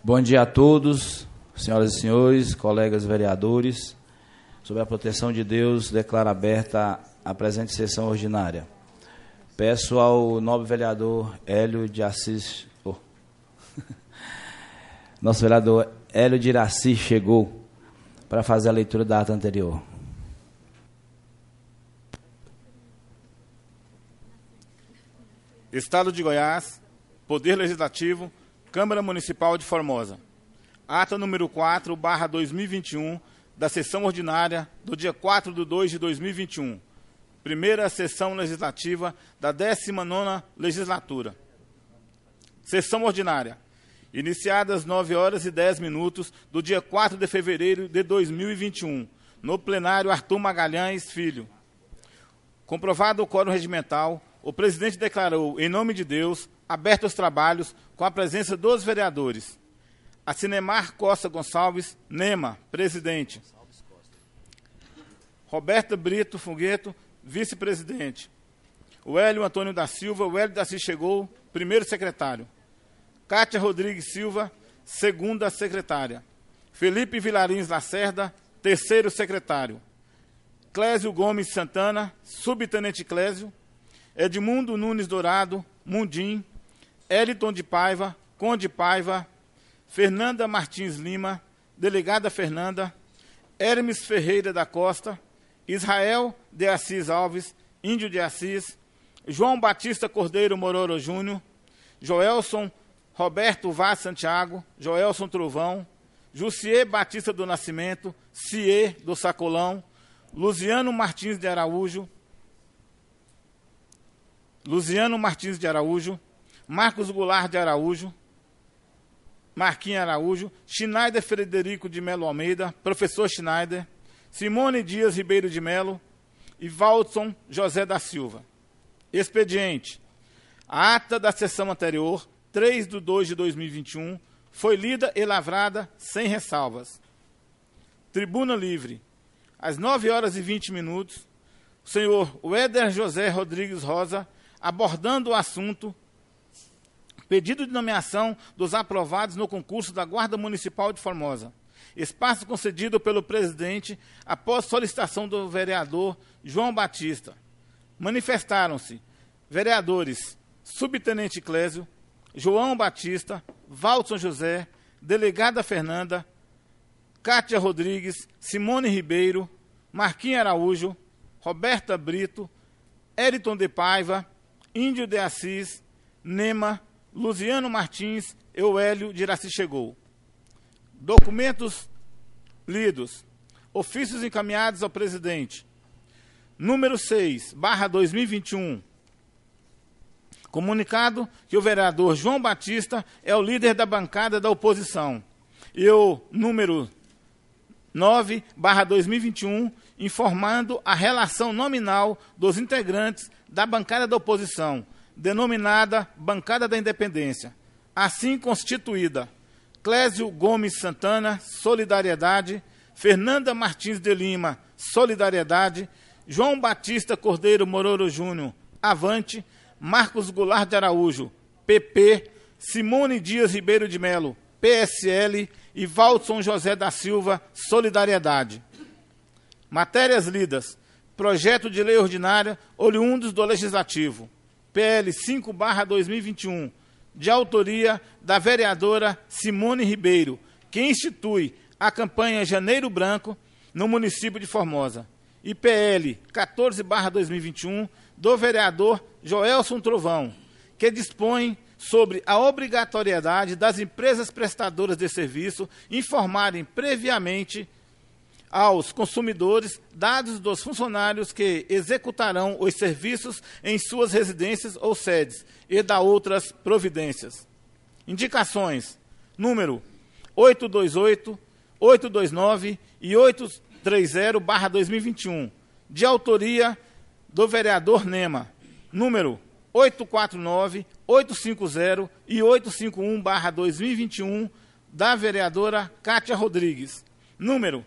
Bom dia a todos, senhoras e senhores, colegas vereadores. Sob a proteção de Deus, declaro aberta a presente sessão ordinária. Peço ao nobre vereador Hélio de Assis... Nosso vereador Hélio de Iraci chegou para fazer a leitura da ata anterior. Estado de Goiás, Poder Legislativo, Câmara Municipal de Formosa. Ata número 4/2021, da sessão ordinária do dia 4/2/2021. Primeira sessão legislativa da 19ª legislatura. Sessão ordinária. Iniciada às 9h10 do dia 4 de fevereiro de 2021, no plenário Arthur Magalhães Filho. Comprovado o quórum regimental, o presidente declarou, em nome de Deus, aberto os trabalhos com a presença dos vereadores. A Cinemar Costa Gonçalves, Nema, presidente. Roberta Brito Fungueto, vice-presidente. O Hélio Antônio da Silva, o Hélio da Silva chegou, primeiro secretário. Cátia Rodrigues Silva, segunda secretária. Felipe Vilarins Lacerda, terceiro secretário. Clésio Gomes Santana, subtenente Clésio. Edmundo Nunes Dourado, Mundim. Eliton de Paiva, Conde Paiva. Fernanda Martins Lima, delegada Fernanda. Hermes Ferreira da Costa. Israel de Assis Alves, Índio de Assis. João Batista Cordeiro Mororo Júnior. Joelson Roberto Vaz Santiago, Joelson Trovão, Jussier Batista do Nascimento, Ciê do Sacolão, Luziano Martins de Araújo, Marcos Goulart de Araújo, Marquinhos Araújo, Schneider Frederico de Melo Almeida, professor Schneider, Simone Dias Ribeiro de Melo e Valdson José da Silva. Expediente. A ata da sessão anterior, 3/2/2021, foi lida e lavrada sem ressalvas. Tribuna livre. Às 9h20, o senhor Weder José Rodrigues Rosa, abordando o assunto, pedido de nomeação dos aprovados no concurso da Guarda Municipal de Formosa. Espaço concedido pelo presidente após solicitação do vereador João Batista. Manifestaram-se vereadores subtenente Clésio, João Batista, Valdson José, delegada Fernanda, Cátia Rodrigues, Simone Ribeiro, Marquinhos Araújo, Roberta Brito, Eliton de Paiva, Índio de Assis, Nema, Luziano Martins e o Hélio de Iraci chegou. Documentos lidos. Ofícios encaminhados ao presidente. Número 6/2021. Comunicado que o vereador João Batista é o líder da bancada da oposição. E o número 9/2021, informando a relação nominal dos integrantes da bancada da oposição, denominada Bancada da Independência. Assim constituída: Clésio Gomes Santana, Solidariedade; Fernanda Martins de Lima, Solidariedade; João Batista Cordeiro Mororo Júnior, Avante; Marcos Goulart de Araújo, PP; Simone Dias Ribeiro de Melo, PSL; e Valdson José da Silva, Solidariedade. Matérias lidas. Projeto de lei ordinária oriundos do Legislativo. PL 5/2021, de autoria da vereadora Simone Ribeiro, que institui a campanha Janeiro Branco no município de Formosa. E PL 14/2021, do vereador Joelson Trovão, que dispõe sobre a obrigatoriedade das empresas prestadoras de serviço informarem previamente aos consumidores dados dos funcionários que executarão os serviços em suas residências ou sedes e da outras providências. Indicações: número 828, 829 e 830/2021, de autoria do vereador Nema. Número 849, 850 e 851/2021, da vereadora Cátia Rodrigues. Número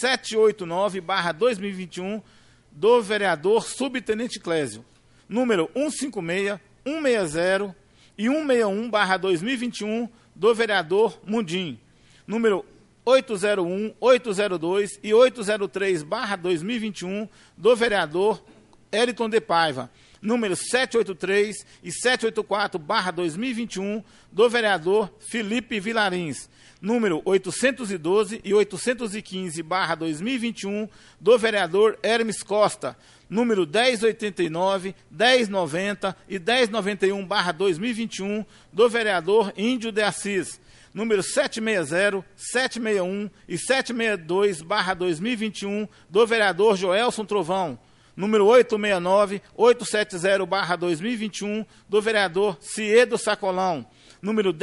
789/2021, do vereador subtenente Clésio. Número 156, 160 e 161/2021, do vereador Mundim. Número 801, 802 e 803/2021, do vereador Eliton de Paiva. Número 783 e 784/2021, do vereador Felipe Vilarins. Número 812 e 815/2021, do vereador Hermes Costa. Número 1089, 1090 e 1091/2021, do vereador Índio de Assis. Número 760, 761 e 762/2021, do vereador Joelson Trovão. Número 869, 870/2021, do vereador Ciedo Sacolão. Número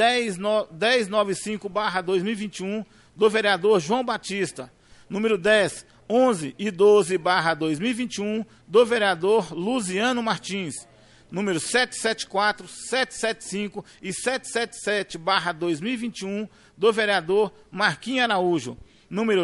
1095/2021, do vereador João Batista. Número 10, 11 e 12/2021, do vereador Luziano Martins. Número 774, 775 e 777/2021, do vereador Marquinhos Araújo. Número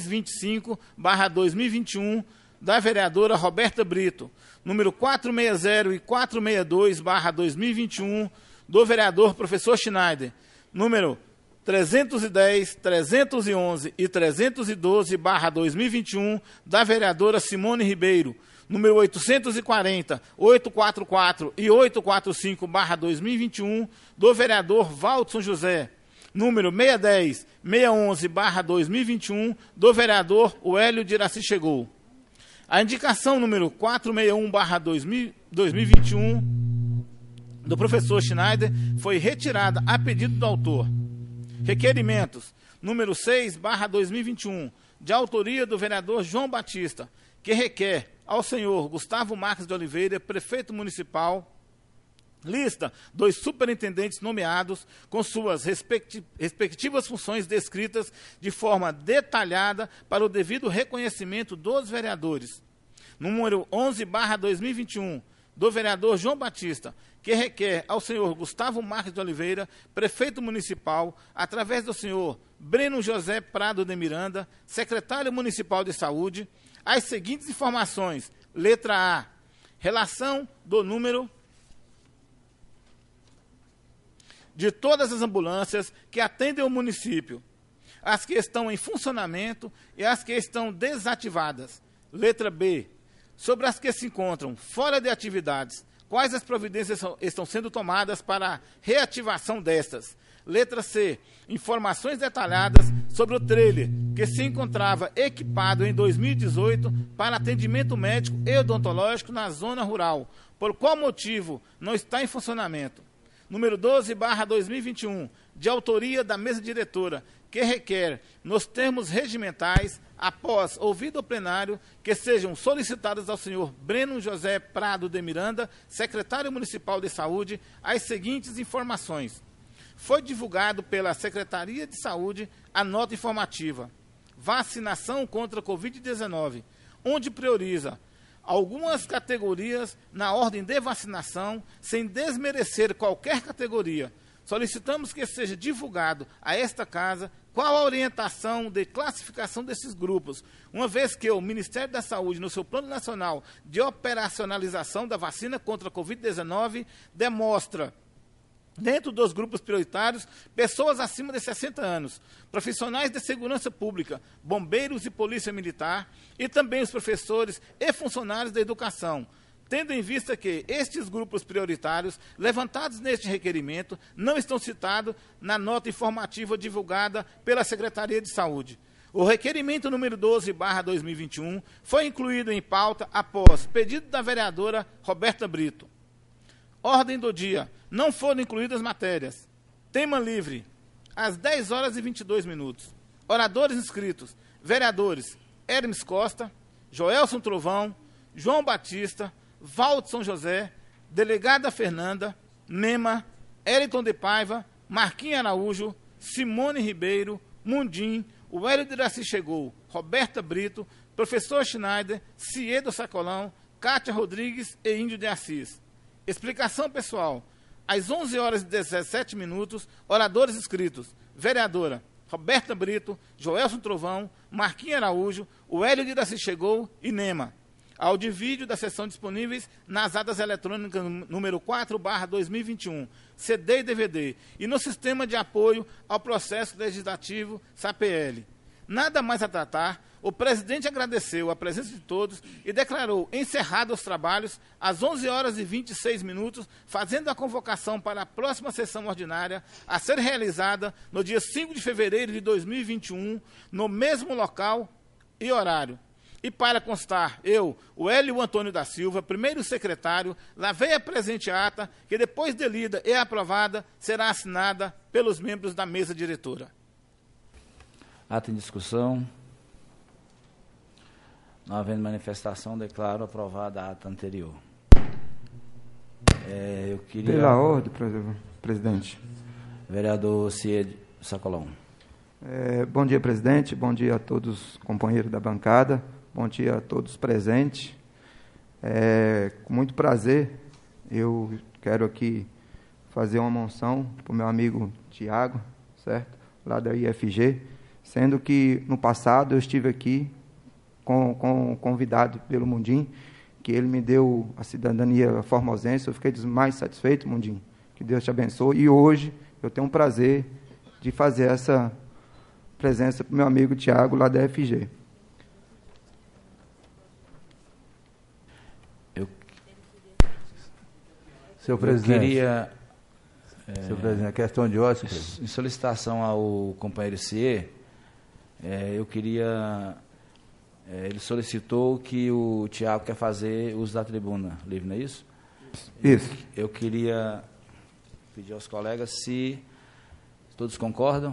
1025/2021, da vereadora Roberta Brito. Número 460 e 462/2021, do vereador professor Schneider. Número 310, 311 e 312/2021, da vereadora Simone Ribeiro. Número 840, 844 e 845/2021, do vereador Valdson José. Número 610, 611/2021, do vereador Hélio de Iraci Chegou. A indicação número 461/2021, do professor Schneider, foi retirada a pedido do autor. Requerimentos. Número 6/2021, de autoria do vereador João Batista, que requer ao senhor Gustavo Marques de Oliveira, prefeito municipal, lista dos superintendentes nomeados com suas respectivas funções descritas de forma detalhada para o devido reconhecimento dos vereadores. Número 11/2021, do vereador João Batista, que requer ao senhor Gustavo Marques de Oliveira, prefeito municipal, através do senhor Breno José Prado de Miranda, secretário municipal de saúde, as seguintes informações. Letra A. Relação do número de todas as ambulâncias que atendem o município, as que estão em funcionamento e as que estão desativadas. Letra B. Sobre as que se encontram fora de atividades, quais as providências estão sendo tomadas para a reativação destas. Letra C. Informações detalhadas sobre o trailer que se encontrava equipado em 2018 para atendimento médico e odontológico na zona rural. Por qual motivo não está em funcionamento? Número 12/2021, de autoria da mesa diretora, que requer, nos termos regimentais, após ouvido o plenário, que sejam solicitadas ao senhor Breno José Prado de Miranda, secretário municipal de saúde, as seguintes informações. Foi divulgado pela Secretaria de Saúde a nota informativa Vacinação contra a Covid-19, onde prioriza algumas categorias na ordem de vacinação, sem desmerecer qualquer categoria. Solicitamos que seja divulgado a esta Casa qual a orientação de classificação desses grupos, uma vez que o Ministério da Saúde, no seu Plano Nacional de Operacionalização da Vacina contra a Covid-19, demonstra, dentro dos grupos prioritários, pessoas acima de 60 anos, profissionais de segurança pública, bombeiros e polícia militar, e também os professores e funcionários da educação, tendo em vista que estes grupos prioritários, levantados neste requerimento, não estão citados na nota informativa divulgada pela Secretaria de Saúde. O requerimento número 12/2021 foi incluído em pauta após pedido da vereadora Roberta Brito. Ordem do dia. Não foram incluídas matérias. Tema livre. Às 10h22. Oradores inscritos. Vereadores Hermes Costa, Joelson Trovão, João Batista, Valdson José, Delegada Fernanda, Nema, Eliton de Paiva, Marquinhos Araújo, Simone Ribeiro, Mundim, o Hélio de Iraci Chegou, Roberta Brito, Professor Schneider, Ciedo Sacolão, Cátia Rodrigues e Índio de Assis. Explicação pessoal. Às 11h17, oradores inscritos. Vereadora Roberta Brito, Joelson Trovão, Marquinhos Araújo, o Hélio de Iraci Chegou e Nema. áudio e vídeo da sessão disponíveis nas atas eletrônicas número 4/2021, CD e DVD, e no sistema de apoio ao processo legislativo SAPL. Nada mais a tratar, o presidente agradeceu a presença de todos e declarou encerrados os trabalhos às 11h26, fazendo a convocação para a próxima sessão ordinária a ser realizada no dia 5 de fevereiro de 2021, no mesmo local e horário. E para constar, eu, o Hélio Antônio da Silva, primeiro secretário, lavei a presente ata, que depois de lida e aprovada, será assinada pelos membros da mesa diretora. Ata em discussão. Não havendo manifestação, declaro aprovada a ata anterior. Eu queria... Pela ordem, presidente. Vereador Cied Sacolão. Bom dia, presidente. Bom dia a todos os companheiros da bancada. Bom dia a todos presentes. Com muito prazer, eu quero aqui fazer uma menção para o meu amigo Tiago, certo? Lá da IFG, sendo que no passado eu estive aqui convidado pelo Mundim, que ele me deu a cidadania formosense. Eu fiquei mais satisfeito, Mundim. Que Deus te abençoe. E hoje eu tenho o prazer de fazer essa presença para o meu amigo Tiago, lá da IFG. Senhor presidente, eu queria... senhor presidente, a questão de ordem... Em solicitação ao companheiro Cier, eu queria... ele solicitou que o Tiago quer fazer uso da tribuna livre, não é isso? Isso. Eu queria pedir aos colegas se todos concordam.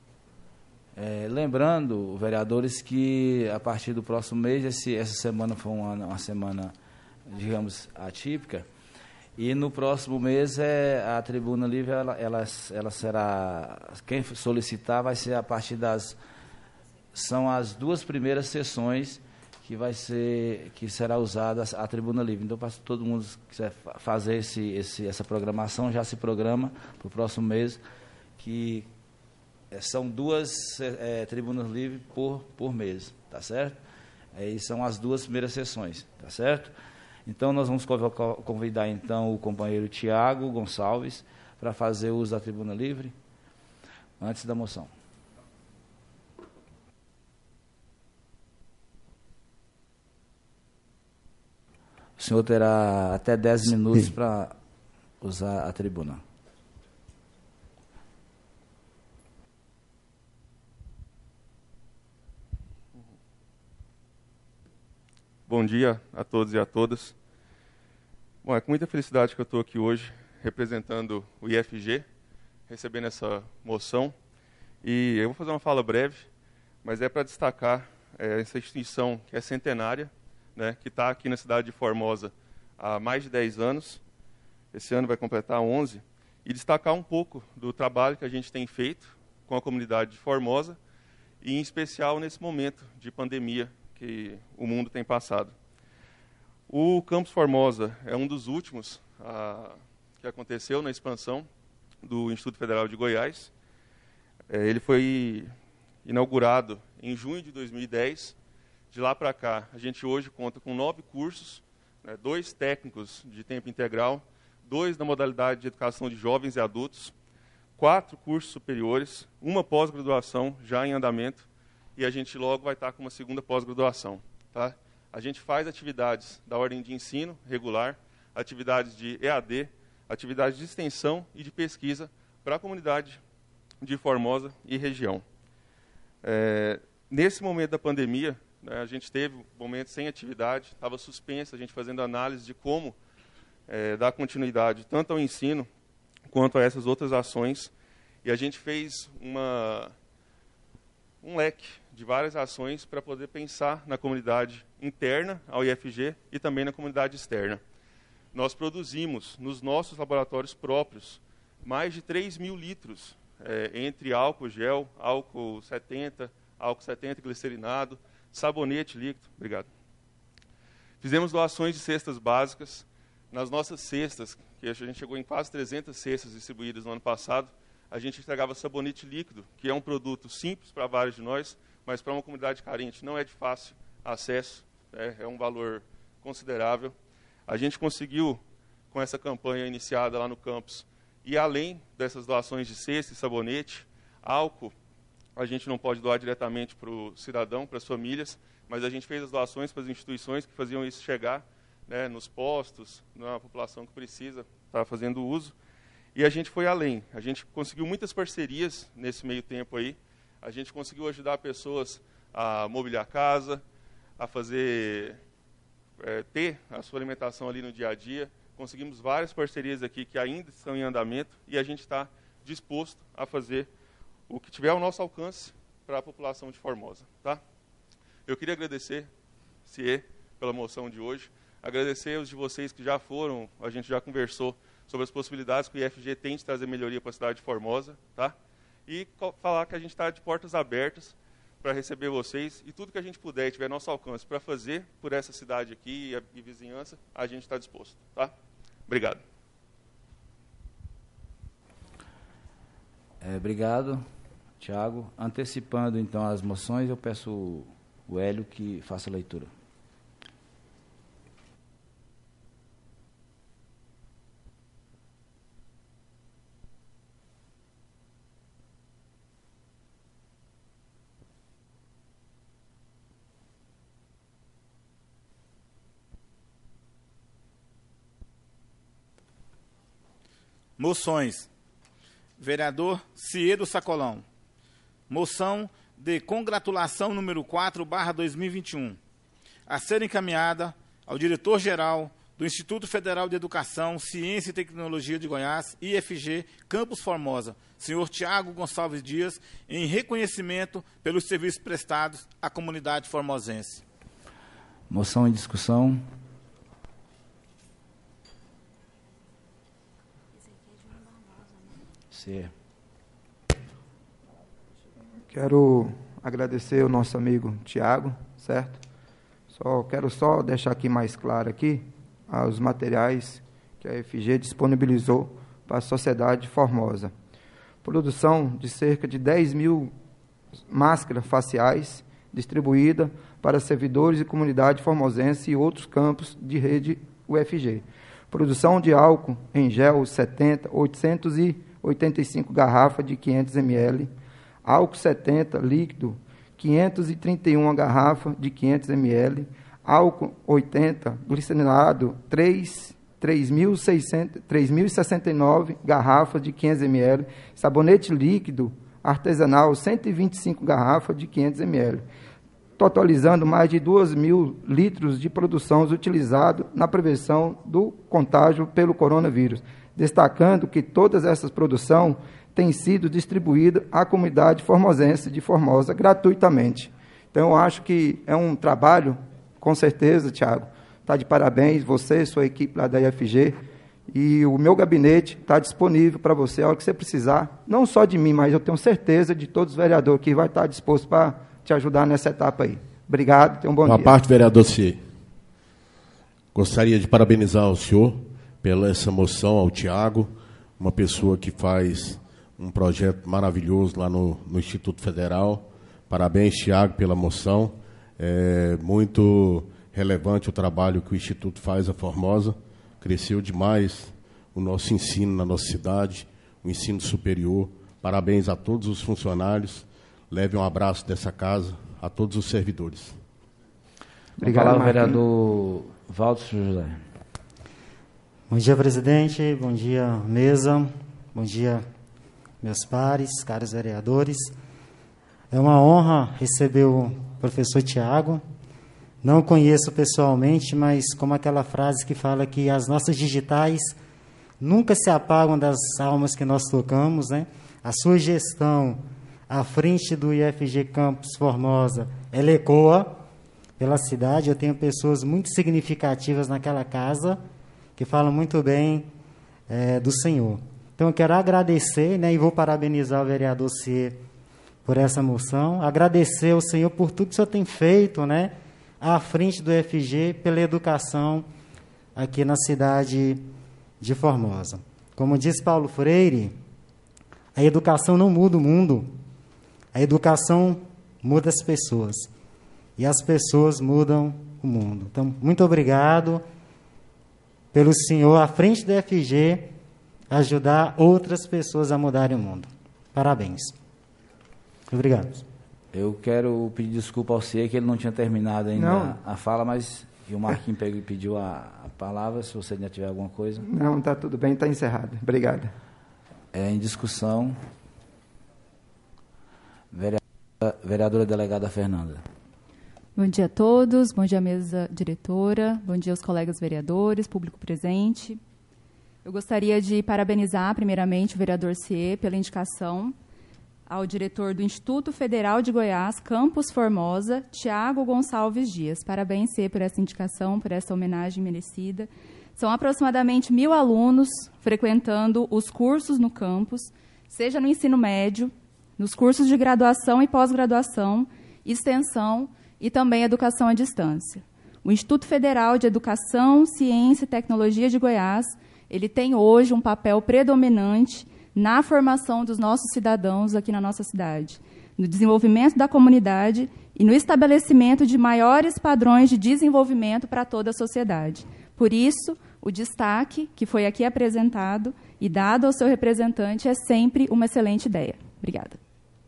Lembrando, vereadores, que a partir do próximo mês, essa semana foi uma semana, digamos, atípica, e no próximo mês a tribuna livre ela será, quem solicitar vai ser a partir são as duas primeiras sessões que será usada a tribuna livre. Então, para todo mundo que quiser fazer essa programação, já se programa para o próximo mês, que são duas tribunas livres por mês, tá certo? Aí são as duas primeiras sessões, tá certo? Então, nós vamos convidar, então, o companheiro Tiago Gonçalves para fazer uso da tribuna livre, antes da moção. O senhor terá até 10 minutos para usar a tribuna. Bom dia a todos e a todas. Bom, é com muita felicidade que eu estou aqui hoje, representando o IFG, recebendo essa moção. E eu vou fazer uma fala breve, mas é para destacar essa instituição que é centenária, né, que está aqui na cidade de Formosa há mais de 10 anos. Esse ano vai completar 11. E destacar um pouco do trabalho que a gente tem feito com a comunidade de Formosa, e em especial nesse momento de pandemia que o mundo tem passado. O Campus Formosa é um dos últimos que aconteceu na expansão do Instituto Federal de Goiás. Ele foi inaugurado em junho de 2010. De lá para cá, a gente hoje conta com 9 cursos, 2 técnicos de tempo integral, 2 na modalidade de educação de jovens e adultos, 4 cursos superiores, 1 pós-graduação já em andamento, e a gente logo vai estar com uma segunda pós-graduação. Tá? A gente faz atividades da ordem de ensino regular, atividades de EAD, atividades de extensão e de pesquisa para a comunidade de Formosa e região. Nesse momento da pandemia, a gente teve momentos sem atividade, estava suspensa, a gente fazendo análise de como dar continuidade tanto ao ensino quanto a essas outras ações, e a gente fez um leque de várias ações para poder pensar na comunidade interna ao IFG e também na comunidade externa. Nós produzimos nos nossos laboratórios próprios mais de 3 mil litros entre álcool gel, álcool 70 glicerinado, sabonete líquido. Obrigado. Fizemos doações de cestas básicas. Nas nossas cestas, que a gente chegou em quase 300 cestas distribuídas no ano passado, a gente entregava sabonete líquido, que é um produto simples para vários de nós, mas para uma comunidade carente não é de fácil acesso, é um valor considerável. A gente conseguiu, com essa campanha iniciada lá no campus, e além dessas doações de cesta e sabonete, álcool, a gente não pode doar diretamente para o cidadão, para as famílias, mas a gente fez as doações para as instituições que faziam isso chegar, né, nos postos, na população que precisa estar fazendo uso. E a gente foi além. A gente conseguiu muitas parcerias nesse meio tempo aí. A gente conseguiu ajudar pessoas a mobiliar a casa, a fazer, ter a sua alimentação ali no dia a dia. Conseguimos várias parcerias aqui que ainda estão em andamento e a gente está disposto a fazer o que tiver ao nosso alcance para a população de Formosa. Tá? Eu queria agradecer, CIE, pela moção de hoje. Agradecer os de vocês que já foram, a gente já conversou sobre as possibilidades que o IFG tem de trazer melhoria para a cidade de Formosa, tá? E falar que a gente está de portas abertas para receber vocês e tudo que a gente puder e tiver nosso alcance para fazer por essa cidade aqui e vizinhança, a gente está disposto, tá? Obrigado. Obrigado, Tiago. Antecipando, então, as moções, eu peço o Hélio que faça a leitura. Moções. Vereador Ciedo Sacolão. Moção de congratulação número 4/2021. A ser encaminhada ao diretor-geral do Instituto Federal de Educação, Ciência e Tecnologia de Goiás, IFG, Campus Formosa, senhor Tiago Gonçalves Dias, em reconhecimento pelos serviços prestados à comunidade formosense. Moção em discussão. Quero agradecer ao nosso amigo Tiago, certo? Quero deixar aqui mais claro aqui os materiais que a IFG disponibilizou para a sociedade de Formosa. Produção de cerca de 10 mil máscaras faciais distribuída para servidores e comunidade formosense e outros campos de rede UFG. Produção de álcool em gel 885 garrafas de 500 ml, álcool 70 líquido, 531 garrafas de 500 ml, álcool 80 glicerinado 3.069 garrafas de 500 ml, sabonete líquido artesanal 125 garrafas de 500 ml, totalizando mais de 2.000 litros de produção utilizado na prevenção do contágio pelo coronavírus, destacando que todas essas produções têm sido distribuídas à comunidade formosense de Formosa gratuitamente. Então, eu acho que é um trabalho, com certeza, Tiago, está de parabéns, você, sua equipe lá da IFG, e o meu gabinete está disponível para você, a hora que você precisar, não só de mim, mas eu tenho certeza de todos os vereadores que vai estar disposto para te ajudar nessa etapa aí. Obrigado, tenha um bom dia. A parte, vereador Cie, gostaria de parabenizar o senhor pela essa moção, ao Tiago, uma pessoa que faz um projeto maravilhoso lá no Instituto Federal. Parabéns, Tiago, pela moção. É muito relevante o trabalho que o Instituto faz a Formosa. Cresceu demais o nosso ensino na nossa cidade, o ensino superior. Parabéns a todos os funcionários. Leve um abraço dessa casa a todos os servidores. Obrigado, palavra, vereador Valdo José. Bom dia, presidente. Bom dia, mesa. Bom dia, meus pares, caros vereadores. É uma honra receber o professor Tiago. Não o conheço pessoalmente, mas como aquela frase que fala que as nossas digitais nunca se apagam das almas que nós tocamos, né? A sua gestão à frente do IFG Campus Formosa, ela ecoa pela cidade. Eu tenho pessoas muito significativas naquela casa que falam muito bem do senhor. Então, eu quero agradecer, né, e vou parabenizar o vereador Cie por essa moção, agradecer ao senhor por tudo que o senhor tem feito, né, à frente do IFG, pela educação aqui na cidade de Formosa. Como disse Paulo Freire, a educação não muda o mundo, a educação muda as pessoas, e as pessoas mudam o o mundo. Então, muito obrigado pelo senhor, à frente da FG, ajudar outras pessoas a mudarem o mundo. Parabéns. Obrigado. Eu quero pedir desculpa ao CIE, que ele não tinha terminado ainda a fala, mas o Marquinhos pediu a palavra, se você ainda tiver alguma coisa. Não, está tudo bem, está encerrado. Obrigado. Em discussão, vereadora delegada Fernanda. Bom dia a todos, bom dia à mesa diretora, bom dia aos colegas vereadores, público presente. Eu gostaria de parabenizar, primeiramente, o vereador CIE pela indicação ao diretor do Instituto Federal de Goiás, Campus Formosa, Tiago Gonçalves Dias. Parabéns, CIE, por essa indicação, por essa homenagem merecida. São aproximadamente 1.000 alunos frequentando os cursos no campus, seja no ensino médio, nos cursos de graduação e pós-graduação, extensão e também educação à distância. O Instituto Federal de Educação, Ciência e Tecnologia de Goiás, ele tem hoje um papel predominante na formação dos nossos cidadãos aqui na nossa cidade, no desenvolvimento da comunidade e no estabelecimento de maiores padrões de desenvolvimento para toda a sociedade. Por isso, o destaque que foi aqui apresentado e dado ao seu representante é sempre uma excelente ideia. Obrigada.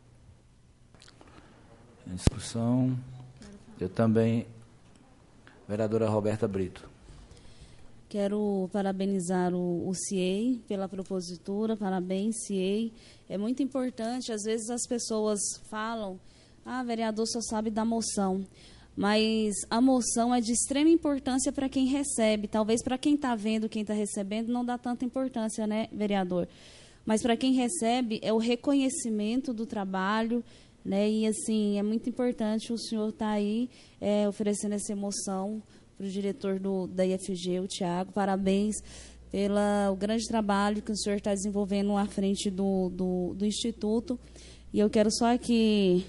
Em discussão, eu também, vereadora Roberta Brito. Quero parabenizar o CIEI pela propositura, parabéns, CIEI. É muito importante, às vezes as pessoas falam, vereador só sabe da moção, mas a moção é de extrema importância para quem recebe. Talvez para quem está vendo, quem está recebendo, não dá tanta importância, né, vereador? Mas para quem recebe, é o reconhecimento do trabalho, né? E, assim, é muito importante o senhor estar aí oferecendo essa emoção para o diretor da IFG, o Tiago. Parabéns pelo grande trabalho que o senhor está desenvolvendo à frente do Instituto. E eu quero só aqui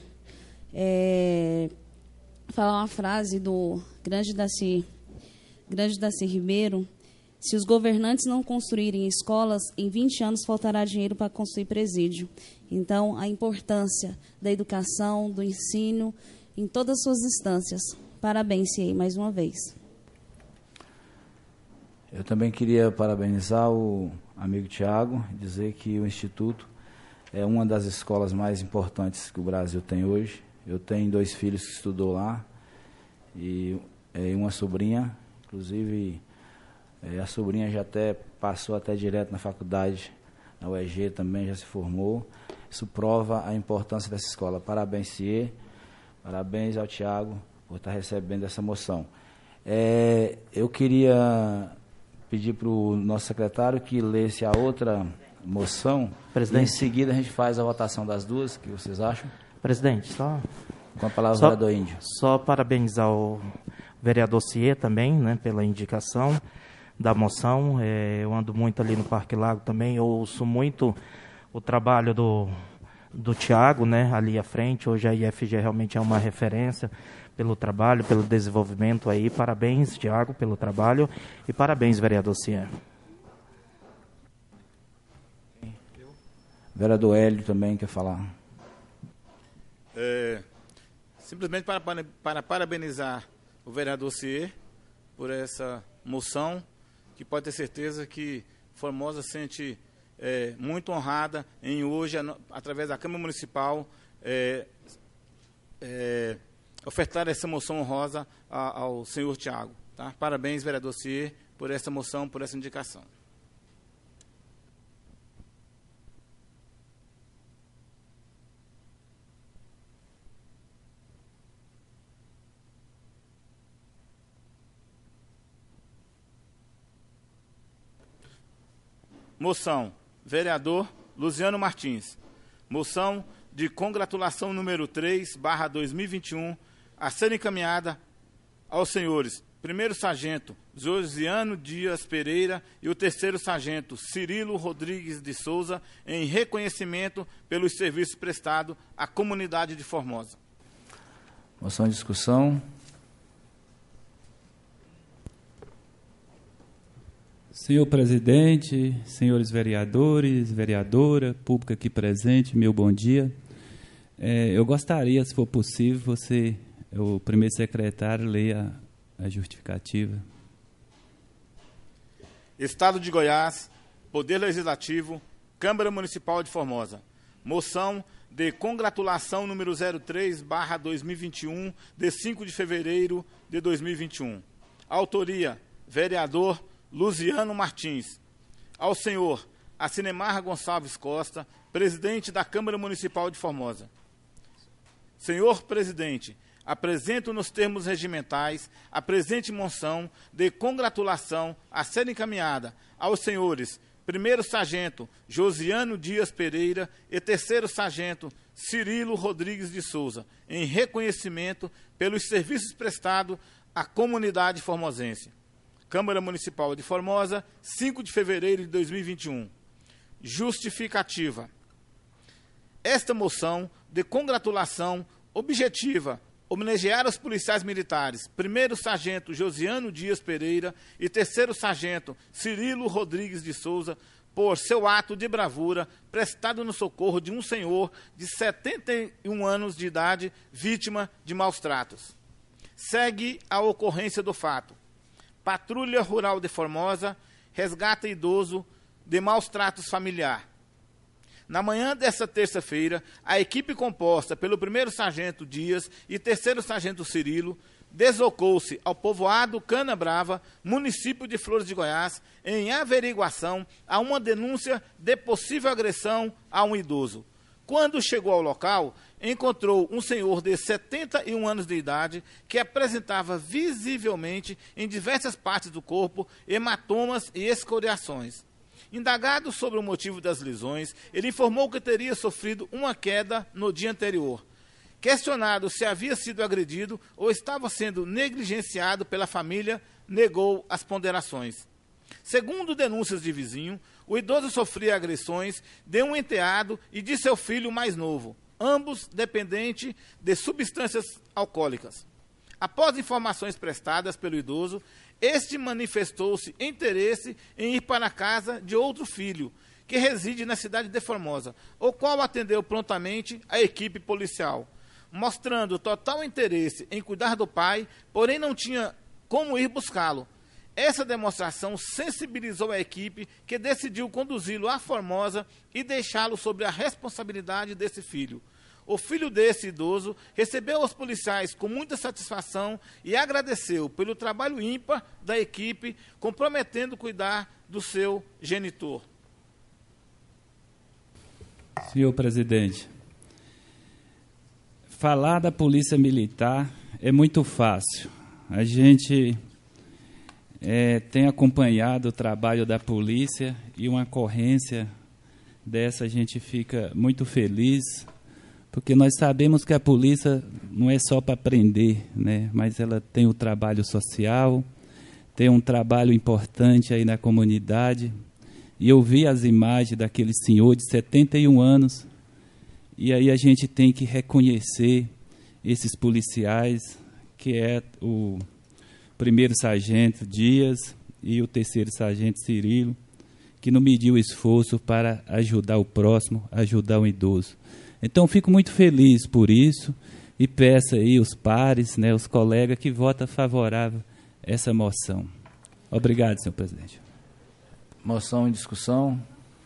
falar uma frase do grande Daci Ribeiro. Se os governantes não construírem escolas, em 20 anos faltará dinheiro para construir presídio. Então, a importância da educação, do ensino, em todas as suas instâncias. Parabéns, CIEI, mais uma vez. Eu também queria parabenizar o amigo Tiago, dizer que o Instituto é uma das escolas mais importantes que o Brasil tem hoje. Eu tenho 2 filhos que estudou lá e uma sobrinha, inclusive a sobrinha já passou até direto na faculdade, na UEG também, já se formou. Isso prova a importância dessa escola. Parabéns, CIE, parabéns ao Tiago por estar recebendo essa moção. Eu queria pedir para o nosso secretário que lesse a outra moção. Presidente. E em seguida a gente faz a votação das duas. O que vocês acham? Presidente, só... Com a palavra, vereador Índio. Só parabenizar o vereador CIE também, né, pela indicação da moção. Eu ando muito ali no Parque Lago também, eu ouço muito o trabalho do Tiago, né, ali à frente. Hoje a IFG realmente é uma referência pelo trabalho, pelo desenvolvimento aí. Parabéns, Tiago, pelo trabalho e parabéns, vereador CIE. Vereador Hélio também quer falar. Simplesmente para parabenizar o vereador CIE por essa moção, que pode ter certeza que Formosa sente muito honrada em hoje, através da Câmara Municipal, ofertar essa moção honrosa ao senhor Tiago. Tá? Parabéns, vereador CIE, por essa moção, por essa indicação. Moção, vereador Luziano Martins. Moção de congratulação número 3/2021, a ser encaminhada aos senhores primeiro sargento Josiano Dias Pereira e o terceiro sargento Cirilo Rodrigues de Souza, em reconhecimento pelos serviços prestados à comunidade de Formosa. Moção em discussão. Senhor presidente, senhores vereadores, vereadora, público aqui presente, meu bom dia. Eu gostaria, se for possível, o primeiro secretário leia a justificativa. Estado de Goiás, Poder Legislativo, Câmara Municipal de Formosa. Moção de congratulação número 03/2021, de 5 de fevereiro de 2021. Autoria, vereador Luziano Martins. Ao senhor Acinemar Gonçalves Costa, presidente da Câmara Municipal de Formosa. Senhor presidente, apresento nos termos regimentais a presente moção de congratulação a ser encaminhada aos senhores 1º Sargento Josiano Dias Pereira e 3º Sargento Cirilo Rodrigues de Souza, em reconhecimento pelos serviços prestados à comunidade formosense. Câmara Municipal de Formosa, 5 de fevereiro de 2021. Justificativa. Esta moção de congratulação objetiva homenagear os policiais militares 1º Sargento Josiano Dias Pereira e 3º Sargento Cirilo Rodrigues de Souza por seu ato de bravura prestado no socorro de um senhor de 71 anos de idade vítima de maus tratos. Segue a ocorrência do fato. Patrulha Rural de Formosa resgata idoso de maus tratos familiar. Na manhã desta terça-feira, a equipe composta pelo 1º Sargento Dias e 3º Sargento Cirilo deslocou-se ao povoado Cana Brava, município de Flores de Goiás, em averiguação a uma denúncia de possível agressão a um idoso. Quando chegou ao local, encontrou um senhor de 71 anos de idade que apresentava visivelmente em diversas partes do corpo hematomas e escoriações. Indagado sobre o motivo das lesões, ele informou que teria sofrido uma queda no dia anterior. Questionado se havia sido agredido ou estava sendo negligenciado pela família, negou as ponderações. Segundo denúncias de vizinho, o idoso sofria agressões de um enteado e de seu filho mais novo, ambos dependentes de substâncias alcoólicas. Após informações prestadas pelo idoso, este manifestou-se interesse em ir para a casa de outro filho, que reside na cidade de Formosa, o qual atendeu prontamente a equipe policial, mostrando total interesse em cuidar do pai, porém não tinha como ir buscá-lo. Essa demonstração sensibilizou a equipe, que decidiu conduzi-lo a Formosa e deixá-lo sob a responsabilidade desse filho. O filho desse idoso recebeu os policiais com muita satisfação e agradeceu pelo trabalho ímpar da equipe, comprometendo cuidar do seu genitor. Senhor presidente, falar da Polícia Militar é muito fácil. A gente tem acompanhado o trabalho da polícia e uma ocorrência dessa a gente fica muito feliz, porque nós sabemos que a polícia não é só para prender, né? Mas ela tem o trabalho social, tem um trabalho importante aí na comunidade. E eu vi as imagens daquele senhor de 71 anos, e aí a gente tem que reconhecer esses policiais, que é o 1º Sargento Dias e o 3º Sargento Cirilo, que não mediu esforço para ajudar o próximo, ajudar o idoso. Então, fico muito feliz por isso e peço aí os pares, né, os colegas, que votem favorável a essa moção. Obrigado, senhor presidente. Moção em discussão.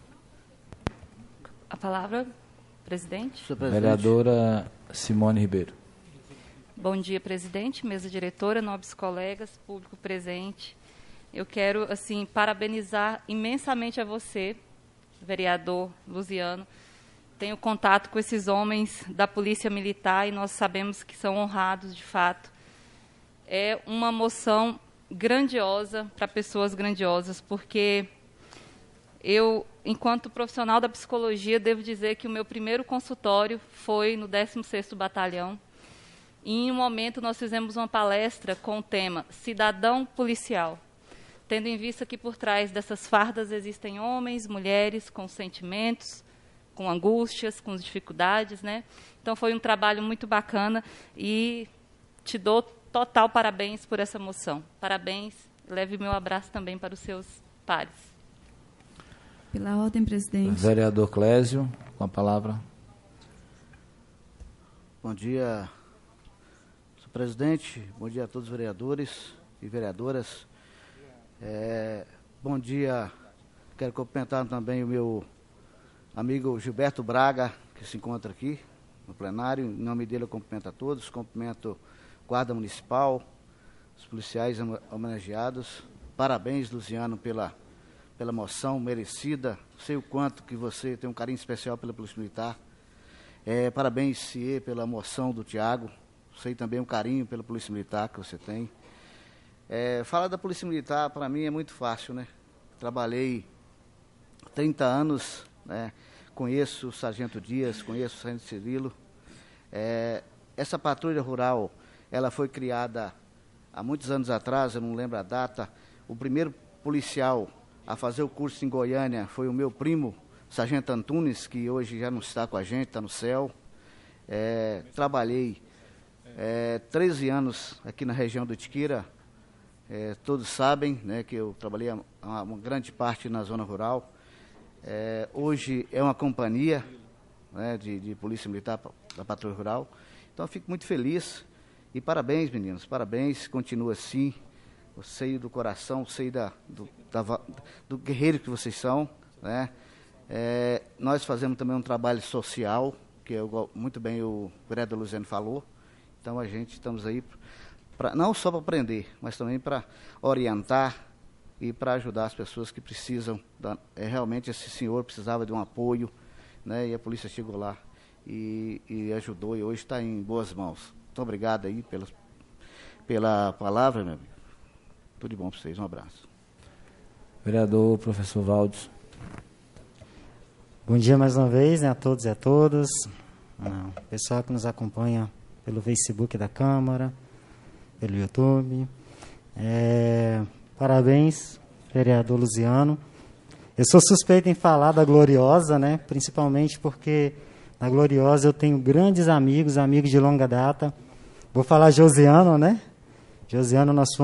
A palavra, presidente. Vereadora Simone Ribeiro. Bom dia, presidente, mesa diretora, nobres colegas, público presente. Eu quero, assim, parabenizar imensamente a você, vereador Luziano. Tenho contato com esses homens da Polícia Militar e nós sabemos que são honrados, de fato. É uma moção grandiosa para pessoas grandiosas, porque eu, enquanto profissional da psicologia, devo dizer que o meu primeiro consultório foi no 16º Batalhão. E, em um momento, nós fizemos uma palestra com o tema Cidadão Policial, tendo em vista que por trás dessas fardas existem homens, mulheres com sentimentos, com angústias, com dificuldades, né? Então, foi um trabalho muito bacana e te dou total parabéns por essa moção. Parabéns. Leve meu abraço também para os seus pares. Pela ordem, presidente. Vereador Clésio, com a palavra. Bom dia, senhor presidente. Bom dia a todos os vereadores. e vereadoras. Bom dia, quero cumprimentar também o meu amigo Gilberto Braga, que se encontra aqui no plenário. Em nome dele eu cumprimento a todos, cumprimento a Guarda Municipal, os policiais homenageados. Parabéns, Luziano, pela moção merecida. Sei o quanto que você tem um carinho especial pela Polícia Militar. Parabéns, CIE, pela moção do Tiago. Sei também o carinho pela Polícia Militar que você tem. Falar da Polícia Militar, para mim, é muito fácil, né? Trabalhei 30 anos, né? Conheço o Sargento Dias, conheço o Sargento Cirilo. Essa patrulha rural, ela foi criada há muitos anos atrás, eu não lembro a data. O primeiro policial a fazer o curso em Goiânia foi o meu primo, Sargento Antunes, que hoje já não está com a gente, está no céu. Trabalhei 13 anos aqui na região do Itiquira. Todos sabem, né, que eu trabalhei uma grande parte na zona rural. Hoje é uma companhia, né, de Polícia Militar da Patrulha Rural. Então eu fico muito feliz. E parabéns, meninos, parabéns, continua assim. Eu sei do coração, sei do guerreiro que vocês são, né? Nós fazemos também um trabalho social, que muito bem o vereador Luziano falou. Então a gente estamos aí não só para aprender, mas também para orientar e para ajudar as pessoas que precisam. Realmente esse senhor precisava de um apoio, né? E a polícia chegou lá e ajudou, e hoje está em boas mãos. Muito obrigado aí pela palavra, meu amigo. Tudo de bom para vocês, um abraço. Vereador, professor Valdes. Bom dia mais uma vez, né, a todos e a todas. Pessoal que nos acompanha pelo Facebook da Câmara, pelo YouTube. Parabéns, vereador Luziano. Eu sou suspeito em falar da Gloriosa, né, principalmente porque na Gloriosa eu tenho grandes amigos de longa data. Vou falar Josiano, né? Josiano, nós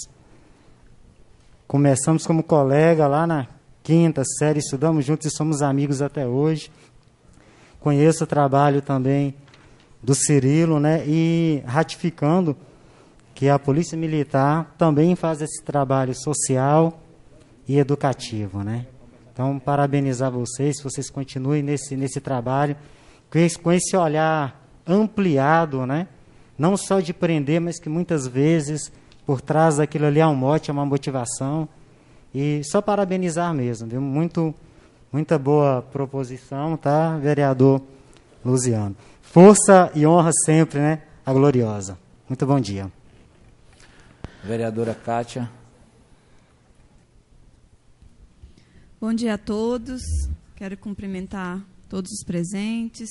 começamos como colega lá na 5ª série, estudamos juntos e somos amigos até hoje. Conheço o trabalho também do Cirilo, né? E ratificando que a Polícia Militar também faz esse trabalho social e educativo, né? Então, parabenizar vocês continuem nesse trabalho, com esse olhar ampliado, né? Não só de prender, mas que muitas vezes por trás daquilo ali há um mote, há uma motivação. E só parabenizar mesmo, viu? Muita boa proposição, tá, vereador Luziano? Força e honra sempre, né? A Gloriosa. Muito bom dia. Vereadora Kátia. Bom dia a todos. Quero cumprimentar todos os presentes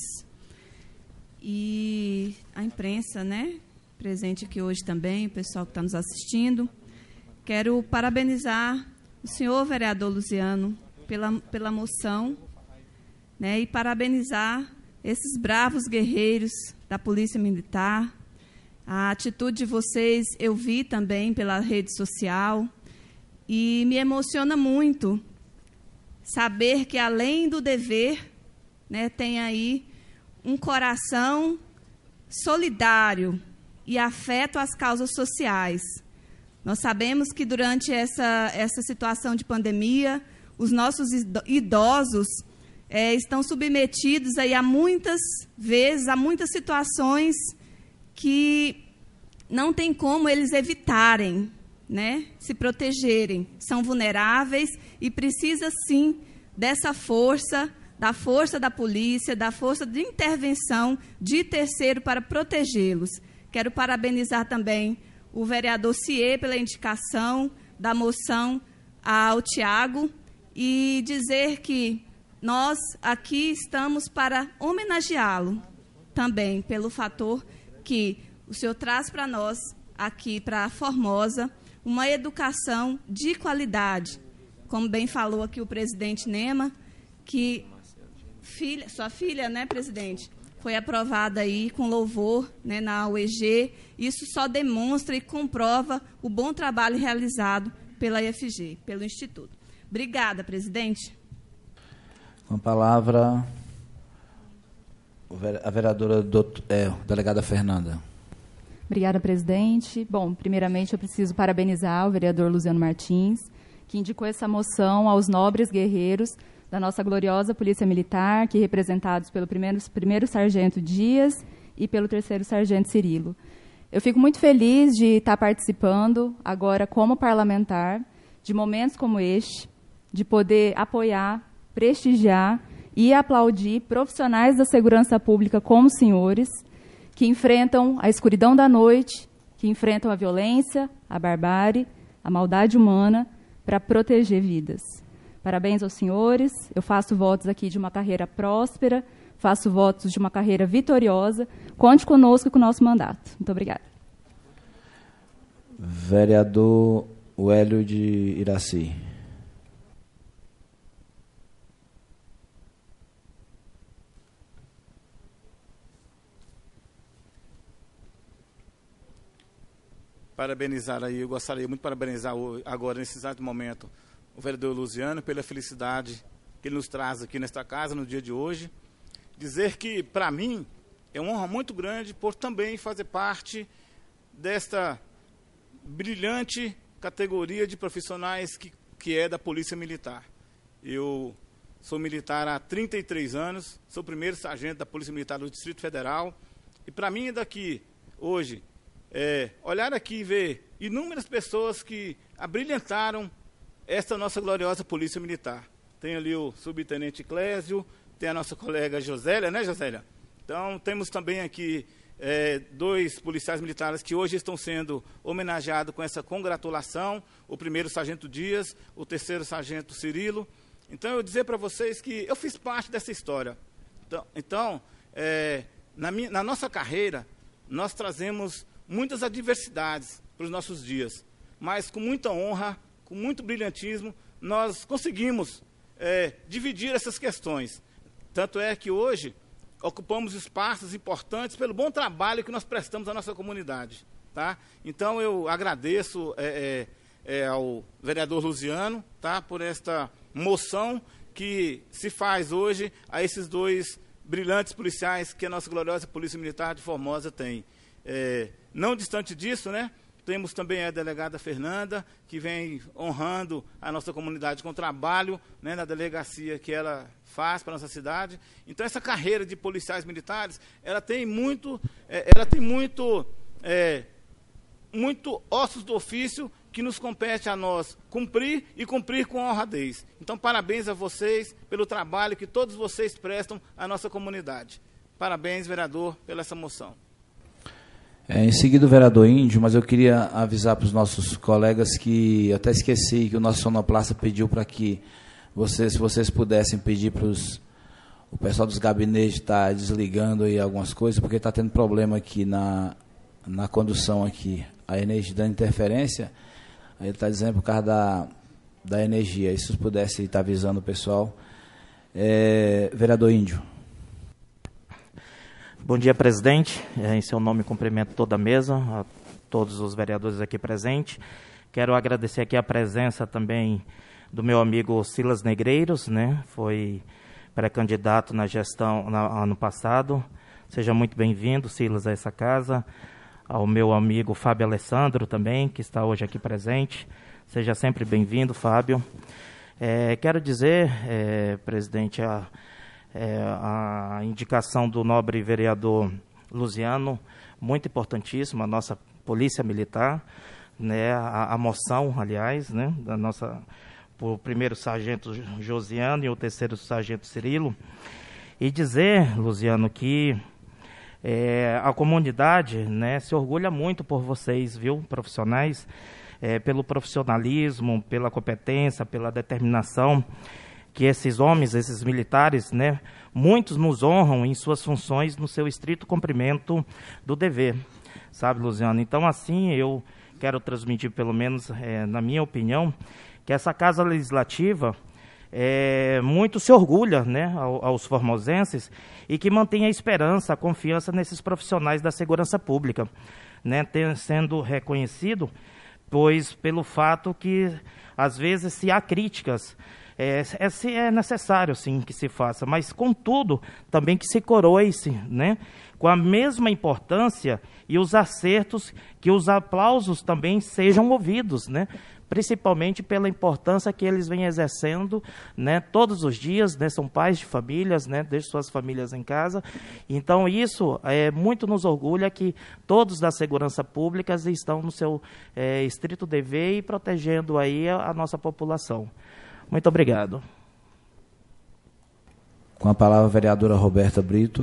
e a imprensa, né? Presente aqui hoje também, o pessoal que está nos assistindo. Quero parabenizar o senhor vereador Luziano pela moção, né? E parabenizar esses bravos guerreiros da Polícia Militar. A atitude de vocês eu vi também pela rede social e me emociona muito saber que, além do dever, né, tem aí um coração solidário e afeto às causas sociais. Nós sabemos que, durante essa situação de pandemia, os nossos idosos estão submetidos aí a muitas situações que não tem como eles evitarem, né, se protegerem. São vulneráveis e precisa, sim, dessa força, da força da polícia, da força de intervenção de terceiro para protegê-los. Quero parabenizar também o vereador CIE pela indicação da moção ao Tiago e dizer que nós aqui estamos para homenageá-lo também pelo fator que o senhor traz para nós, aqui para Formosa, uma educação de qualidade. Como bem falou aqui o presidente Nema, que sua filha, né, presidente, foi aprovada aí com louvor, né, na UEG. Isso só demonstra e comprova o bom trabalho realizado pela IFG, pelo Instituto. Obrigada, presidente. Com a palavra, a vereadora delegada Fernanda. Obrigada, presidente. Bom, primeiramente eu preciso parabenizar o vereador Luziano Martins, que indicou essa moção aos nobres guerreiros da nossa gloriosa Polícia Militar, que representados pelo primeiro sargento Dias e pelo 3º sargento Cirilo. Eu fico muito feliz de estar participando agora como parlamentar de momentos como este, de poder apoiar, prestigiar e aplaudir profissionais da segurança pública como os senhores, que enfrentam a escuridão da noite, que enfrentam a violência, a barbárie, a maldade humana, para proteger vidas. Parabéns aos senhores, eu faço votos aqui de uma carreira próspera, faço votos de uma carreira vitoriosa, conte conosco e com o nosso mandato. Muito obrigada. Vereador Hélio de Iraci. Parabenizar aí, eu gostaria muito de parabenizar agora, nesse exato momento, o vereador Luziano pela felicidade que ele nos traz aqui nesta casa no dia de hoje. Dizer que, para mim, é uma honra muito grande por também fazer parte desta brilhante categoria de profissionais que é da Polícia Militar. Eu sou militar há 33 anos, sou o primeiro sargento da Polícia Militar do Distrito Federal, e para mim daqui, hoje, olhar aqui e ver inúmeras pessoas que abrilhantaram esta nossa gloriosa Polícia Militar. Tem ali o subtenente Clésio, tem a nossa colega Josélia, né, Josélia? Então, temos também aqui 2 policiais militares que hoje estão sendo homenageados com essa congratulação, o 1º sargento Dias, o 3º sargento Cirilo. Então, eu dizer para vocês que eu fiz parte dessa história. Então na nossa carreira, nós trazemos muitas adversidades para os nossos dias, mas com muita honra, com muito brilhantismo, nós conseguimos dividir essas questões. Tanto é que hoje ocupamos espaços importantes pelo bom trabalho que nós prestamos à nossa comunidade. Tá? Então, eu agradeço ao vereador Luziano, tá, por esta moção que se faz hoje a esses 2 brilhantes policiais que a nossa gloriosa Polícia Militar de Formosa tem. Não distante disso, né, temos também a delegada Fernanda, que vem honrando a nossa comunidade com o trabalho, né, na delegacia que ela faz para a nossa cidade. Então, essa carreira de policiais militares, ela tem muito ossos do ofício que nos compete a nós cumprir e cumprir com honradez. Então, parabéns a vocês pelo trabalho que todos vocês prestam à nossa comunidade. Parabéns, vereador, pela essa moção. Em seguida o vereador Índio, mas eu queria avisar para os nossos colegas que eu até esqueci que o nosso sonoplasta pediu para que se vocês pudessem pedir para o pessoal dos gabinetes estar desligando aí algumas coisas, porque está tendo problema aqui na condução aqui, a energia dando interferência, aí ele está dizendo por causa da energia, e se vocês pudessem estar avisando o pessoal. Vereador Índio. Bom dia, presidente. Em seu nome, cumprimento toda a mesa, a todos os vereadores aqui presentes. Quero agradecer aqui a presença também do meu amigo Silas Negreiros, né? Foi pré-candidato na gestão ano passado. Seja muito bem-vindo, Silas, a essa casa. Ao meu amigo Fábio Alessandro também, que está hoje aqui presente. Seja sempre bem-vindo, Fábio. Quero dizer, presidente, a indicação do nobre vereador Luziano, muito importantíssima, a nossa Polícia Militar, né, a moção, aliás, né, da nossa, o 1º sargento Josiano e o 3º sargento Cirilo, e dizer, Luziano, que a comunidade, né, se orgulha muito por vocês, viu, profissionais, pelo profissionalismo, pela competência, pela determinação, que esses homens, esses militares, né, muitos nos honram em suas funções no seu estrito cumprimento do dever, sabe, Luziano? Então, assim, eu quero transmitir, pelo menos na minha opinião, que essa Casa Legislativa muito se orgulha, né, aos formosenses, e que mantém a esperança, a confiança nesses profissionais da segurança pública, né, sendo reconhecido, pois pelo fato que, às vezes, se há críticas É necessário, sim, que se faça, mas, contudo, também que se coroe-se, né, com a mesma importância e os acertos, que os aplausos também sejam ouvidos, né, principalmente pela importância que eles vêm exercendo, né, todos os dias, né, são pais de famílias, né, deixam suas famílias em casa. Então, isso muito nos orgulha que todos da segurança pública estão no seu estrito dever e protegendo aí a nossa população. Muito obrigado. Com a palavra a vereadora Roberta Brito.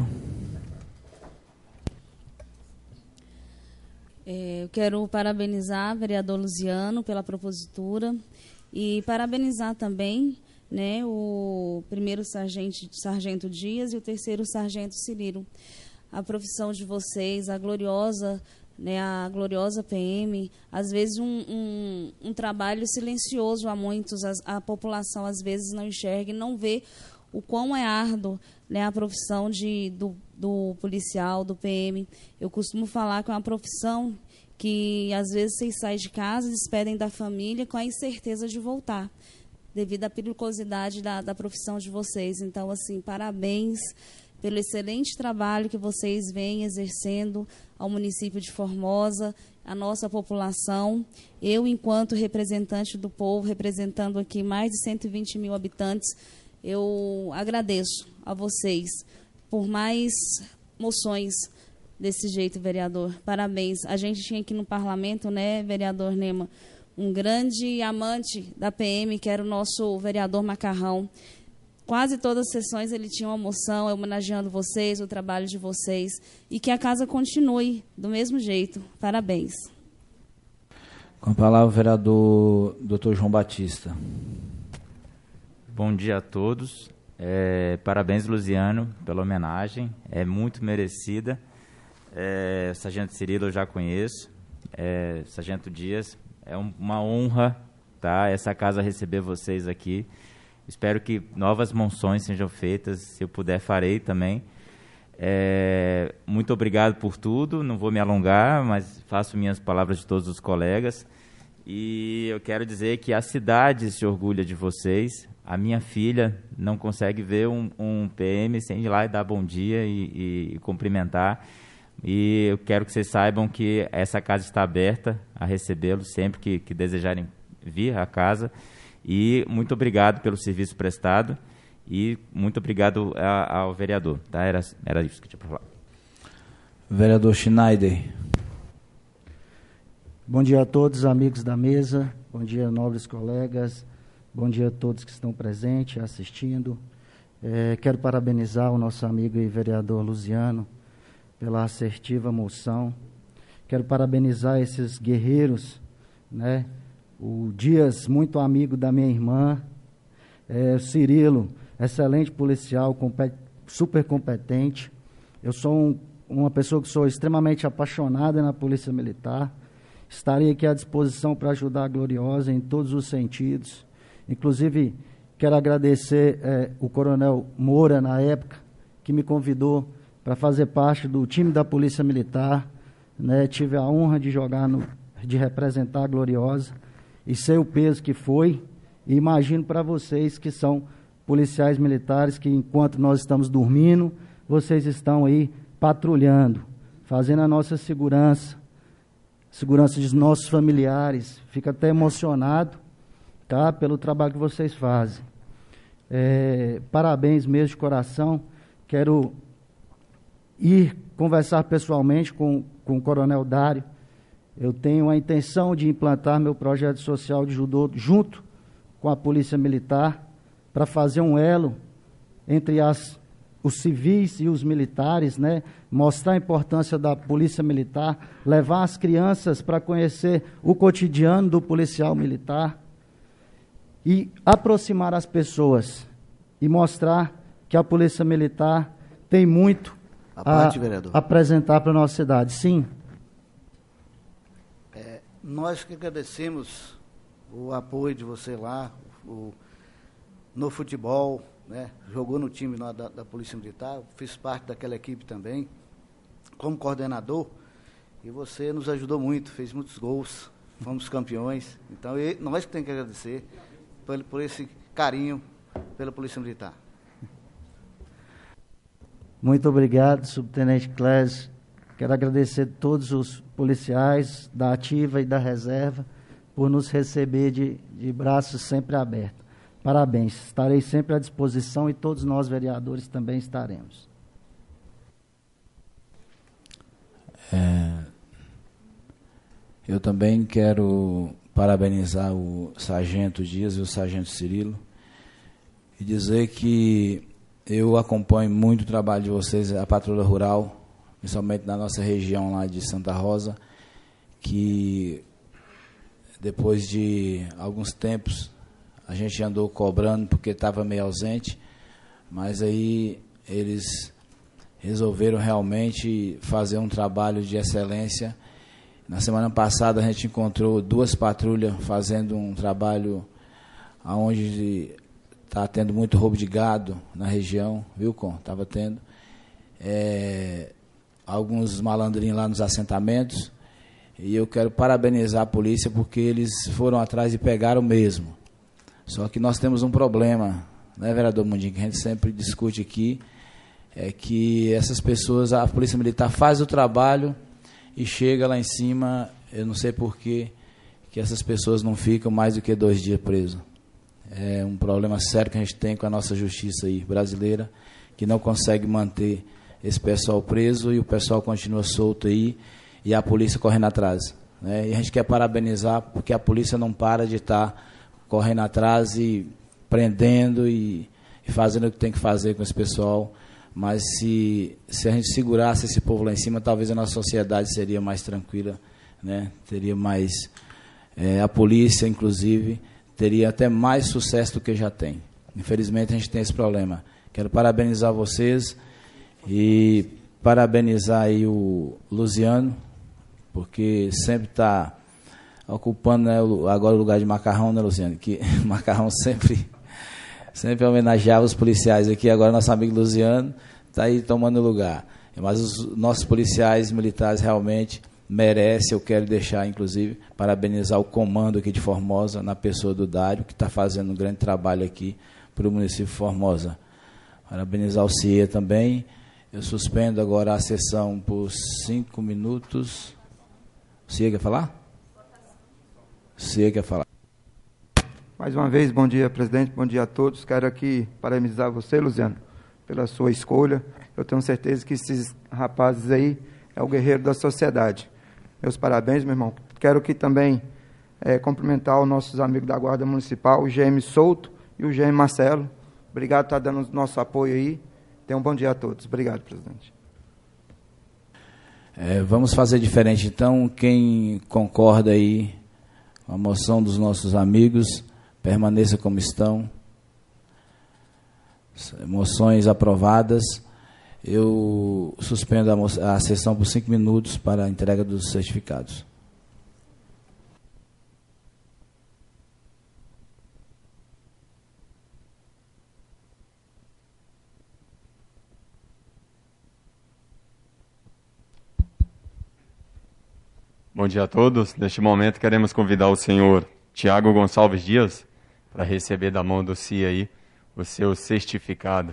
Eu quero parabenizar o vereador Luziano pela propositura e parabenizar também, né, o primeiro sargento Dias e o terceiro sargento Cirilo. A profissão de vocês, a gloriosa PM, às vezes um trabalho silencioso a muitos, a população às vezes não enxerga e não vê o quão é árduo, né, a profissão do policial, do PM. Eu costumo falar que é uma profissão que às vezes vocês saem de casa, despedem da família com a incerteza de voltar, devido à periculosidade da profissão de vocês. Então, assim, parabéns pelo excelente trabalho que vocês vêm exercendo ao município de Formosa, à nossa população. Eu, enquanto representante do povo, representando aqui mais de 120 mil habitantes, eu agradeço a vocês por mais moções desse jeito, vereador. Parabéns. A gente tinha aqui no parlamento, né, vereador Nema, um grande amante da PM, que era o nosso vereador Macarrão. Quase todas as sessões ele tinha uma moção homenageando vocês, o trabalho de vocês, e que a casa continue do mesmo jeito. Parabéns. Com a palavra o vereador Dr. João Batista. Bom dia a todos. Parabéns, Luziano, pela homenagem. É muito merecida. Sargento Cirilo eu já conheço. Sargento Dias, é uma honra, tá, essa casa receber vocês aqui. Espero que novas moções sejam feitas. Se eu puder, farei também. Muito obrigado por tudo. Não vou me alongar, mas faço minhas palavras de todos os colegas. E eu quero dizer que a cidade se orgulha de vocês. A minha filha não consegue ver um PM sem ir lá e dar bom dia e cumprimentar. E eu quero que vocês saibam que essa casa está aberta a recebê-los sempre que desejarem vir à casa. E muito obrigado pelo serviço prestado e muito obrigado ao vereador. Tá? Era isso que eu tinha para falar. Vereador Schneider. Bom dia a todos, amigos da mesa. Bom dia, nobres colegas. Bom dia a todos que estão presentes, assistindo. Quero parabenizar o nosso amigo e vereador Luziano pela assertiva moção. Quero parabenizar esses guerreiros, né? O Dias, muito amigo da minha irmã, o Cirilo, excelente policial, super competente. Eu sou uma pessoa que sou extremamente apaixonada na Polícia Militar. Estarei aqui à disposição para ajudar a Gloriosa em todos os sentidos. Inclusive, quero agradecer o Coronel Moura, na época, que me convidou para fazer parte do time da Polícia Militar. Né? Tive a honra de de representar a Gloriosa e sei o peso que foi. E imagino para vocês que são policiais militares que, enquanto nós estamos dormindo, vocês estão aí patrulhando, fazendo a nossa segurança dos nossos familiares. Fico até emocionado, tá, pelo trabalho que vocês fazem. Parabéns mesmo de coração. Quero ir conversar pessoalmente com o Coronel Dário. Eu tenho a intenção de implantar meu projeto social de judô junto com a Polícia Militar para fazer um elo entre os civis e os militares, né? Mostrar a importância da Polícia Militar, levar as crianças para conhecer o cotidiano do policial militar e aproximar as pessoas e mostrar que a Polícia Militar tem muito a apresentar para a nossa cidade. Sim. Nós que agradecemos o apoio de você lá, no futebol, né? Jogou no time lá da Polícia Militar, fiz parte daquela equipe também, como coordenador, e você nos ajudou muito, fez muitos gols, fomos campeões. Então, nós que temos que agradecer por esse carinho pela Polícia Militar. Muito obrigado, subtenente Clésio. Quero agradecer a todos os policiais da ativa e da reserva por nos receber de braços sempre abertos. Parabéns, estarei sempre à disposição e todos nós, vereadores, também estaremos. Eu também quero parabenizar o Sargento Dias e o Sargento Cirilo e dizer que eu acompanho muito o trabalho de vocês, a Patrulha Rural, principalmente na nossa região lá de Santa Rosa, que depois de alguns tempos a gente andou cobrando porque estava meio ausente, mas aí eles resolveram realmente fazer um trabalho de excelência. Na semana passada a gente encontrou 2 patrulhas fazendo um trabalho onde está tendo muito roubo de gado na região, viu, Com? Estava tendo. Alguns malandrinhos lá nos assentamentos. E eu quero parabenizar a polícia porque eles foram atrás e pegaram mesmo. Só que nós temos um problema, né, vereador Mundinho, que a gente sempre discute aqui, é que essas pessoas, a Polícia Militar faz o trabalho e chega lá em cima, eu não sei por que essas pessoas não ficam mais do que 2 dias presos. É um problema sério que a gente tem com a nossa justiça aí brasileira, que não consegue manter esse pessoal preso e o pessoal continua solto aí e a polícia correndo atrás, né? E a gente quer parabenizar porque a polícia não para de estar correndo atrás e prendendo e fazendo o que tem que fazer com esse pessoal. Mas se a gente segurasse esse povo lá em cima, talvez a nossa sociedade seria mais tranquila, né? Teria mais... a polícia, inclusive, teria até mais sucesso do que já tem. Infelizmente, a gente tem esse problema. Quero parabenizar vocês e parabenizar aí o Luziano, porque sempre está ocupando, né, agora o lugar de Macarrão, né, Luziano? Que Macarrão sempre homenageava os policiais aqui, agora nosso amigo Luziano está aí tomando lugar. Mas os nossos policiais militares realmente merecem, eu quero deixar, inclusive, parabenizar o comando aqui de Formosa, na pessoa do Dário, que está fazendo um grande trabalho aqui para o município de Formosa. Parabenizar o CIE também. Eu suspendo agora a sessão por 5 minutos. O CIE quer falar? O CIE quer falar. Mais uma vez, bom dia, presidente, bom dia a todos. Quero aqui parabenizar você, Luziano, pela sua escolha. Eu tenho certeza que esses rapazes aí é o guerreiro da sociedade. Meus parabéns, meu irmão. Quero aqui também cumprimentar os nossos amigos da Guarda Municipal, o GM Souto e o GM Marcelo. Obrigado por estar dando o nosso apoio aí. Tenham um bom dia a todos. Obrigado, presidente. Vamos fazer diferente, então. Quem concorda aí com a moção dos nossos amigos, permaneça como estão. Moções aprovadas. Eu suspendo a sessão por 5 minutos para a entrega dos certificados. Bom dia a todos. Neste momento queremos convidar o senhor Tiago Gonçalves Dias para receber da mão do CIA aí o seu certificado.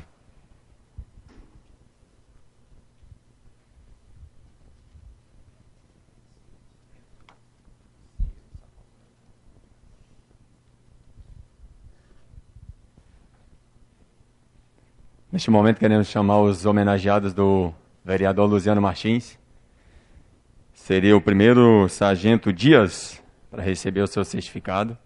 Neste momento queremos chamar os homenageados do vereador Luziano Martins. Seria o primeiro Sargento Dias para receber o seu certificado.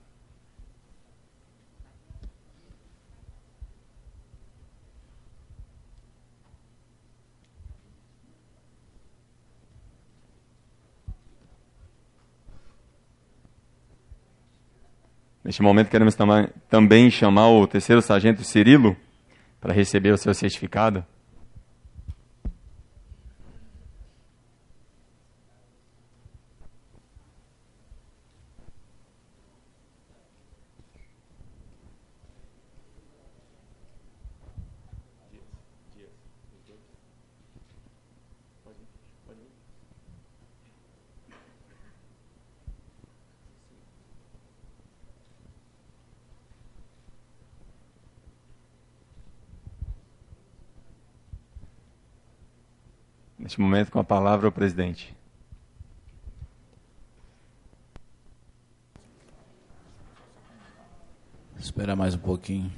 Neste momento queremos também chamar o terceiro Sargento Cirilo para receber o seu certificado. Neste momento, com a palavra, o presidente. Espera mais um pouquinho.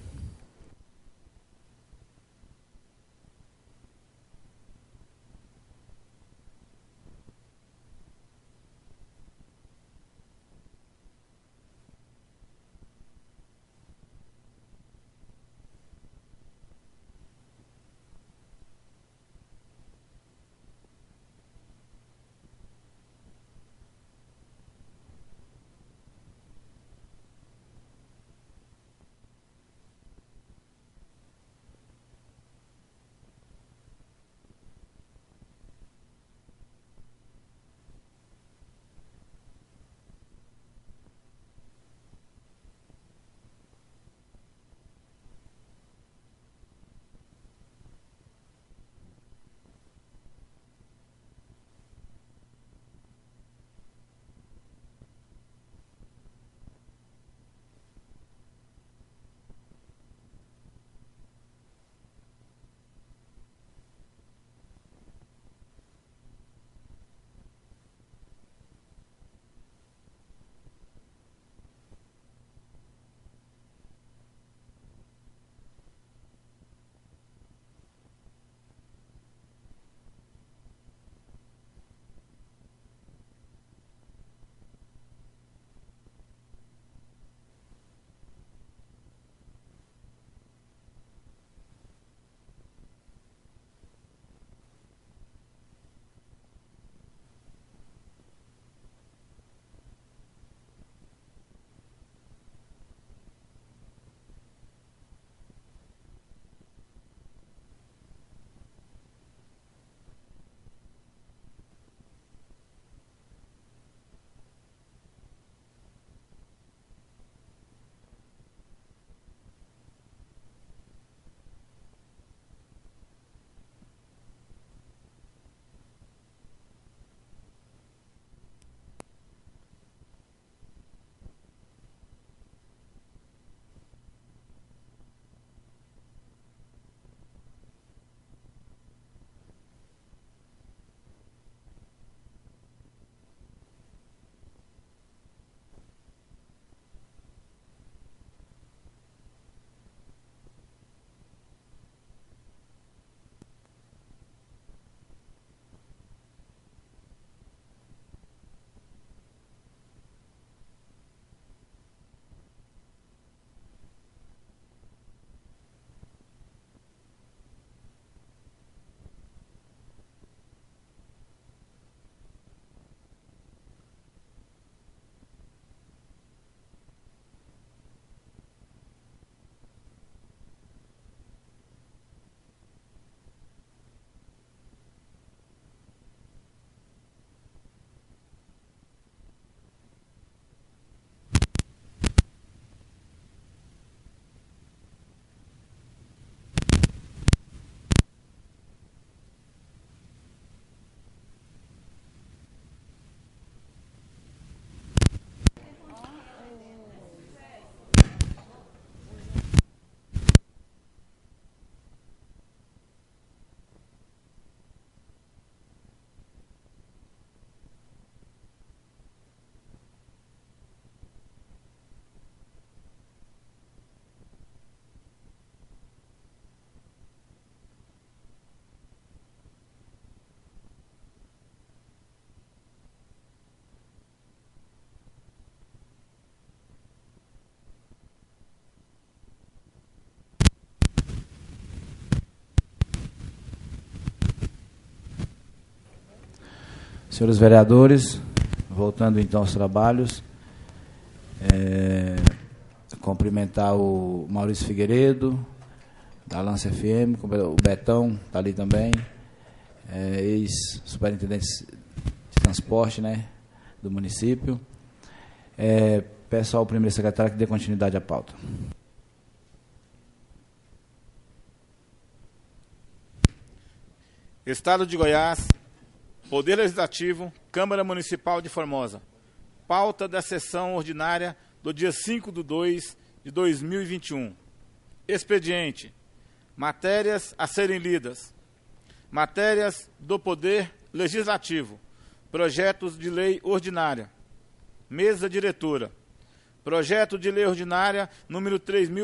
Senhores vereadores, voltando então aos trabalhos, cumprimentar o Maurício Figueiredo, da Lança FM, o Betão está ali também, ex-superintendente de transporte, né, do município. Peço ao primeiro secretário que dê continuidade à pauta. Estado de Goiás, Poder Legislativo, Câmara Municipal de Formosa. Pauta da sessão ordinária do dia 5/2/2021. Expediente. Matérias a serem lidas. Matérias do Poder Legislativo. Projetos de lei ordinária. Mesa diretora. Projeto de lei ordinária número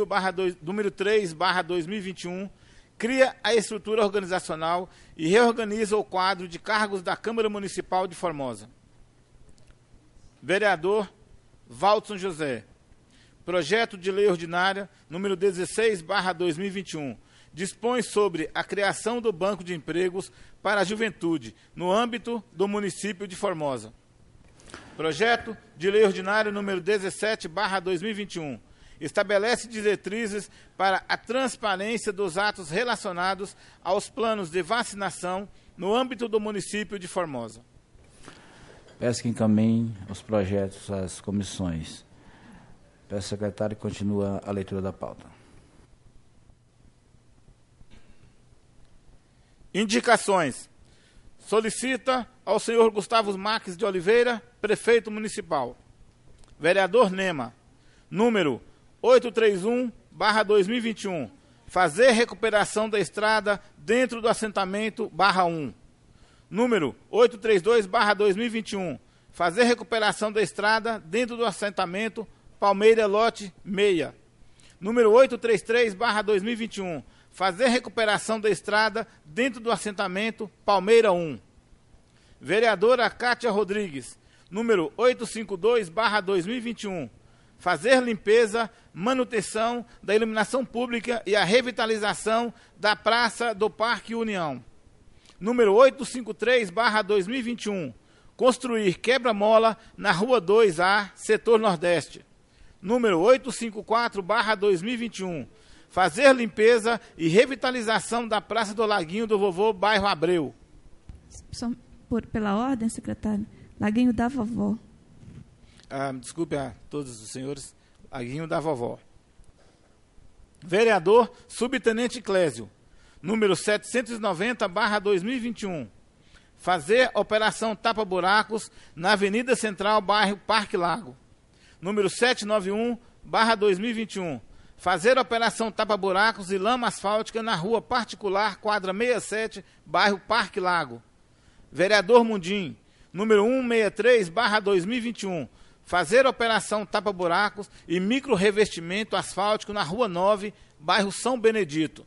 3/2021, cria a estrutura organizacional e reorganiza o quadro de cargos da Câmara Municipal de Formosa. Vereador Valtson José. Projeto de lei ordinária número 16/2021, dispõe sobre a criação do Banco de Empregos para a Juventude no âmbito do município de Formosa. Projeto de lei ordinário número 17/2021, estabelece diretrizes para a transparência dos atos relacionados aos planos de vacinação no âmbito do município de Formosa. Peço que encaminhe os projetos às comissões. Peço ao secretário que continue a leitura da pauta. Indicações. Solicita ao senhor Gustavo Marques de Oliveira, prefeito municipal. Vereador Nema. Número 831/2021. Fazer recuperação da estrada dentro do assentamento /1. Número 832/2021. Fazer recuperação da estrada dentro do assentamento Palmeira Lote 6. Número 833/2021. Fazer recuperação da estrada dentro do assentamento Palmeira 1. Vereadora Cátia Rodrigues. Número 852/2021. Fazer limpeza, manutenção da iluminação pública e a revitalização da Praça do Parque União. Número 853/2021. Construir quebra-mola na Rua 2A, setor Nordeste. Número 854/2021. Fazer limpeza e revitalização da Praça do Laguinho do Vovô, bairro Abreu. Pela ordem, secretário. Laguinho da Vovó. Desculpe a todos os senhores. Laguinho da Vovó. Vereador Subtenente Clésio. Número 790/2021. Fazer operação tapa-buracos na Avenida Central, bairro Parque Lago. Número 791/2021. Fazer operação tapa-buracos e lama asfáltica na rua particular, quadra 67, bairro Parque Lago. Vereador Mundim. Número 163/2021. Fazer operação tapa-buracos e micro-revestimento asfáltico na rua 9, bairro São Benedito.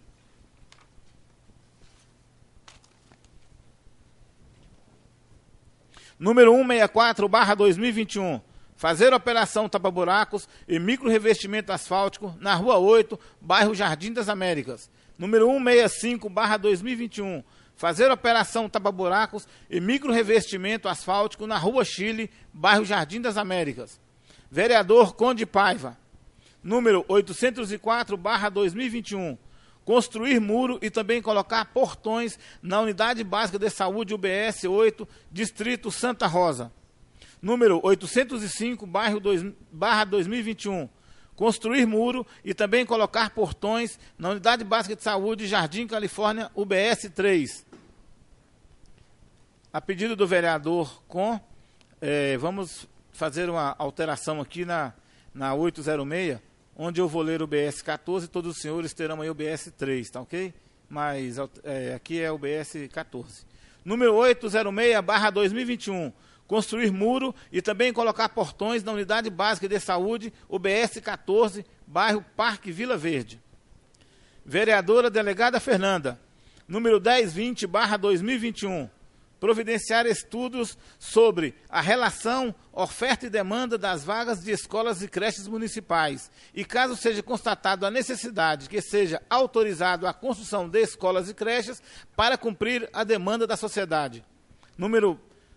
Número 164/2021. Fazer operação tapa-buracos e micro-revestimento asfáltico na Rua 8, bairro Jardim das Américas. Número 165/2021. Fazer operação tapa-buracos e micro-revestimento asfáltico na Rua Chile, bairro Jardim das Américas. Vereador Conde Paiva. Número 804/2021. Construir muro e também colocar portões na Unidade Básica de Saúde UBS 8, Distrito Santa Rosa. Número 805/2021. Construir muro e também colocar portões na Unidade Básica de Saúde Jardim Califórnia UBS 3. A pedido do vereador vamos fazer uma alteração aqui na 806, onde eu vou ler o BS 14, todos os senhores terão aí o BS 3, tá ok? Mas aqui é o BS 14. Número 806/2021. Construir muro e também colocar portões na Unidade Básica de Saúde, UBS 14, bairro Parque Vila Verde. Vereadora Delegada Fernanda. Número 1020/2021. Providenciar estudos sobre a relação oferta e demanda das vagas de escolas e creches municipais e, caso seja constatado a necessidade, que seja autorizado a construção de escolas e creches para cumprir a demanda da sociedade. Número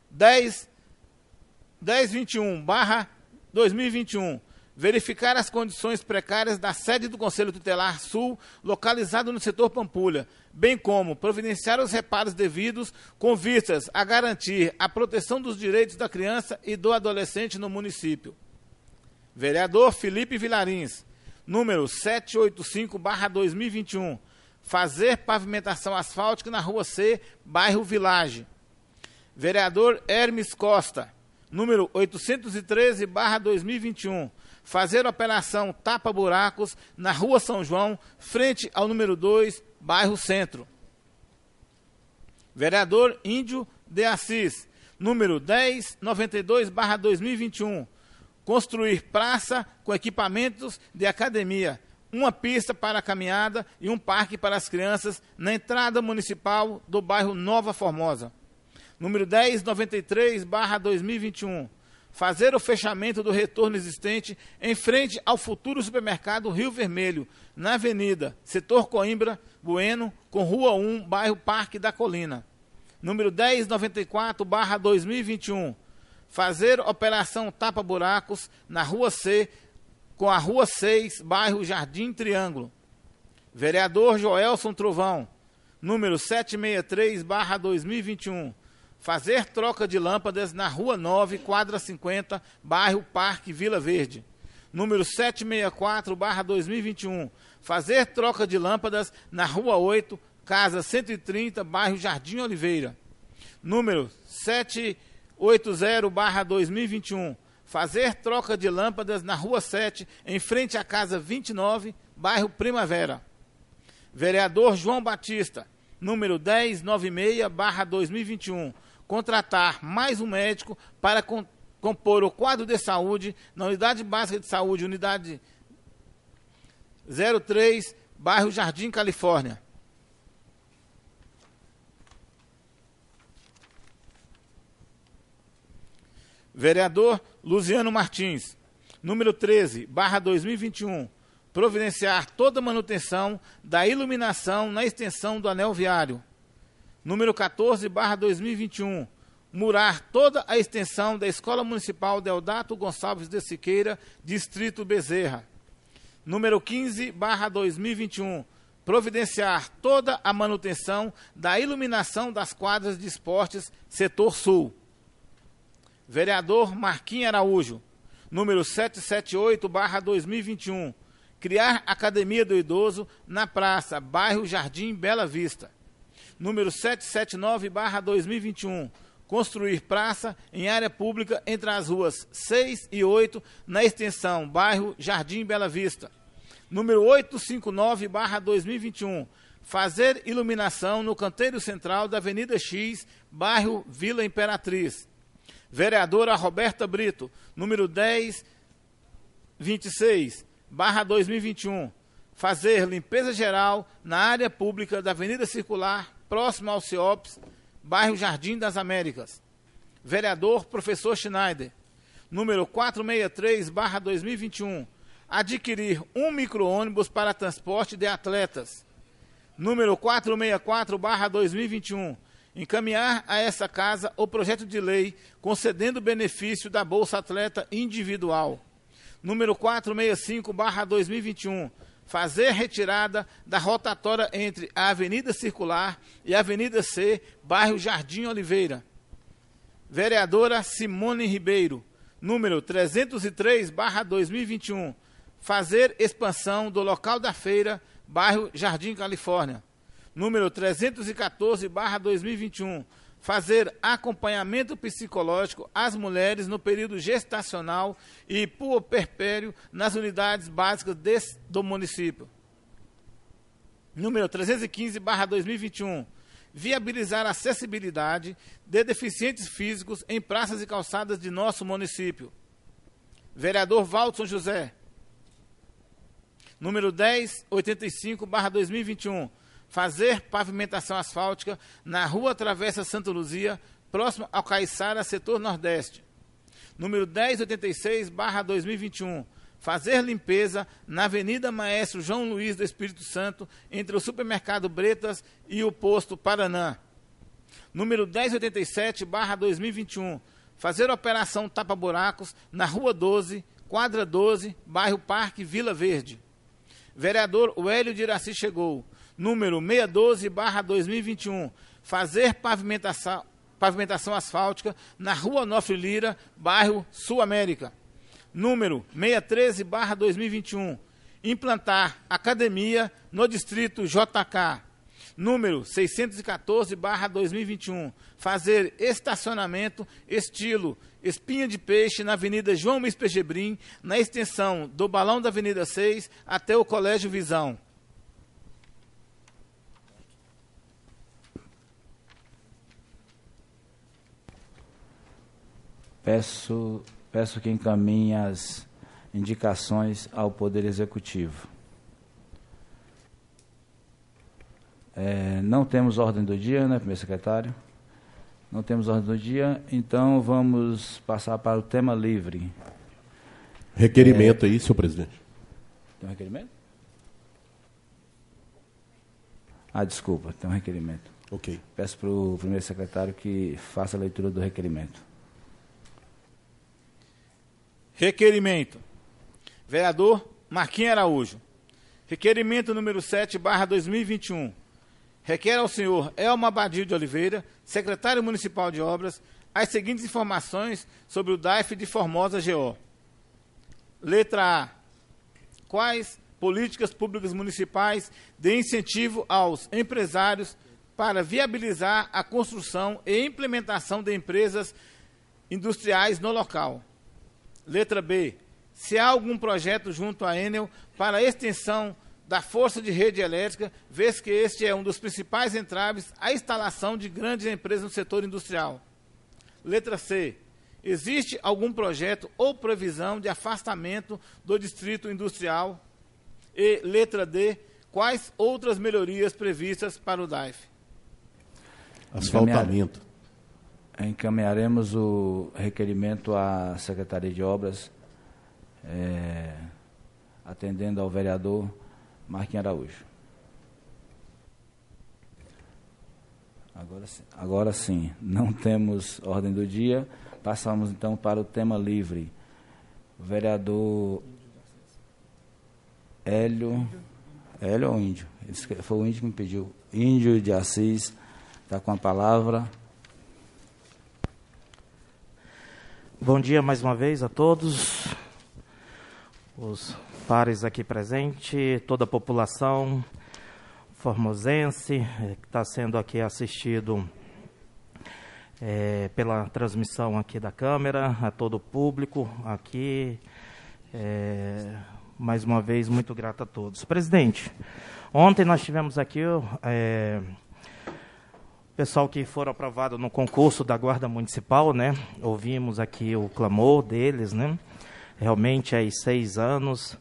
1021/2021. Verificar as condições precárias da sede do Conselho Tutelar Sul, localizado no setor Pampulha, bem como providenciar os reparos devidos com vistas a garantir a proteção dos direitos da criança e do adolescente no município. Vereador Felipe Vilarins. Número 785/2021. Fazer pavimentação asfáltica na Rua C, bairro Village. Vereador Hermes Costa. Número 813/2021. Fazer operação tapa-buracos na Rua São João, frente ao número 2, bairro Centro. Vereador Índio de Assis, número 1092/2021, construir praça com equipamentos de academia, uma pista para a caminhada e um parque para as crianças na entrada municipal do bairro Nova Formosa. Número 1093/2021, fazer o fechamento do retorno existente em frente ao futuro supermercado Rio Vermelho, na Avenida Setor Coimbra Bueno, com Rua 1, bairro Parque da Colina. Número 1094/2021, fazer operação tapa-buracos na Rua C, com a Rua 6, bairro Jardim Triângulo. Vereador Joelson Trovão, número 763/2021, fazer troca de lâmpadas na Rua 9, quadra 50, bairro Parque Vila Verde. Número 764/2021, fazer troca de lâmpadas na Rua 8, casa 130, bairro Jardim Oliveira. Número 780/2021, fazer troca de lâmpadas na Rua 7, em frente à casa 29, bairro Primavera. Vereador João Batista, número 1096/2021, contratar mais um médico para compor o quadro de saúde na Unidade Básica de Saúde, Unidade 03, bairro Jardim Califórnia. Vereador Luziano Martins, número 13/2021, providenciar toda a manutenção da iluminação na extensão do anel viário. Número 14/2021, murar toda a extensão da Escola Municipal Deodato Gonçalves de Siqueira, Distrito Bezerra. Número 15/2021, providenciar toda a manutenção da iluminação das quadras de esportes, Setor Sul. Vereador Marquinhos Araújo, número 778/2021, criar Academia do Idoso na Praça, bairro Jardim Bela Vista. Número 779/2021, construir praça em área pública entre as ruas 6 e 8, na extensão bairro Jardim Bela Vista. Número 859/2021, fazer iluminação no canteiro central da Avenida X, bairro Vila Imperatriz. Vereadora Roberta Brito, número 1026/2021, fazer limpeza geral na área pública da Avenida Circular, próximo ao CIOPS, bairro Jardim das Américas. Vereador Professor Schneider, número 463/2021, adquirir um micro-ônibus para transporte de atletas. Número 464/2021, encaminhar a essa casa o projeto de lei concedendo o benefício da Bolsa Atleta Individual. Número 465/2021, fazer retirada da rotatória entre a Avenida Circular e a Avenida C, bairro Jardim Oliveira. Vereadora Simone Ribeiro, número 303/2021, fazer expansão do local da feira, bairro Jardim Califórnia. Número 314/2021, fazer acompanhamento psicológico às mulheres no período gestacional e puerpério nas unidades básicas do município. Número 315/2021, viabilizar a acessibilidade de deficientes físicos em praças e calçadas de nosso município. Vereador Valdson José, número 1085/2021, fazer pavimentação asfáltica na Rua Travessa Santa Luzia, próximo ao Caiçara, setor Nordeste. Número 1086/2021, fazer limpeza na Avenida Maestro João Luiz do Espírito Santo, entre o Supermercado Bretas e o Posto Paraná. Número 1087/2021, fazer operação tapa-buracos na Rua 12, quadra 12, bairro Parque Vila Verde. Vereador Wélio de Iraci Chegou, número 612/2021, fazer pavimentação asfáltica na Rua Onofre Lira, bairro Sul América. Número 613/2021, implantar academia no distrito JK. Número 614/2021, fazer estacionamento estilo Espinha de Peixe na Avenida João Luiz Pegebrim, na extensão do Balão da Avenida 6 até o Colégio Visão. Peço que encaminhe as indicações ao Poder Executivo. Não temos ordem do dia, né, primeiro secretário? Não temos ordem do dia, então vamos passar para o tema livre. Requerimento aí, senhor presidente. Tem um requerimento? Desculpa, tem um requerimento. Ok. Peço para o primeiro secretário que faça a leitura do requerimento. Requerimento. Vereador Marquinhos Araújo. Requerimento número 7/2021. Requer ao senhor Elma Badio de Oliveira, secretário municipal de obras, as seguintes informações sobre o DAIF de Formosa GO. Letra A. Quais políticas públicas municipais de incentivo aos empresários para viabilizar a construção e implementação de empresas industriais no local? Letra B. Se há algum projeto junto à Enel para a extensão da força de rede elétrica, vez que este é um dos principais entraves à instalação de grandes empresas no setor industrial. Letra C. Existe algum projeto ou previsão de afastamento do distrito industrial? E letra D. Quais outras melhorias previstas para o DAIF? Asfaltamento. Encaminharemos o requerimento à Secretaria de Obras, atendendo ao vereador Marquinhos Araújo. Agora sim, não temos ordem do dia. Passamos então para o tema livre. O vereador Hélio ou Índio? Foi o Índio que me pediu. Índio de Assis está com a palavra. Bom dia mais uma vez a todos, os pares aqui presentes, toda a população formosense que está sendo aqui assistido pela transmissão aqui da Câmara, a todo o público aqui. Mais uma vez, muito grato a todos. Presidente, ontem nós tivemos aqui pessoal que foram aprovados no concurso da Guarda Municipal, né? Ouvimos aqui o clamor deles, né? Realmente, há 6 anos.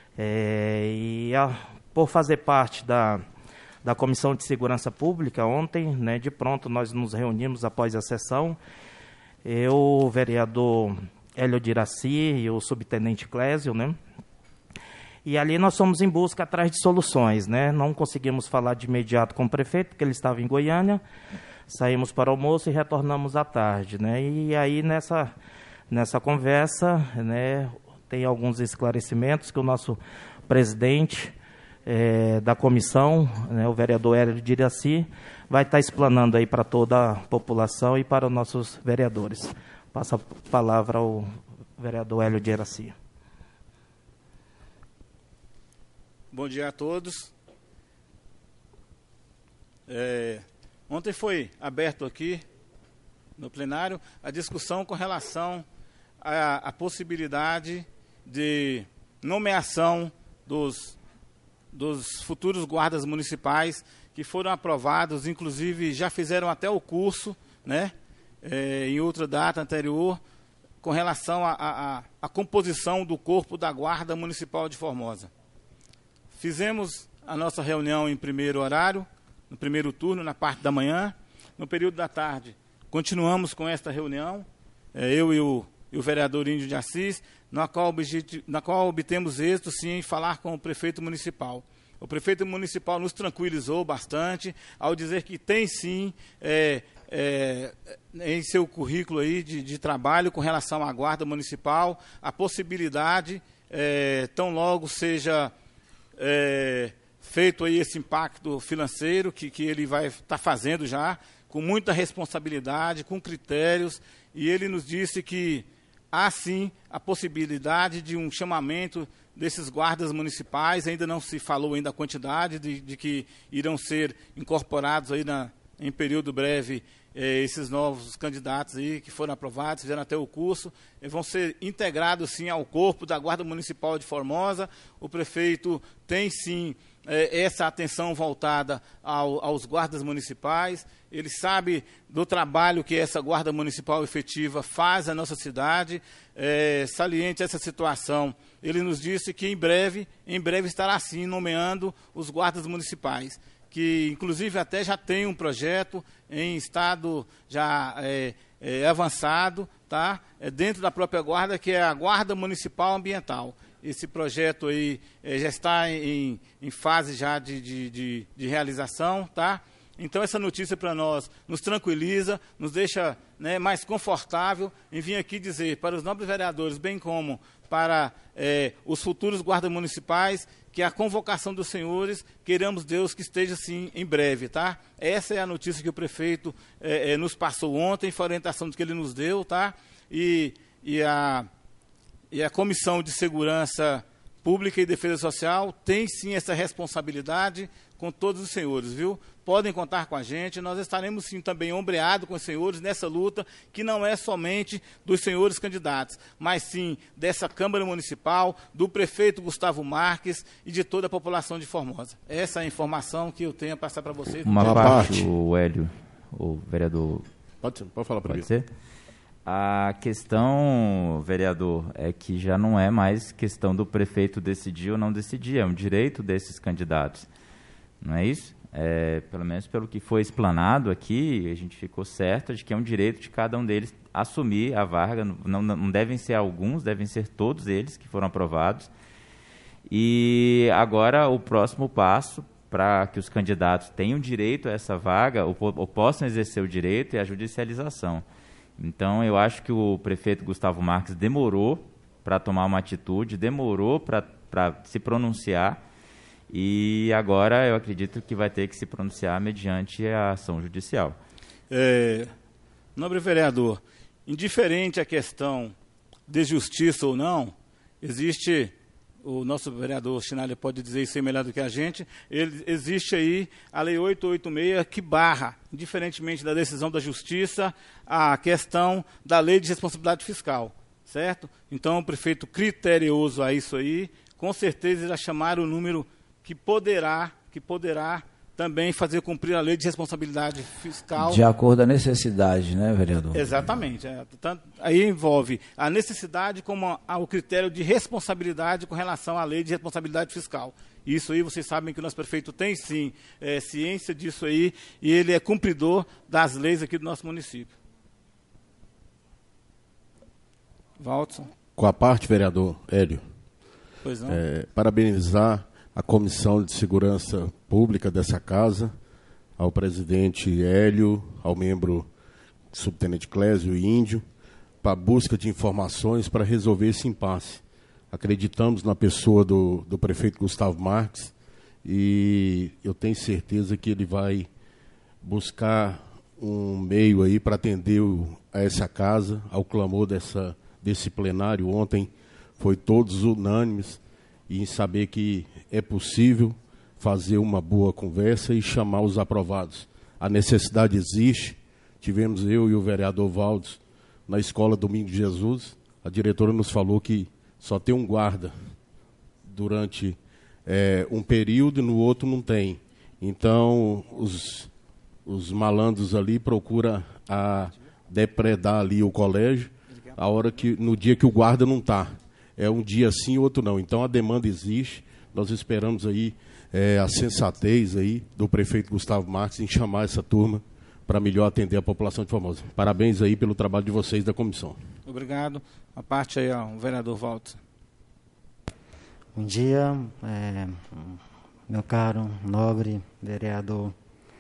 Por fazer parte da Comissão de Segurança Pública, ontem, né, de pronto, nós nos reunimos após a sessão. Eu, o vereador Hélio de Iraci e o subtenente Clésio, né? E ali nós fomos em busca atrás de soluções, né? Não conseguimos falar de imediato com o prefeito, porque ele estava em Goiânia. Saímos para o almoço e retornamos à tarde, né? E aí, nessa conversa, né, tem alguns esclarecimentos que o nosso presidente da comissão, né, o vereador Hélio de Iraci, vai estar explanando aí para toda a população e para os nossos vereadores. Passo a palavra ao vereador Hélio de Iraci. Bom dia a todos. Ontem foi aberto aqui no plenário a discussão com relação à possibilidade de nomeação dos futuros guardas municipais que foram aprovados, inclusive já fizeram até o curso, né, em outra data anterior, com relação à composição do corpo da Guarda Municipal de Formosa. Fizemos a nossa reunião em primeiro horário, no primeiro turno, na parte da manhã. No período da tarde, continuamos com esta reunião, eu e o vereador Índio de Assis, na qual obtemos êxito, sim, em falar com o prefeito municipal. O prefeito municipal nos tranquilizou bastante ao dizer que tem, sim, em seu currículo aí de trabalho com relação à Guarda Municipal, a possibilidade, tão logo seja feito aí esse impacto financeiro que ele vai estar fazendo já, com muita responsabilidade, com critérios, e ele nos disse que há sim a possibilidade de um chamamento desses guardas municipais. Ainda não se falou ainda a quantidade de que irão ser incorporados aí em período breve, esses novos candidatos aí que foram aprovados, fizeram até o curso, vão ser integrados sim ao corpo da Guarda Municipal de Formosa. O prefeito tem sim essa atenção voltada aos guardas municipais. Ele sabe do trabalho que essa guarda municipal efetiva faz na nossa cidade. Saliente essa situação, ele nos disse que em breve estará sim nomeando os guardas municipais, que inclusive até já tem um projeto em estado já avançado, tá? Dentro da própria guarda, que é a Guarda Municipal Ambiental. Esse projeto aí já está em fase já de realização, tá? Então essa notícia para nós nos tranquiliza, nos deixa, né, mais confortável em vir aqui dizer para os nobres vereadores, bem como para os futuros guardas municipais, que a convocação dos senhores, queiramos Deus que esteja assim em breve, tá? Essa é a notícia que o prefeito nos passou ontem, foi a orientação que ele nos deu, tá? E a Comissão de Segurança Pública e Defesa Social tem sim essa responsabilidade com todos os senhores, viu? Podem contar com a gente, nós estaremos sim também ombreados com os senhores nessa luta, que não é somente dos senhores candidatos, mas sim dessa Câmara Municipal, do prefeito Gustavo Marques e de toda a população de Formosa. Essa é a informação que eu tenho a passar para vocês. Uma parte, o Hélio, o vereador... Pode falar para mim. Pode ser? A questão, vereador, é que já não é mais questão do prefeito decidir ou não decidir, é um direito desses candidatos. Não é isso? Pelo menos pelo que foi explanado aqui, a gente ficou certo de que é um direito de cada um deles assumir a vaga. Não devem ser alguns, devem ser todos eles que foram aprovados. E agora o próximo passo para que os candidatos tenham direito a essa vaga, ou possam exercer o direito, é a judicialização. Então, eu acho que o prefeito Gustavo Marques demorou para tomar uma atitude, demorou para se pronunciar, e agora eu acredito que vai ter que se pronunciar mediante a ação judicial. Nobre vereador, indiferente à questão de justiça ou não, existe, o nosso vereador Chinalha pode dizer isso aí melhor do que a gente, existe aí a Lei 886 que barra, indiferentemente da decisão da Justiça, a questão da Lei de Responsabilidade Fiscal, certo? Então, o prefeito criterioso a isso aí, com certeza irá chamar o número que poderá também fazer cumprir a Lei de Responsabilidade Fiscal. De acordo com a necessidade, né, vereador? Exatamente. Aí envolve a necessidade como o critério de responsabilidade com relação à Lei de Responsabilidade Fiscal. Isso aí, vocês sabem que o nosso prefeito tem, sim, ciência disso aí, e ele é cumpridor das leis aqui do nosso município. Waltson. Com a parte, vereador Hélio, pois não. Parabenizar a Comissão de Segurança Pública dessa casa, ao presidente Hélio, ao membro subtenente Clésio e Índio, para a busca de informações para resolver esse impasse. Acreditamos na pessoa do prefeito Gustavo Marques e eu tenho certeza que ele vai buscar um meio aí para atender a essa casa, ao clamor desse plenário. Ontem foi todos unânimes em saber que é possível fazer uma boa conversa e chamar os aprovados. A necessidade existe. Tivemos eu e o vereador Valdes na escola Domingo de Jesus. A diretora nos falou que só tem um guarda durante um período e no outro não tem. Então, os malandros ali procuram depredar ali o colégio no dia que o guarda não está. É um dia sim e outro não. Então, a demanda existe. Nós esperamos aí a sensatez aí do prefeito Gustavo Marques em chamar essa turma para melhor atender a população de Formosa. Parabéns aí pelo trabalho de vocês da comissão. Obrigado. A parte aí, o vereador Walter. Bom dia, meu caro, nobre vereador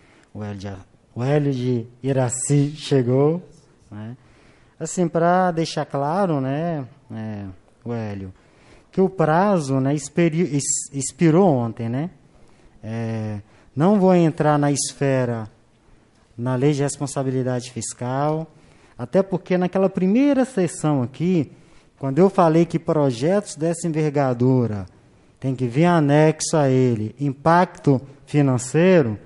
o Hélio de Iraci chegou. Né? Assim, para deixar claro, né, o Hélio, que o prazo, né, expirou ontem, né? Não vou entrar na esfera, na Lei de Responsabilidade Fiscal, até porque naquela primeira sessão aqui, quando eu falei que projetos dessa envergadura tem que vir anexo a ele, impacto financeiro,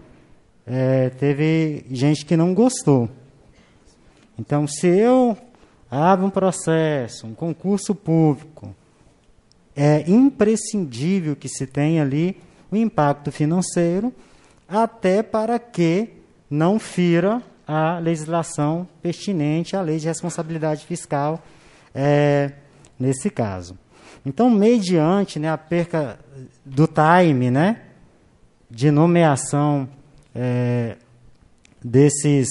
teve gente que não gostou. Então, se eu abro um processo, um concurso público, é imprescindível que se tenha ali o impacto financeiro, até para que não fira a legislação pertinente à lei de responsabilidade fiscal, nesse caso. Então, mediante, né, a perca do time, né, de nomeação desses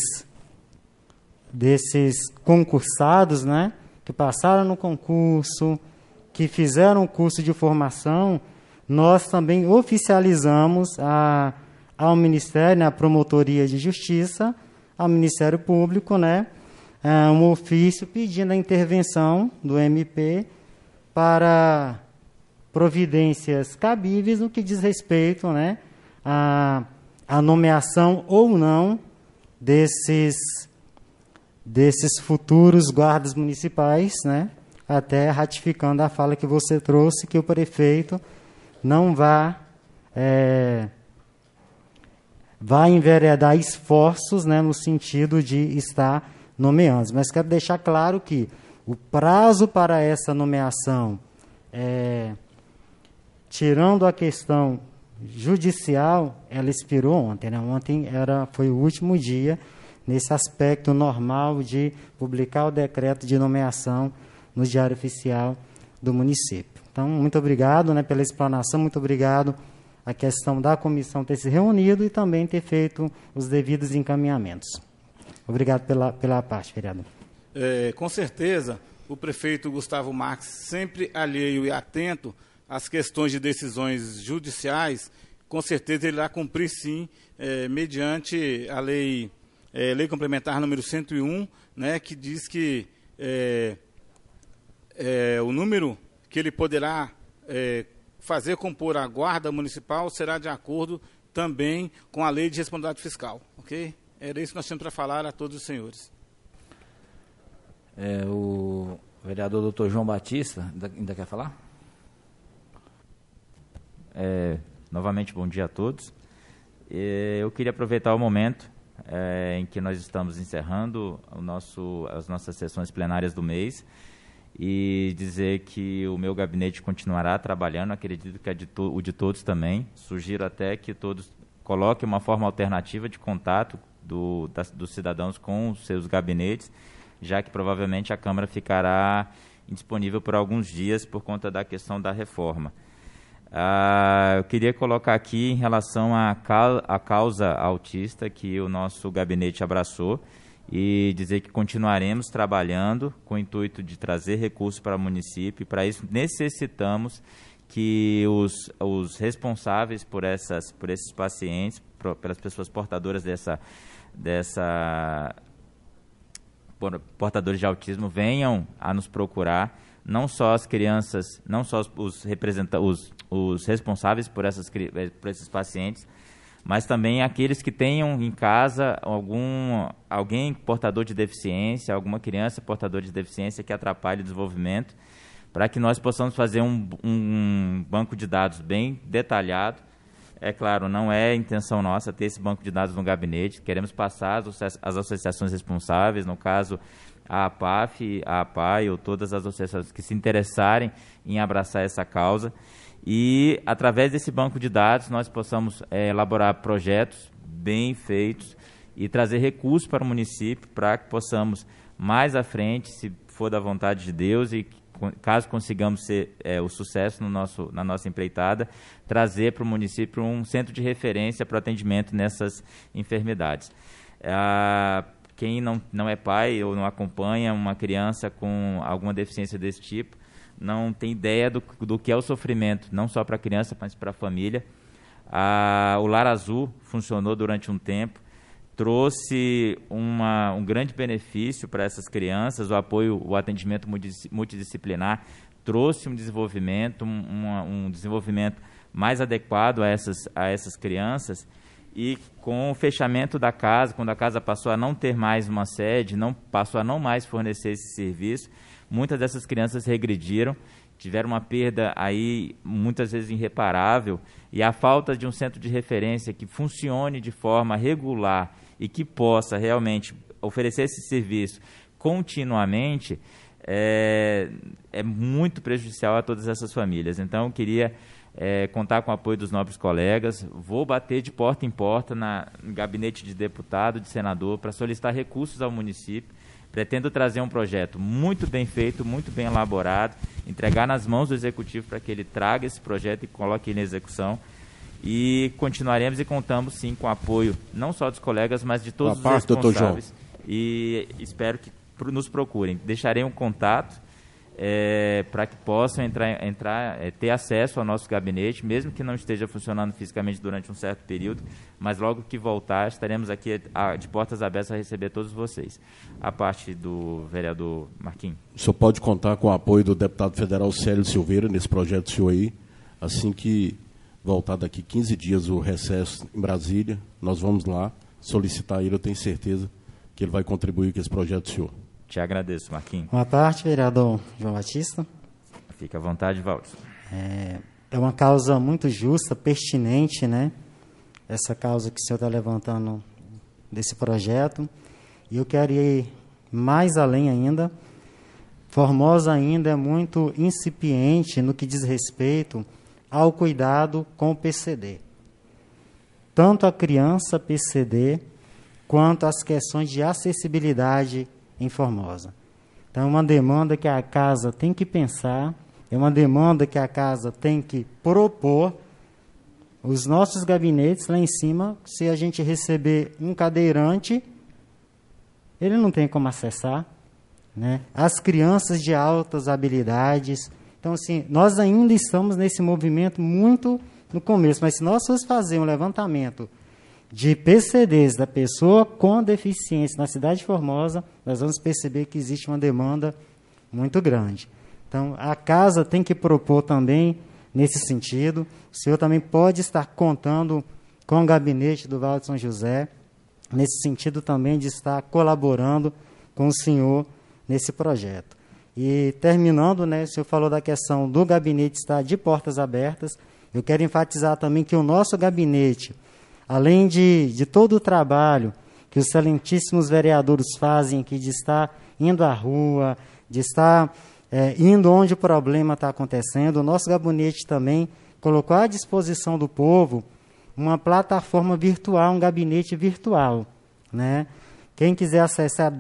concursados, né, que passaram no concurso, que fizeram o curso de formação, nós também oficializamos ao Ministério, né, a Promotoria de Justiça, ao Ministério Público, né, um ofício pedindo a intervenção do MP para providências cabíveis no que diz respeito, né, à nomeação ou não desses futuros guardas municipais, né, até ratificando a fala que você trouxe, que o prefeito não vai enveredar esforços, né, no sentido de estar nomeando. Mas quero deixar claro que o prazo para essa nomeação, tirando a questão judicial, ela expirou ontem, né? Ontem foi o último dia nesse aspecto normal de publicar o decreto de nomeação no Diário Oficial do município. Então, muito obrigado, né, pela explanação, muito obrigado a questão da comissão ter se reunido e também ter feito os devidos encaminhamentos. Obrigado pela parte, vereador. Com certeza, o prefeito Gustavo Marques, sempre alheio e atento às questões de decisões judiciais, com certeza ele irá cumprir, sim, mediante a lei complementar número 101, né, que diz que o número que ele poderá fazer compor a guarda municipal será de acordo também com a lei de responsabilidade fiscal, ok? Era isso que nós tínhamos para falar a todos os senhores. O vereador doutor João Batista ainda quer falar? Novamente, bom dia a todos. Eu queria aproveitar o momento em que nós estamos encerrando as nossas sessões plenárias do mês e dizer que o meu gabinete continuará trabalhando, acredito que o de todos também. Sugiro até que todos coloquem uma forma alternativa de contato dos cidadãos com os seus gabinetes, já que provavelmente a Câmara ficará indisponível por alguns dias por conta da questão da reforma. Eu queria colocar aqui em relação à causa autista que o nosso gabinete abraçou e dizer que continuaremos trabalhando com o intuito de trazer recursos para o município. Para isso necessitamos que os responsáveis por esses pacientes, pelas pessoas portadoras portadores de autismo, venham a nos procurar, não só as crianças, não só os responsáveis por esses pacientes, mas também aqueles que tenham em casa alguém portador de deficiência, alguma criança portadora de deficiência que atrapalhe o desenvolvimento, para que nós possamos fazer um banco de dados bem detalhado. É claro, não é intenção nossa ter esse banco de dados no gabinete, queremos passar as associações responsáveis, no caso a APAF, a APAI ou todas as associações que se interessarem em abraçar essa causa, e através desse banco de dados nós possamos elaborar projetos bem feitos e trazer recursos para o município para que possamos mais à frente, se for da vontade de Deus e caso consigamos ser o sucesso na nossa empreitada, trazer para o município um centro de referência para o atendimento nessas enfermidades. Quem não é pai ou não acompanha uma criança com alguma deficiência desse tipo, não tem ideia do que é o sofrimento, não só para a criança, mas para a família. O Lar Azul funcionou durante um tempo, trouxe um grande benefício para essas crianças, o atendimento multidisciplinar trouxe um desenvolvimento, um desenvolvimento mais adequado a essas crianças, e com o fechamento da casa, quando a casa passou a não ter mais uma sede, passou a não mais fornecer esse serviço, muitas dessas crianças regrediram, tiveram uma perda aí muitas vezes irreparável, e a falta de um centro de referência que funcione de forma regular e que possa realmente oferecer esse serviço continuamente, é muito prejudicial a todas essas famílias. Então, eu queria contar com o apoio dos nobres colegas. Vou bater de porta em porta no gabinete de deputado, de senador, para solicitar recursos ao município. Pretendo trazer um projeto muito bem feito, muito bem elaborado, entregar nas mãos do Executivo para que ele traga esse projeto e coloque ele em execução. E continuaremos e contamos, sim, com o apoio não só dos colegas, mas de todos os responsáveis. E espero que nos procurem. Deixarei um contato para que possam ter acesso ao nosso gabinete, mesmo que não esteja funcionando fisicamente durante um certo período, mas logo que voltar, estaremos aqui de portas abertas a receber todos vocês. A parte do vereador Marquinhos. O senhor pode contar com o apoio do deputado federal Célio Silveira nesse projeto do senhor aí. Assim que voltar daqui 15 dias o recesso em Brasília, nós vamos lá solicitar ele, eu tenho certeza que ele vai contribuir com esse projeto do senhor. Te agradeço, Marquinhos. Boa tarde, vereador João Batista. Fica à vontade, Valdir. É uma causa muito justa, pertinente, né? Essa causa que o senhor está levantando desse projeto. E eu quero ir mais além ainda. Formosa ainda é muito incipiente no que diz respeito ao cuidado com o PCD. Tanto a criança PCD, quanto as questões de acessibilidade em Formosa. Então, é uma demanda que a casa tem que pensar, é uma demanda que a casa tem que propor. Os nossos gabinetes lá em cima, se a gente receber um cadeirante, ele não tem como acessar, né? As crianças de altas habilidades. Então, assim, nós ainda estamos nesse movimento muito no começo, mas se nós formos fazer um levantamento de PCDs da pessoa com deficiência na cidade de Formosa, nós vamos perceber que existe uma demanda muito grande. Então, a casa tem que propor também nesse sentido. O senhor também pode estar contando com o gabinete do Vale de São José, nesse sentido também de estar colaborando com o senhor nesse projeto. E terminando, né, o senhor falou da questão do gabinete estar de portas abertas. Eu quero enfatizar também que o nosso gabinete, além de todo o trabalho que os excelentíssimos vereadores fazem aqui, de estar indo à rua, de estar indo onde o problema está acontecendo, o nosso gabinete também colocou à disposição do povo uma plataforma virtual, um gabinete virtual, né? Quem quiser acessar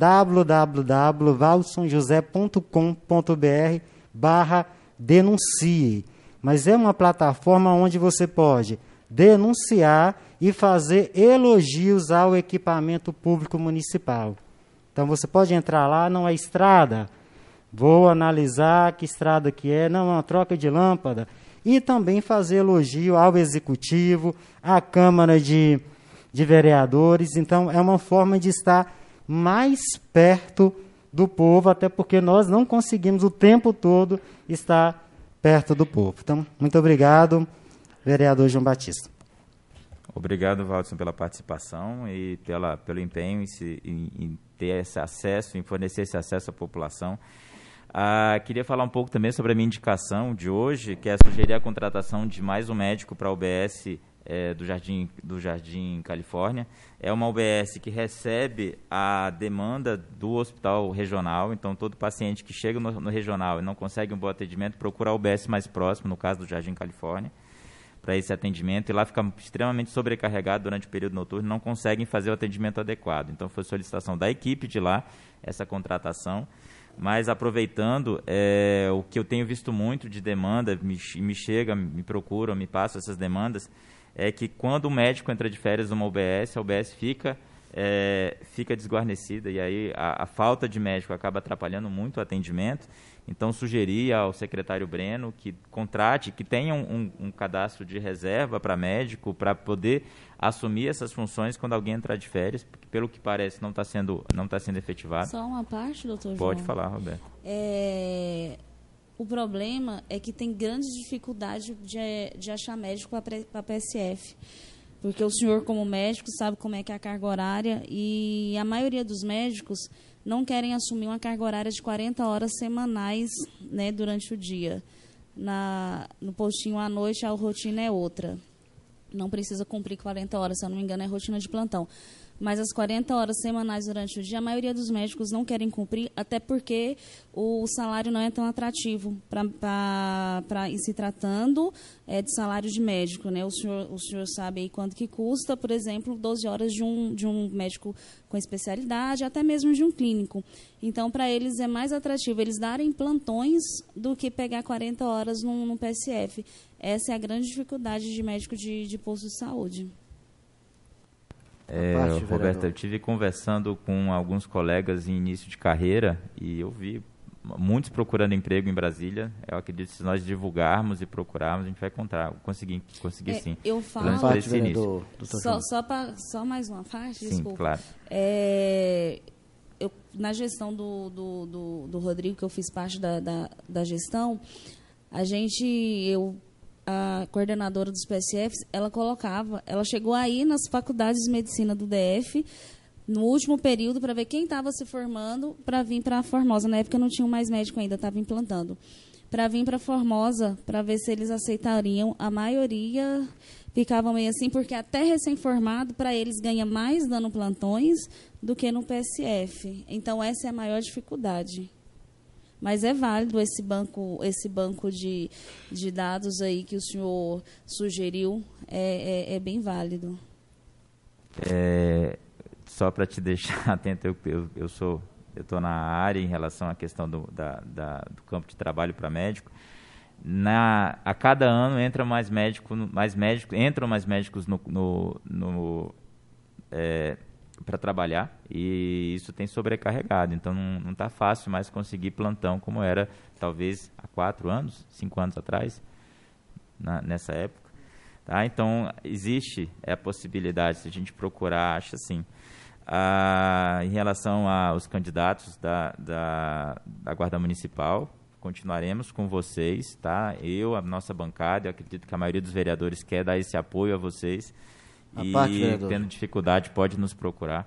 www.valdesonjosé.com.br/denuncie. Mas é uma plataforma onde você pode denunciar e fazer elogios ao equipamento público municipal. Então, você pode entrar lá, não é estrada, vou analisar que estrada que é, não é uma troca de lâmpada, e também fazer elogio ao Executivo, à Câmara de Vereadores. Então, é uma forma de estar mais perto do povo, até porque nós não conseguimos o tempo todo estar perto do povo. Então, muito obrigado, vereador João Batista. Obrigado, Valdson, pela participação e pelo empenho em ter esse acesso, em fornecer esse acesso à população. Queria falar um pouco também sobre a minha indicação de hoje, que é sugerir a contratação de mais um médico para a UBS do Jardim Califórnia. É uma UBS que recebe a demanda do hospital regional, então todo paciente que chega no regional e não consegue um bom atendimento, procura a UBS mais próximo, no caso do Jardim Califórnia, para esse atendimento, e lá fica extremamente sobrecarregado durante o período noturno, não conseguem fazer o atendimento adequado. Então, foi solicitação da equipe de lá, essa contratação. Mas, aproveitando, o que eu tenho visto muito de demanda, me chega, me procuram, me passam essas demandas, é que quando o médico entra de férias numa UBS, a UBS fica desguarnecida, e aí a falta de médico acaba atrapalhando muito o atendimento. Então, sugeri ao secretário Breno que contrate, que tenha um cadastro de reserva para médico, para poder assumir essas funções quando alguém entrar de férias, porque, pelo que parece, não está sendo efetivado. Só uma parte, doutor João? Pode falar, Roberto. O problema é que tem grandes dificuldades de achar médico para a PSF. Porque o senhor, como médico, sabe como é que é a carga horária, e a maioria dos médicos não querem assumir uma carga horária de 40 horas semanais, né, durante o dia. No postinho à noite, a rotina é outra. Não precisa cumprir 40 horas, se eu não me engano, é rotina de plantão. Mas as 40 horas semanais durante o dia, a maioria dos médicos não querem cumprir, até porque o salário não é tão atrativo para ir se tratando de salário de médico, né? O senhor sabe aí quanto que custa, por exemplo, 12 horas de um médico com especialidade, até mesmo de um clínico. Então, para eles é mais atrativo eles darem plantões do que pegar 40 horas num PSF. Essa é a grande dificuldade de médico de posto de saúde. Roberta, eu estive conversando com alguns colegas em início de carreira e eu vi muitos procurando emprego em Brasília. Eu acredito que se nós divulgarmos e procurarmos, a gente vai conseguir sim. Eu falo... Só mais uma parte, sim, desculpa. Claro. Na gestão do Rodrigo, que eu fiz parte da gestão, a coordenadora dos PSFs, ela chegou aí nas faculdades de medicina do DF, no último período, para ver quem estava se formando, para vir para a Formosa. Na época não tinha mais médico ainda, estava implantando. Para vir para a Formosa, para ver se eles aceitariam. A maioria ficavam meio assim, porque até recém-formado, para eles, ganha mais dando plantões do que no PSF. Então, essa é a maior dificuldade. Mas é válido esse banco de dados aí que o senhor sugeriu, é bem válido. Só para te deixar atento, eu estou na área em relação à questão do campo de trabalho para médico. A cada ano entram mais médicos para trabalhar, e isso tem sobrecarregado. Então não está fácil mais conseguir plantão como era talvez há 5 anos atrás, nessa época. Tá? Então existe a possibilidade, se a gente procurar, acha assim. Em relação aos candidatos da Guarda Municipal, continuaremos com vocês, tá? A nossa bancada, eu acredito que a maioria dos vereadores quer dar esse apoio a vocês. Tendo dificuldade, pode nos procurar.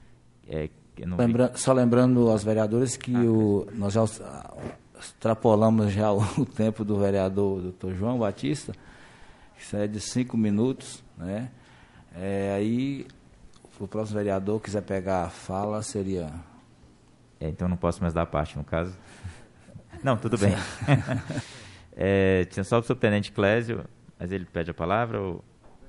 Só lembrando aos vereadores que nós já extrapolamos já o tempo do vereador Dr. João Batista, que é de 5 minutos, né? Aí, o próximo vereador quiser pegar a fala, seria... Então não posso mais dar parte, no caso. Não, tudo bem. Tinha só o subtenente Clésio, mas ele pede a palavra ou...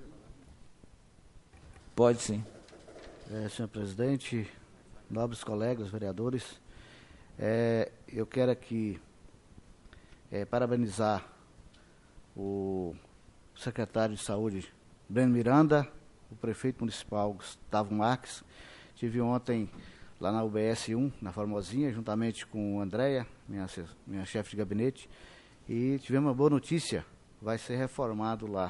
Pode sim. Senhor presidente, nobres colegas, vereadores, eu quero aqui parabenizar o secretário de Saúde, Breno Miranda, o prefeito municipal, Gustavo Marques. Tive ontem lá na UBS 1, na Formosinha, juntamente com a Andréia, minha chefe de gabinete, e tivemos uma boa notícia: vai ser reformado lá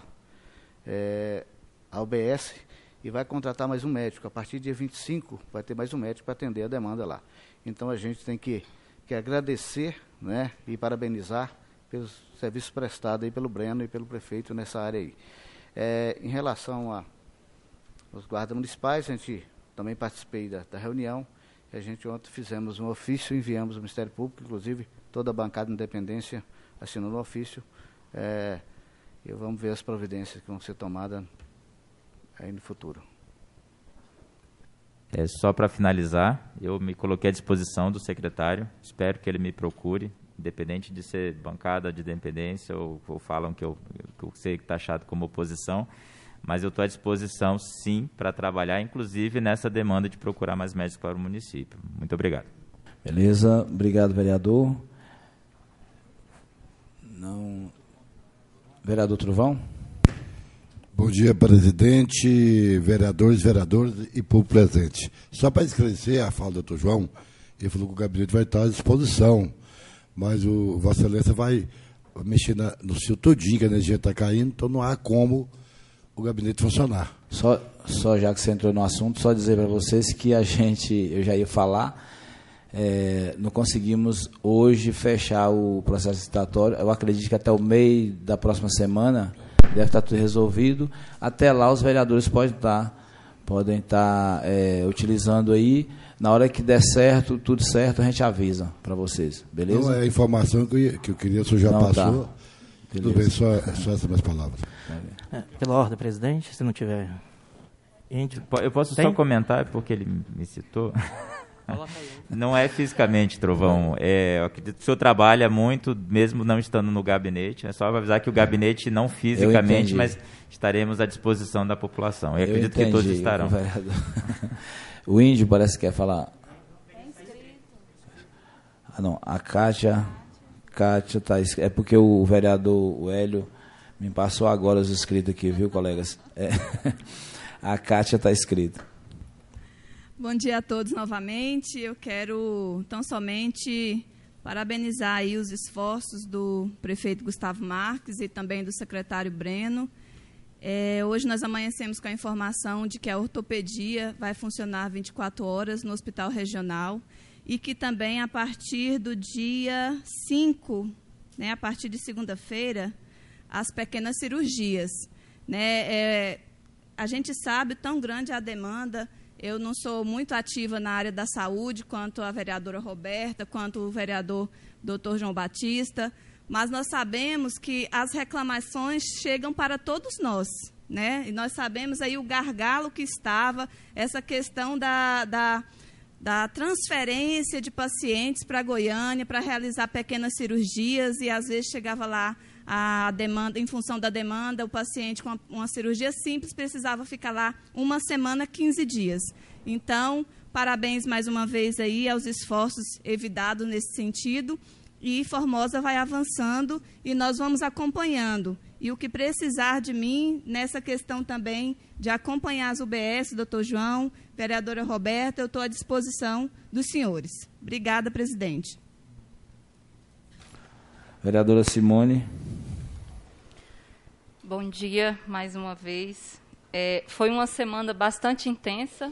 a UBS, e vai contratar mais um médico. A partir do dia 25 vai ter mais um médico para atender a demanda lá. Então a gente tem que agradecer, né, e parabenizar pelos serviços prestados aí pelo Breno e pelo prefeito nessa área aí. Em relação aos guardas municipais, a gente também participei da reunião. A gente ontem fizemos um ofício, enviamos ao Ministério Público, inclusive toda a bancada de Independência assinou no ofício. E vamos ver as providências que vão ser tomadas aí no futuro. Só para finalizar, eu me coloquei à disposição do secretário, espero que ele me procure, independente de ser bancada de independência ou falam que eu sei que está taxado como oposição, mas eu estou à disposição, sim, para trabalhar, inclusive nessa demanda de procurar mais médicos para o município. Muito obrigado. Beleza, obrigado, vereador. Vereador Truvão? Bom dia, presidente, vereadores e público presente. Só para esclarecer a fala do doutor João, ele falou que o gabinete vai estar à disposição, mas o Vossa Excelência vai mexer no cio todinho, que a energia está caindo, então não há como o gabinete funcionar. Só já que você entrou no assunto, só dizer para vocês que eu já ia falar, não conseguimos hoje fechar o processo licitatório. Eu acredito que até o meio da próxima semana deve estar tudo resolvido. Até lá os vereadores podem estar utilizando aí. Na hora que der certo, tudo certo, a gente avisa para vocês, beleza? Não, é a informação que eu queria, o senhor já passou. Tá. Tudo bem, só essas minhas palavras. Pela ordem, presidente, se não tiver Gente, eu posso só comentar, porque ele me citou. Não é fisicamente, Trovão. Eu acredito que o senhor trabalha muito, mesmo não estando no gabinete. É só avisar que o gabinete não fisicamente, mas estaremos à disposição da população. Eu acredito que todos estarão. O Índio parece que quer falar. Ah, não. A Kátia está escrita. É porque o vereador Hélio me passou agora os inscritos aqui, viu, colegas? A Kátia está escrita. Bom dia a todos novamente. Eu quero tão somente parabenizar aí os esforços do prefeito Gustavo Marques e também do secretário Breno. Hoje nós amanhecemos com a informação de que a ortopedia vai funcionar 24 horas no Hospital Regional e que também a partir do dia 5, né, a partir de segunda-feira, as pequenas cirurgias. Né, a gente sabe tão grande a demanda. Eu não sou muito ativa na área da saúde, quanto a vereadora Roberta, quanto o vereador Dr. João Batista, mas nós sabemos que as reclamações chegam para todos nós, né? E nós sabemos aí o gargalo que estava, essa questão da transferência de pacientes para Goiânia para realizar pequenas cirurgias e às vezes chegava lá a demanda, em função da demanda, o paciente com uma cirurgia simples precisava ficar lá 1 semana, 15 dias. Então, parabéns mais uma vez aí aos esforços evitados nesse sentido, e Formosa vai avançando e nós vamos acompanhando. E o que precisar de mim nessa questão também de acompanhar as UBS, doutor João, vereadora Roberta, eu estou à disposição dos senhores. Obrigada, presidente. Vereadora Simone. Bom dia, mais uma vez. Foi uma semana bastante intensa,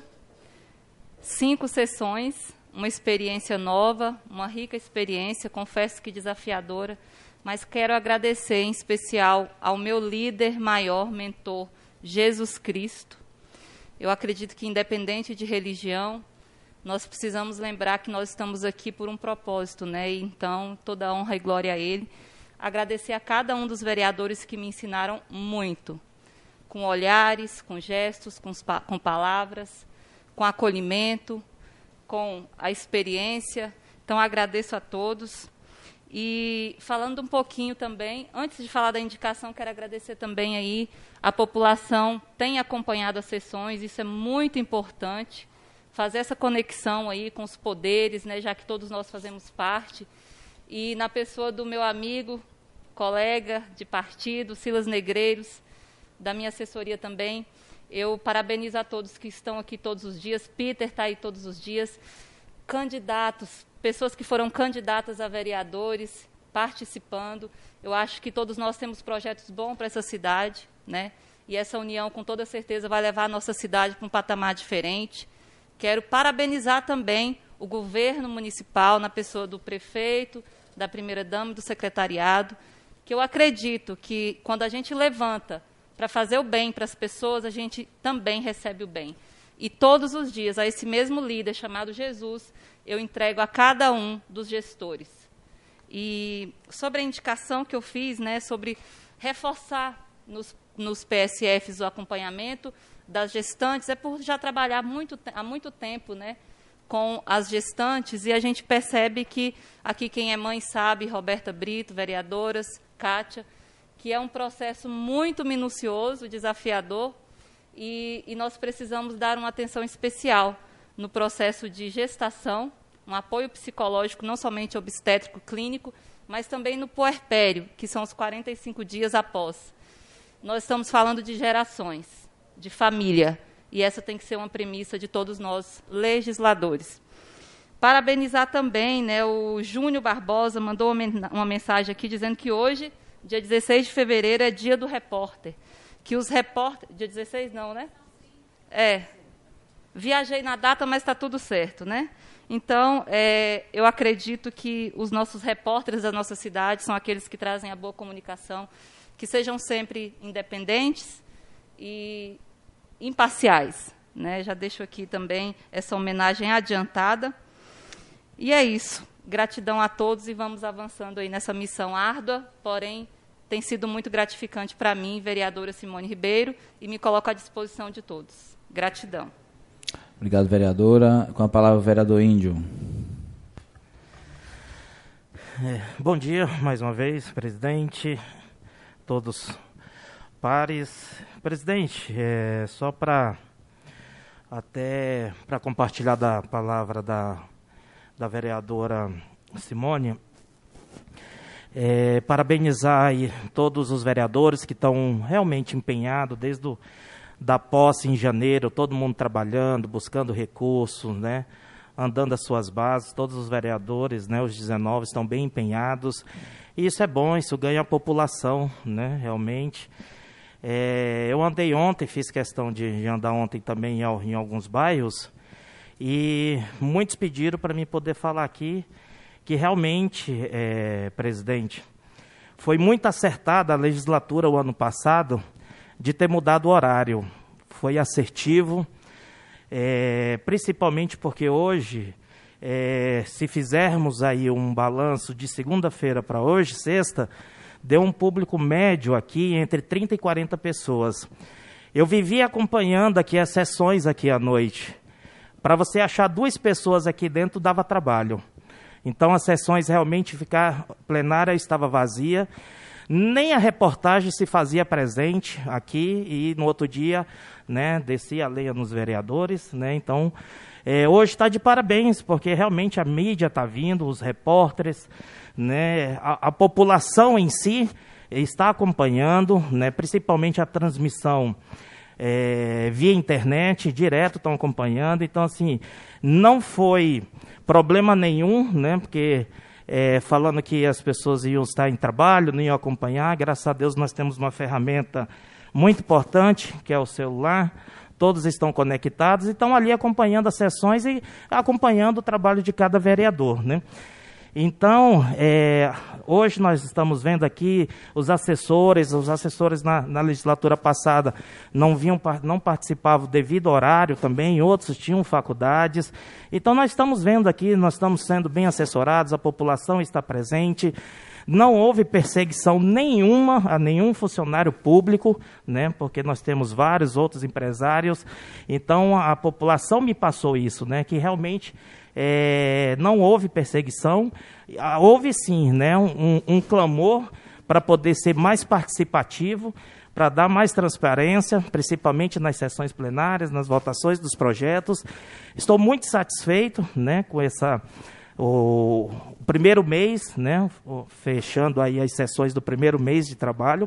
5 sessões, uma experiência nova, uma rica experiência, confesso que desafiadora, mas quero agradecer em especial ao meu líder maior, mentor, Jesus Cristo. Eu acredito que, independente de religião, nós precisamos lembrar que nós estamos aqui por um propósito, né? E, então, toda a honra e glória a Ele. Agradecer a cada um dos vereadores que me ensinaram muito, com olhares, com gestos, com palavras, com acolhimento, com a experiência. Então, agradeço a todos. E falando um pouquinho também, antes de falar da indicação, quero agradecer também aí a população tem acompanhado as sessões, isso é muito importante, fazer essa conexão aí com os poderes, né, já que todos nós fazemos parte. E na pessoa do meu amigo, colega de partido, Silas Negreiros, da minha assessoria também, eu parabenizo a todos que estão aqui todos os dias, Peter está aí todos os dias, candidatos, pessoas que foram candidatas a vereadores, participando. Eu acho que todos nós temos projetos bons para essa cidade, né? E essa união, com toda certeza, vai levar a nossa cidade para um patamar diferente. Quero parabenizar também o governo municipal, na pessoa do prefeito, da primeira-dama e do secretariado, que eu acredito que, quando a gente levanta para fazer o bem para as pessoas, a gente também recebe o bem. E todos os dias, a esse mesmo líder chamado Jesus, eu entrego a cada um dos gestores. E sobre a indicação que eu fiz, né, sobre reforçar nos PSFs o acompanhamento das gestantes, é por já trabalhar há muito tempo, né, com as gestantes, e a gente percebe que, aqui quem é mãe sabe, Roberta Brito, vereadoras, Kátia, que é um processo muito minucioso, desafiador, e nós precisamos dar uma atenção especial no processo de gestação, um apoio psicológico, não somente obstétrico, clínico, mas também no puerpério, que são os 45 dias após. Nós estamos falando de gerações, de família, e essa tem que ser uma premissa de todos nós, legisladores. Parabenizar também, né, o Júnior Barbosa mandou uma mensagem aqui dizendo que hoje, dia 16 de fevereiro, é dia do repórter. Que os repórteres... Dia 16 não, né? Viajei na data, mas está tudo certo, né? Então, eu acredito que os nossos repórteres da nossa cidade são aqueles que trazem a boa comunicação, que sejam sempre independentes e imparciais, né? Já deixo aqui também essa homenagem adiantada. E é isso. Gratidão a todos e vamos avançando aí nessa missão árdua, porém tem sido muito gratificante para mim, vereadora Simone Ribeiro, e me coloco à disposição de todos. Gratidão. Obrigado, vereadora. Com a palavra, o vereador Índio. Bom dia, mais uma vez, presidente, todos pares. Presidente, só para compartilhar da palavra da vereadora Simone, parabenizar aí todos os vereadores que estão realmente empenhados desde da posse em janeiro, todo mundo trabalhando, buscando recursos, né? Andando as suas bases, todos os vereadores, né, os 19, estão bem empenhados. E isso é bom, isso ganha a população, né, realmente. Eu andei ontem, fiz questão de andar ontem também em alguns bairros, e muitos pediram para mim poder falar aqui que realmente, presidente, foi muito acertada a legislatura o ano passado de ter mudado o horário. Foi assertivo, principalmente porque hoje, se fizermos aí um balanço de segunda-feira para hoje, sexta, deu um público médio aqui entre 30 e 40 pessoas. Eu vivi acompanhando aqui as sessões aqui à noite. Para você achar 2 pessoas aqui dentro dava trabalho. Então as sessões realmente plenária estava vazia. Nem a reportagem se fazia presente aqui e no outro dia, né, descia a lenha nos vereadores, né? Então, hoje está de parabéns, porque realmente a mídia está vindo, os repórteres, né, a população em si está acompanhando, né, principalmente a transmissão via internet, direto estão acompanhando. Então, assim, não foi problema nenhum, né, porque falando que as pessoas iam estar em trabalho, não iam acompanhar. Graças a Deus nós temos uma ferramenta muito importante, que é o celular. Todos estão conectados e estão ali acompanhando as sessões e acompanhando o trabalho de cada vereador, né? Então, hoje nós estamos vendo aqui os assessores na legislatura passada não participavam devido ao horário também, outros tinham faculdades. Então nós estamos vendo aqui, nós estamos sendo bem assessorados, a população está presente. Não houve perseguição nenhuma a nenhum funcionário público, né, porque nós temos vários outros empresários. Então a população me passou isso, né, que realmente não houve perseguição. Houve sim, né, um clamor para poder ser mais participativo, para dar mais transparência, principalmente nas sessões plenárias, nas votações dos projetos. Estou muito satisfeito, né, com o primeiro mês, né, fechando aí as sessões do primeiro mês de trabalho.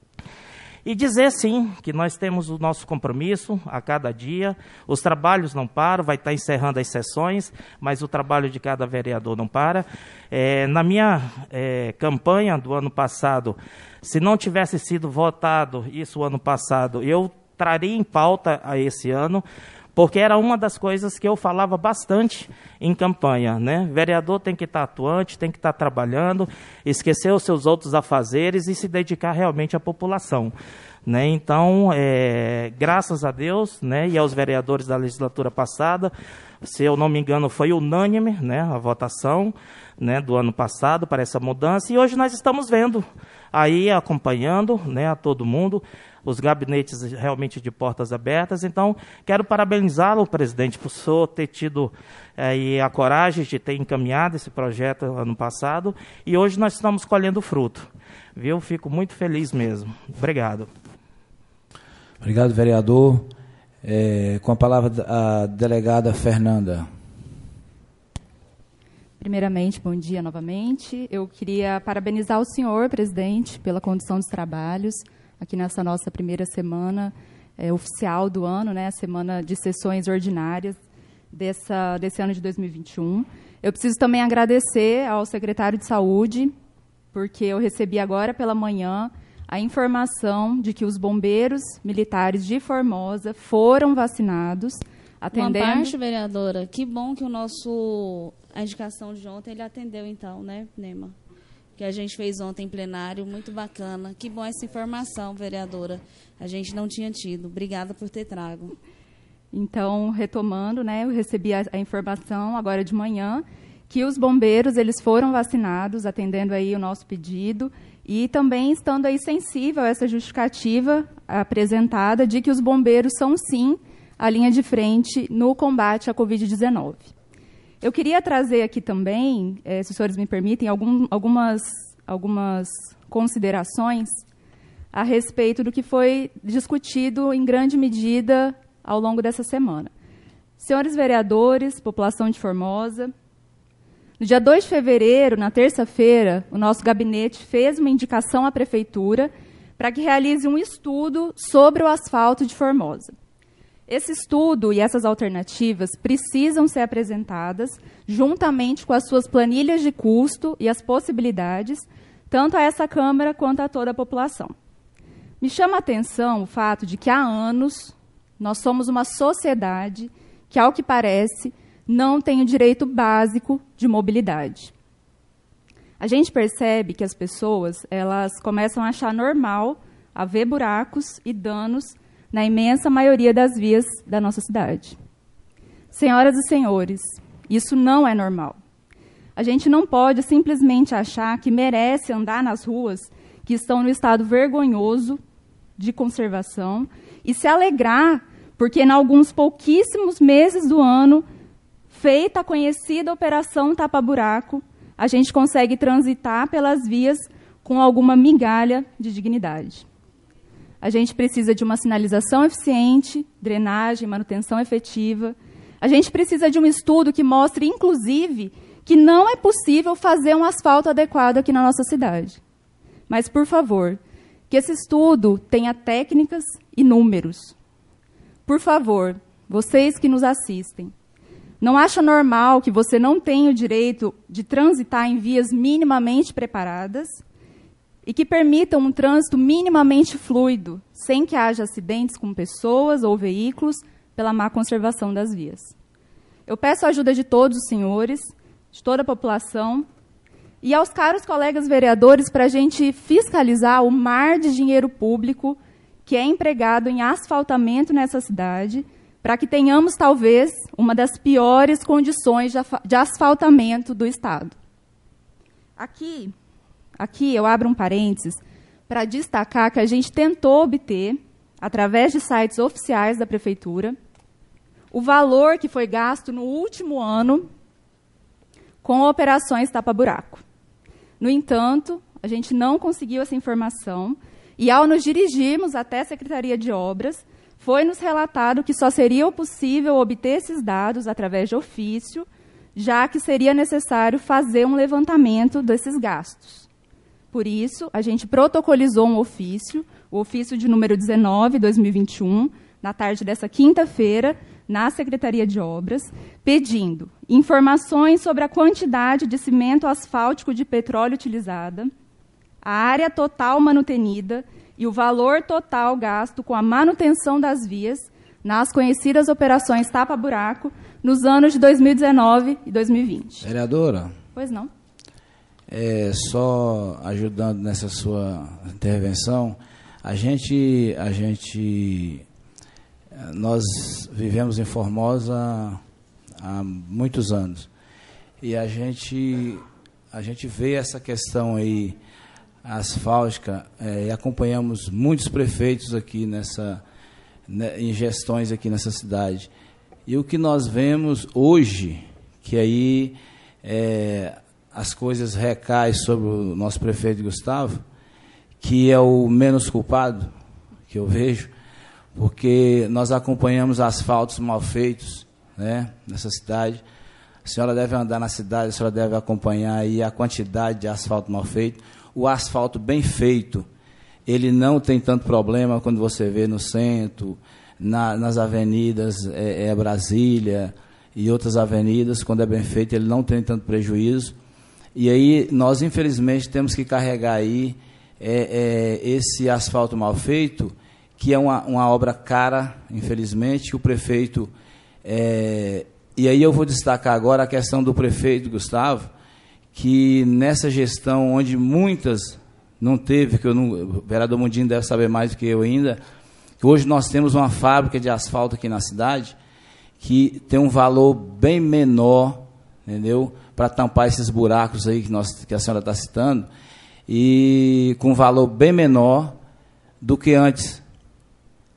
E dizer, sim, que nós temos o nosso compromisso a cada dia, os trabalhos não param, vai estar encerrando as sessões, mas o trabalho de cada vereador não para. Na minha campanha do ano passado, se não tivesse sido votado isso o ano passado, eu traria em pauta a esse ano, porque era uma das coisas que eu falava bastante em campanha, né? Vereador tem que estar atuante, tem que estar trabalhando, esquecer os seus outros afazeres e se dedicar realmente à população, né? Então, graças a Deus, né, e aos vereadores da legislatura passada, se eu não me engano, foi unânime, né, a votação, né, do ano passado para essa mudança, e hoje nós estamos vendo aí, acompanhando, né, a todo mundo, os gabinetes realmente de portas abertas. Então, quero parabenizá-lo, presidente, por o senhor ter tido a coragem de ter encaminhado esse projeto ano passado, e hoje nós estamos colhendo fruto. Viu? Fico muito feliz mesmo. Obrigado. Obrigado, vereador. Com a palavra a delegada Fernanda. Primeiramente, bom dia novamente. Eu queria parabenizar o senhor, presidente, pela condução dos trabalhos aqui nessa nossa primeira semana oficial do ano, né, a semana de sessões ordinárias desse ano de 2021. Eu preciso também agradecer ao secretário de Saúde, porque eu recebi agora pela manhã a informação de que os bombeiros militares de Formosa foram vacinados. Atendendo... Uma parte, vereadora, que bom que a indicação de ontem ele atendeu então, né, Nema? Que a gente fez ontem em plenário, muito bacana. Que bom essa informação, vereadora. A gente não tinha tido. Obrigada por ter trago. Então, retomando, né, eu recebi a informação agora de manhã que os bombeiros eles foram vacinados, atendendo aí o nosso pedido e também estando aí sensível a essa justificativa apresentada de que os bombeiros são, sim, a linha de frente no combate à Covid-19. Eu queria trazer aqui também, se os senhores me permitem, algumas considerações a respeito do que foi discutido em grande medida ao longo dessa semana. Senhores vereadores, população de Formosa, no dia 2 de fevereiro, na terça-feira, o nosso gabinete fez uma indicação à Prefeitura para que realize um estudo sobre o asfalto de Formosa. Esse estudo e essas alternativas precisam ser apresentadas juntamente com as suas planilhas de custo e as possibilidades, tanto a essa Câmara quanto a toda a população. Me chama a atenção o fato de que há anos nós somos uma sociedade que, ao que parece, não tem o direito básico de mobilidade. A gente percebe que as pessoas elas começam a achar normal haver buracos e danos na imensa maioria das vias da nossa cidade. Senhoras e senhores, isso não é normal. A gente não pode simplesmente achar que merece andar nas ruas que estão no estado vergonhoso de conservação e se alegrar porque, em alguns pouquíssimos meses do ano, feita a conhecida Operação Tapa-Buraco, a gente consegue transitar pelas vias com alguma migalha de dignidade. A gente precisa de uma sinalização eficiente, drenagem, manutenção efetiva. A gente precisa de um estudo que mostre, inclusive, que não é possível fazer um asfalto adequado aqui na nossa cidade. Mas, por favor, que esse estudo tenha técnicas e números. Por favor, vocês que nos assistem, não acha normal que você não tenha o direito de transitar em vias minimamente preparadas e que permitam um trânsito minimamente fluido, sem que haja acidentes com pessoas ou veículos pela má conservação das vias. Eu peço a ajuda de todos os senhores, de toda a população, e aos caros colegas vereadores para a gente fiscalizar o mar de dinheiro público que é empregado em asfaltamento nessa cidade, para que tenhamos, talvez, uma das piores condições de asfaltamento do Estado. Aqui eu abro um parênteses para destacar que a gente tentou obter, através de sites oficiais da Prefeitura, o valor que foi gasto no último ano com operações tapa-buraco. No entanto, a gente não conseguiu essa informação e, ao nos dirigirmos até a Secretaria de Obras, foi-nos relatado que só seria possível obter esses dados através de ofício, já que seria necessário fazer um levantamento desses gastos. Por isso, a gente protocolizou um ofício, o ofício de número 19/2021, na tarde dessa quinta-feira, na Secretaria de Obras, pedindo informações sobre a quantidade de cimento asfáltico de petróleo utilizada, a área total manutenida e o valor total gasto com a manutenção das vias nas conhecidas operações tapa-buraco nos anos de 2019 e 2020. Vereadora? Pois não. Só ajudando nessa sua intervenção, nós vivemos em Formosa há muitos anos e a gente vê essa questão aí asfáltica e acompanhamos muitos prefeitos aqui em gestões aqui nessa cidade. E o que nós vemos hoje, que aí as coisas recaem sobre o nosso prefeito Gustavo, que é o menos culpado, que eu vejo, porque nós acompanhamos asfaltos mal feitos, né, nessa cidade. A senhora deve andar na cidade, a senhora deve acompanhar aí a quantidade de asfalto mal feito. O asfalto bem feito, ele não tem tanto problema quando você vê no centro, nas avenidas Brasília e outras avenidas, quando é bem feito, ele não tem tanto prejuízo. E aí nós, infelizmente, temos que carregar aí esse asfalto mal feito, que é uma obra cara, infelizmente, que o prefeito... E aí eu vou destacar agora a questão do prefeito Gustavo, que nessa gestão, onde muitas não teve, o vereador Mundinho deve saber mais do que eu ainda, que hoje nós temos uma fábrica de asfalto aqui na cidade, que tem um valor bem menor, entendeu? Para tampar esses buracos aí que a senhora está citando, e com um valor bem menor do que antes.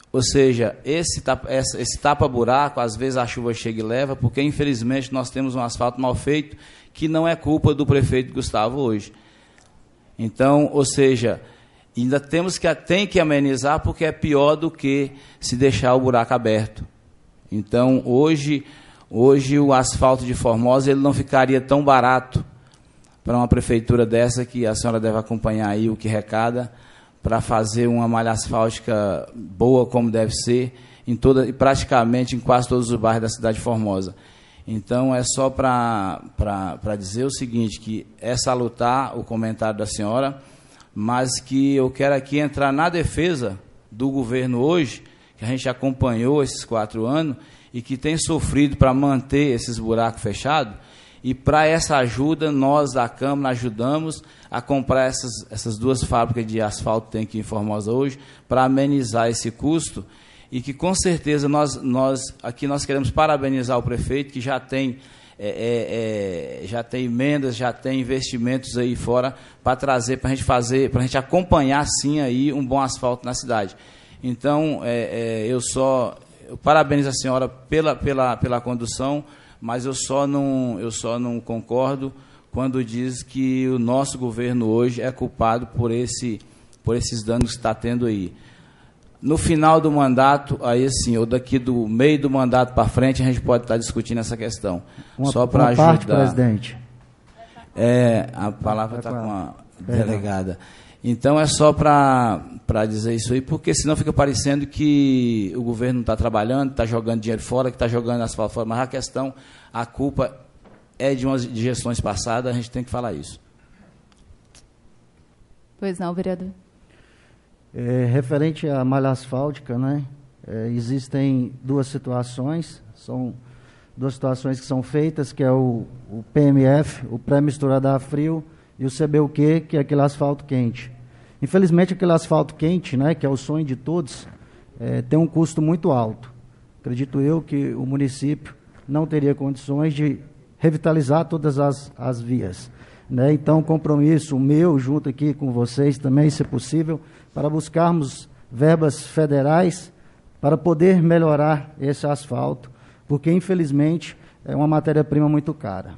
Ou seja, esse tapa-buraco, às vezes a chuva chega e leva, porque infelizmente nós temos um asfalto mal feito, que não é culpa do prefeito Gustavo hoje. Então, ou seja, ainda tem que amenizar, porque é pior do que se deixar o buraco aberto. Então, hoje o asfalto de Formosa ele não ficaria tão barato para uma prefeitura dessa, que a senhora deve acompanhar aí o que recada, para fazer uma malha asfáltica boa como deve ser, praticamente em quase todos os bairros da cidade de Formosa. Então, é só para dizer o seguinte, que é salutar o comentário da senhora, mas que eu quero aqui entrar na defesa do governo hoje, que a gente acompanhou esses 4 anos, e que tem sofrido para manter esses buracos fechados, e para essa ajuda, nós da Câmara ajudamos a comprar essas 2 fábricas de asfalto que tem aqui em Formosa hoje, para amenizar esse custo, e que com certeza aqui nós queremos parabenizar o prefeito, que já tem emendas, já tem investimentos aí fora para trazer, para a gente acompanhar sim aí um bom asfalto na cidade. Então, eu parabenizo a senhora pela condução, mas eu só não concordo quando diz que o nosso governo hoje é culpado por esses danos que está tendo aí. No final do mandato, aí sim, ou daqui do meio do mandato para frente, a gente pode estar discutindo essa questão. Só para ajudar. Parte, presidente. A palavra está com a delegada. Então, é só para dizer isso aí, porque senão fica parecendo que o governo não está trabalhando, está jogando dinheiro fora, que está jogando asfalto fora. Mas a culpa é de umas gestões passadas, a gente tem que falar isso. Pois não, vereador. Referente à malha asfáltica, né, existem 2 situações, são 2 situações que são feitas, que é o PMF, o pré-misturado a frio, e o CBUQ, que é aquele asfalto quente. Infelizmente, aquele asfalto quente, né, que é o sonho de todos, tem um custo muito alto. Acredito eu que o município não teria condições de revitalizar todas as vias. Né? Então, compromisso meu, junto aqui com vocês também, se possível, para buscarmos verbas federais para poder melhorar esse asfalto, porque, infelizmente, é uma matéria-prima muito cara.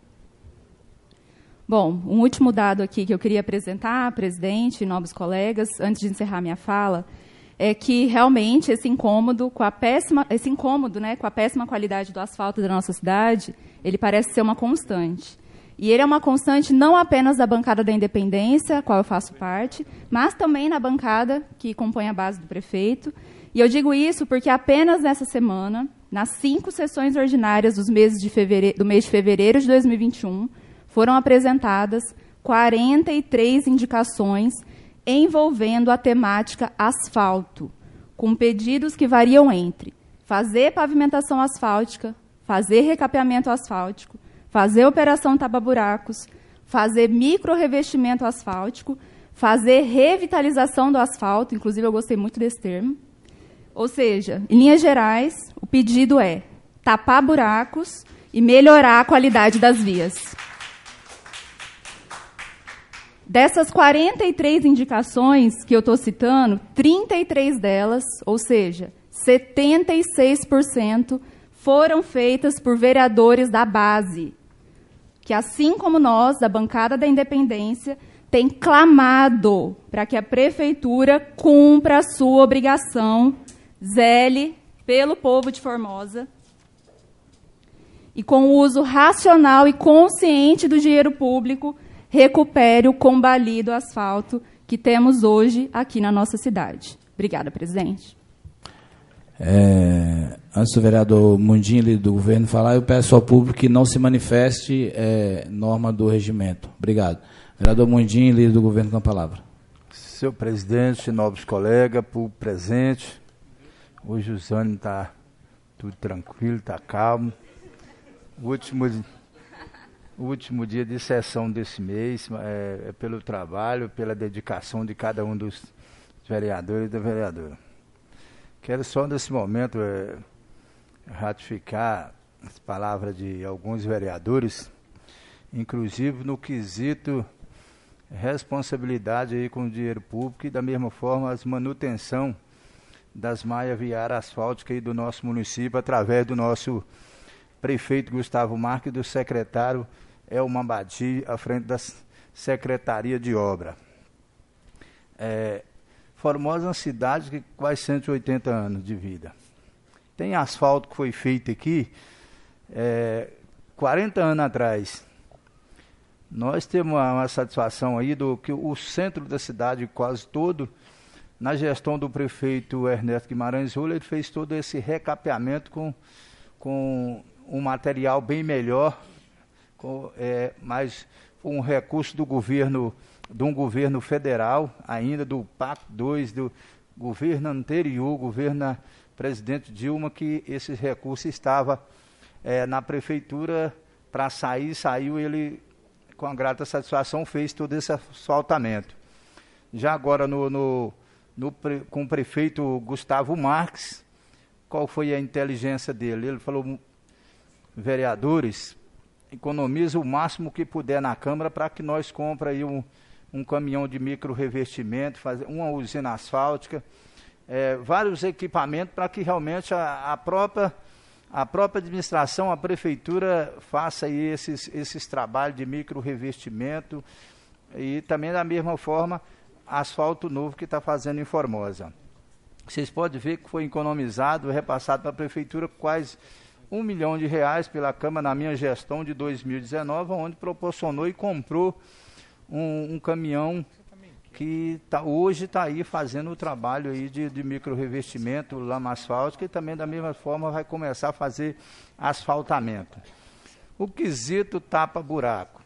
Bom, um último dado aqui que eu queria apresentar, presidente e nobres colegas, antes de encerrar minha fala, é que realmente esse incômodo, com a péssima qualidade do asfalto da nossa cidade, ele parece ser uma constante. E ele é uma constante não apenas da bancada da Independência, a qual eu faço parte, mas também na bancada que compõe a base do prefeito. E eu digo isso porque apenas nessa semana, nas 5 sessões ordinárias do mês de fevereiro de 2021, foram apresentadas 43 indicações envolvendo a temática asfalto, com pedidos que variam entre fazer pavimentação asfáltica, fazer recapeamento asfáltico, fazer operação tapa-buracos, fazer micro-revestimento asfáltico, fazer revitalização do asfalto, inclusive eu gostei muito desse termo. Ou seja, em linhas gerais, o pedido é tapar buracos e melhorar a qualidade das vias. Dessas 43 indicações que eu estou citando, 33 delas, ou seja, 76%, foram feitas por vereadores da base, que, assim como nós, da bancada da Independência, tem clamado para que a prefeitura cumpra a sua obrigação, zele pelo povo de Formosa, e com o uso racional e consciente do dinheiro público, recupere o combalido asfalto que temos hoje aqui na nossa cidade. Obrigada, presidente. Antes do vereador Mundinho do governo falar, eu peço ao público que não se manifeste norma do regimento. Obrigado. Vereador Mundinho, líder do governo, com a palavra. Senhor presidente, nobres colegas, público presente, hoje o ânimo está tudo tranquilo, está calmo. O último dia de sessão desse mês é pelo trabalho, pela dedicação de cada um dos vereadores e da vereadora. Quero só nesse momento ratificar as palavras de alguns vereadores, inclusive no quesito responsabilidade aí com o dinheiro público e da mesma forma as manutenção das malhas viárias asfálticas aí do nosso município, através do nosso prefeito Gustavo Marques e do secretário Elman Badi, à frente da Secretaria de Obra. Formosa é uma cidade que quase 180 anos de vida. Tem asfalto que foi feito aqui 40 anos atrás. Nós temos uma satisfação aí do que o centro da cidade quase todo, na gestão do prefeito Ernesto Guimarães Rola, ele fez todo esse recapeamento com um material bem melhor, mas com um recurso do governo, de um governo federal, ainda do Pacto 2, do governo anterior, governo da presidente Dilma, que esses recursos estavam na prefeitura para sair, saiu, ele com a grata satisfação fez todo esse asfaltamento. Já agora com o prefeito Gustavo Marques, qual foi a inteligência dele? Ele falou, vereadores, economiza o máximo que puder na Câmara para que nós compremos aí um caminhão de micro revestimento, fazer uma usina asfáltica, vários equipamentos para que realmente a própria administração, a prefeitura faça aí esses trabalhos de micro revestimento e também da mesma forma asfalto novo que está fazendo em Formosa. Vocês podem ver que foi economizado, repassado para a prefeitura quase R$1 milhão pela Câmara na minha gestão de 2019, onde proporcionou e comprou um caminhão que hoje está aí fazendo o trabalho aí de micro revestimento, lama asfáltica, e também da mesma forma vai começar a fazer asfaltamento. O quesito tapa buraco.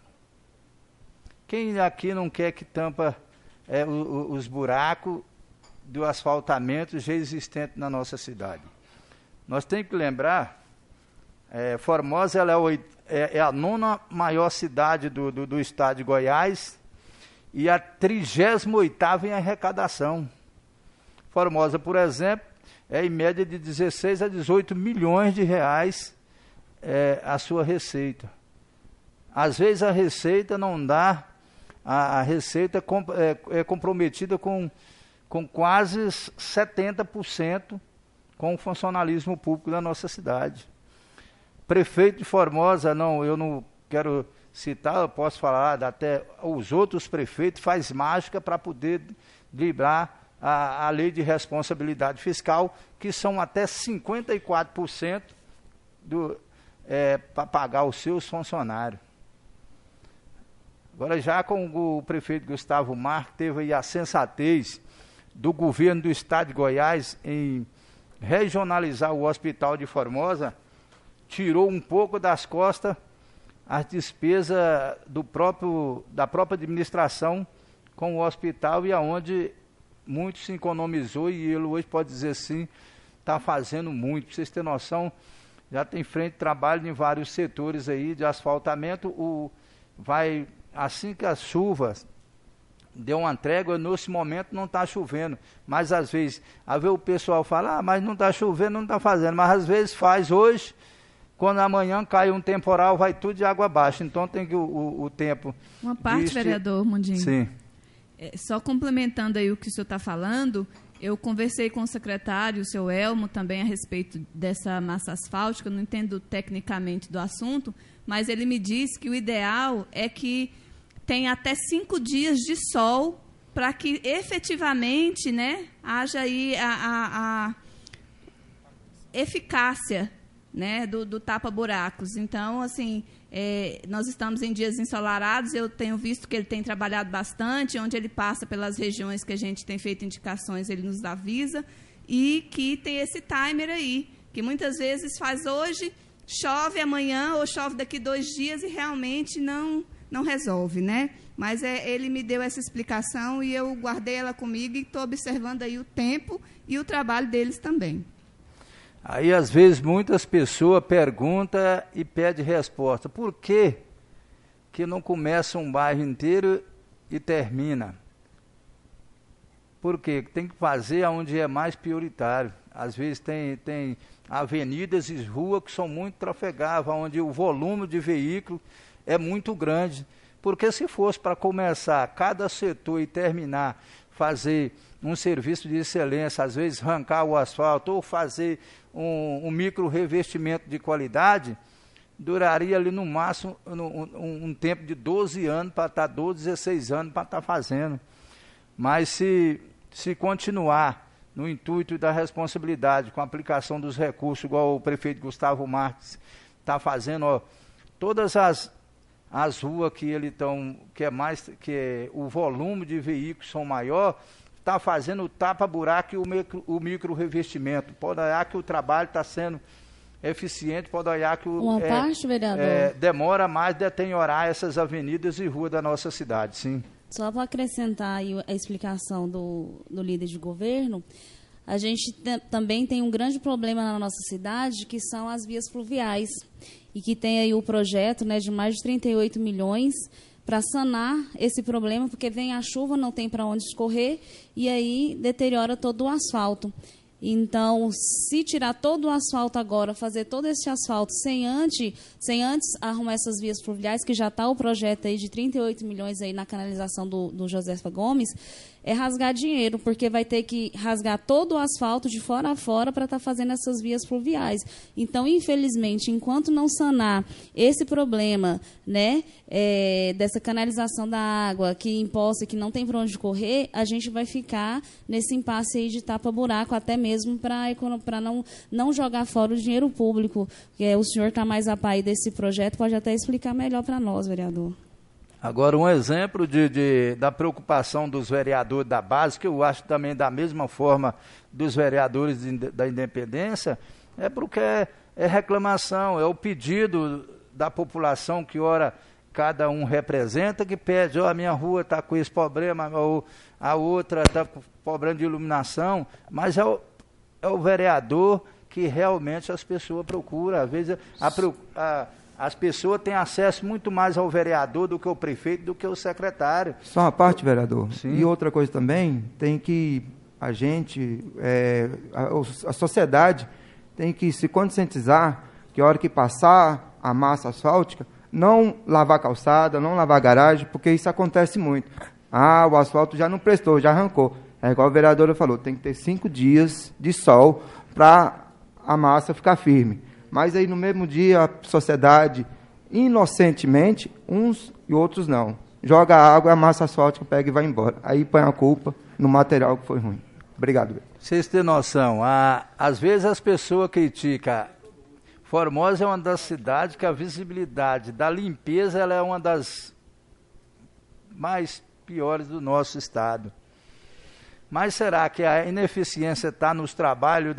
Quem aqui não quer que tampa os buracos do asfaltamento já existente na nossa cidade? Nós temos que lembrar, Formosa ela é a 9ª maior cidade do estado de Goiás e a 38ª em arrecadação. Formosa, por exemplo, em média de 16 a 18 milhões de reais a sua receita. Às vezes a receita não dá, a receita é comprometida com quase 70% com o funcionalismo público da nossa cidade. Prefeito de Formosa, eu não quero citar, eu posso falar, até os outros prefeitos faz mágica para poder driblar a lei de responsabilidade fiscal, que são até 54% para pagar os seus funcionários. Agora, já com o prefeito Gustavo Marques, teve aí a sensatez do governo do estado de Goiás em regionalizar o hospital de Formosa, tirou um pouco das costas as despesas da própria administração com o hospital, e aonde muito se economizou, e ele hoje pode dizer assim, está fazendo muito. Para vocês terem noção, já tem frente de trabalho em vários setores aí de asfaltamento. Assim que as chuvas deu uma trégua, nesse momento não está chovendo, mas às vezes o pessoal fala, mas não está chovendo, não está fazendo, mas às vezes faz hoje, quando amanhã cai um temporal, vai tudo de água abaixo. Então tem que o tempo... Uma parte, vereador Mundinho. Sim. Só complementando aí o que o senhor está falando, eu conversei com o secretário, o seu Elmo, também a respeito dessa massa asfáltica, eu não entendo tecnicamente do assunto, mas ele me disse que o ideal é que tenha até 5 dias de sol para que efetivamente, né, haja aí a eficácia, né, do tapa-buracos. Então, assim, nós estamos em dias ensolarados, eu tenho visto que ele tem trabalhado bastante, onde ele passa pelas regiões que a gente tem feito indicações, ele nos avisa, e que tem esse timer aí, que muitas vezes faz hoje, chove amanhã ou chove daqui 2 dias e realmente não resolve, né? Mas ele me deu essa explicação e eu guardei ela comigo e estou observando aí o tempo e o trabalho deles também. Aí, às vezes, muitas pessoas perguntam e pedem resposta. Por que não começa um bairro inteiro e termina? Porque tem que fazer onde é mais prioritário. Às vezes tem avenidas e ruas que são muito trafegáveis, onde o volume de veículos é muito grande. Porque se fosse para começar cada setor e terminar fazer um serviço de excelência, às vezes arrancar o asfalto ou fazer um micro revestimento de qualidade, duraria ali no máximo um tempo de 12 anos para estar 12, 16 anos para estar fazendo. Mas se continuar no intuito da responsabilidade, com a aplicação dos recursos, igual o prefeito Gustavo Marques está fazendo, todas as ruas que ele que o volume de veículos são maior, está fazendo o tapa-buraco e o micro revestimento. Pode olhar que o trabalho está sendo eficiente, pode olhar que demora mais de deteriorar essas avenidas e ruas da nossa cidade, sim. Só para acrescentar aí a explicação do líder de governo, a gente também tem um grande problema na nossa cidade, que são as vias fluviais, e que tem aí o projeto, né, de mais de 38 milhões para sanar esse problema, porque vem a chuva, não tem para onde escorrer, e aí deteriora todo o asfalto. Então, se tirar todo o asfalto agora, fazer todo esse asfalto sem antes arrumar essas vias fluviais, que já está o projeto aí de 38 milhões aí na canalização do Josefa Gomes, é rasgar dinheiro, porque vai ter que rasgar todo o asfalto de fora a fora para estar fazendo essas vias fluviais. Então, infelizmente, enquanto não sanar esse problema, né, dessa canalização da água que imposta, que não tem para onde correr, a gente vai ficar nesse impasse aí de tapa-buraco, até mesmo para não jogar fora o dinheiro público. O senhor está mais a par desse projeto, pode até explicar melhor para nós, vereador. Agora, um exemplo da preocupação dos vereadores da base, que eu acho também da mesma forma dos vereadores da Independência, é porque é reclamação, é o pedido da população que, ora, cada um representa, que pede, a minha rua está com esse problema, ou a outra está com problema de iluminação, mas é o vereador que realmente as pessoas procuram. Às vezes, as pessoas têm acesso muito mais ao vereador do que o prefeito, do que o secretário. Só uma parte, vereador. Sim. E outra coisa também, tem que a sociedade tem que se conscientizar que a hora que passar a massa asfáltica, não lavar calçada, não lavar garagem, porque isso acontece muito. O asfalto já não prestou, já arrancou. É igual a vereadora falou, tem que ter 5 dias de sol para a massa ficar firme. Mas aí no mesmo dia a sociedade, inocentemente, uns e outros não. Joga água, a massa asfáltica pega e vai embora. Aí põe a culpa no material que foi ruim. Obrigado. Vocês têm noção, às vezes as pessoas criticam. Formosa é uma das cidades que a visibilidade da limpeza ela é uma das mais piores do nosso estado. Mas será que a ineficiência está nos trabalhos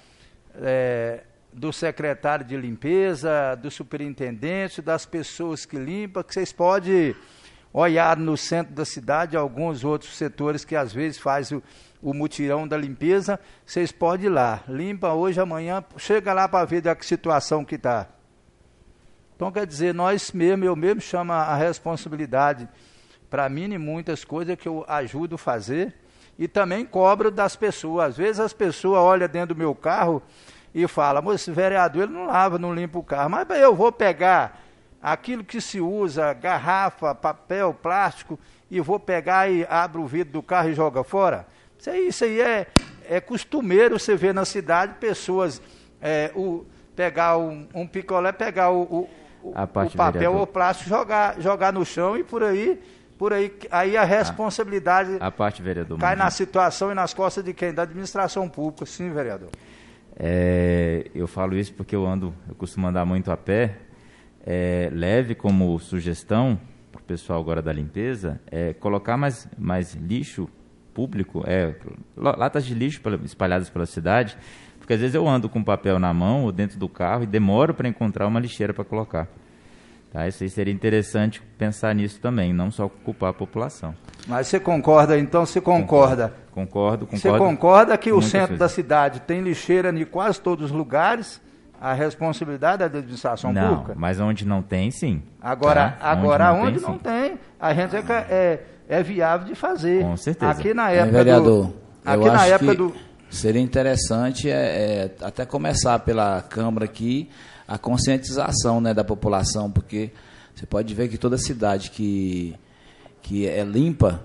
do secretário de limpeza, do superintendente, das pessoas que limpam, que vocês podem olhar no centro da cidade, alguns outros setores que às vezes fazem o mutirão da limpeza, vocês podem ir lá, limpa hoje, amanhã, chega lá para ver da situação que está. Então, quer dizer, eu mesmo chamo a responsabilidade para mim em muitas coisas que eu ajudo a fazer e também cobro das pessoas. Às vezes as pessoas olham dentro do meu carro e falam, mas esse vereador ele não lava, não limpa o carro, mas eu vou pegar aquilo que se usa, garrafa, papel, plástico, e vou pegar e abro o vidro do carro e joga fora? Isso aí é costumeiro você ver na cidade pessoas pegar um picolé, pegar o papel ou plástico, jogar no chão e por aí a responsabilidade cai na situação e nas costas de quem? Da administração pública, sim, vereador. Eu falo isso porque eu costumo andar muito a pé, leve como sugestão para o pessoal agora da limpeza, colocar mais lixo público, latas de lixo espalhadas pela cidade, porque às vezes eu ando com papel na mão ou dentro do carro e demoro para encontrar uma lixeira para colocar. Tá? Isso aí seria interessante pensar nisso também, não só culpar a população. Mas você concorda, então? Você concorda? Concordo. Você concorda que o centro da cidade tem lixeira em quase todos os lugares? A responsabilidade é da administração pública? Não, mas onde não tem, sim. Agora onde não tem, a gente é viável de fazer. Com certeza. Aqui na época vereador, seria interessante até começar pela Câmara aqui a conscientização, né, da população, porque você pode ver que toda cidade que é limpa,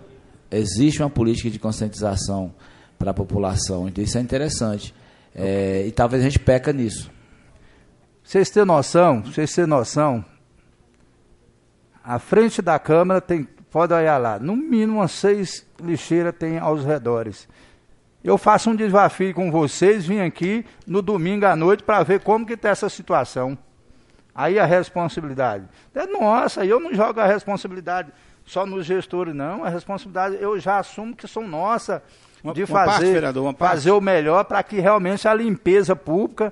existe uma política de conscientização para a população. Então, isso é interessante. E talvez a gente peca nisso. Vocês têm noção, à frente da Câmara tem, pode olhar lá, no mínimo umas 6 lixeiras tem aos redores. Eu faço um desafio com vocês, vim aqui no domingo à noite para ver como que está essa situação. Aí a responsabilidade é nossa, eu não jogo a responsabilidade só nos gestores, não. A responsabilidade eu já assumo que são nossa, de fazer o melhor para que realmente a limpeza pública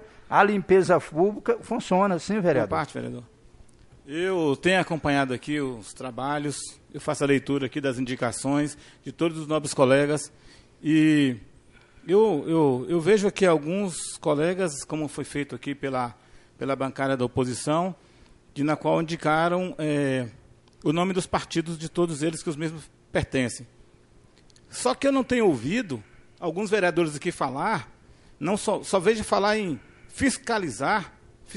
funcione, sim, vereador. Uma parte, vereador. Eu tenho acompanhado aqui os trabalhos, eu faço a leitura aqui das indicações de todos os nobres colegas e eu vejo aqui alguns colegas, como foi feito aqui pela bancada da oposição, na qual indicaram o nome dos partidos de todos eles que os mesmos pertencem. Só que eu não tenho ouvido alguns vereadores aqui falar, só vejo falar em fiscalizar.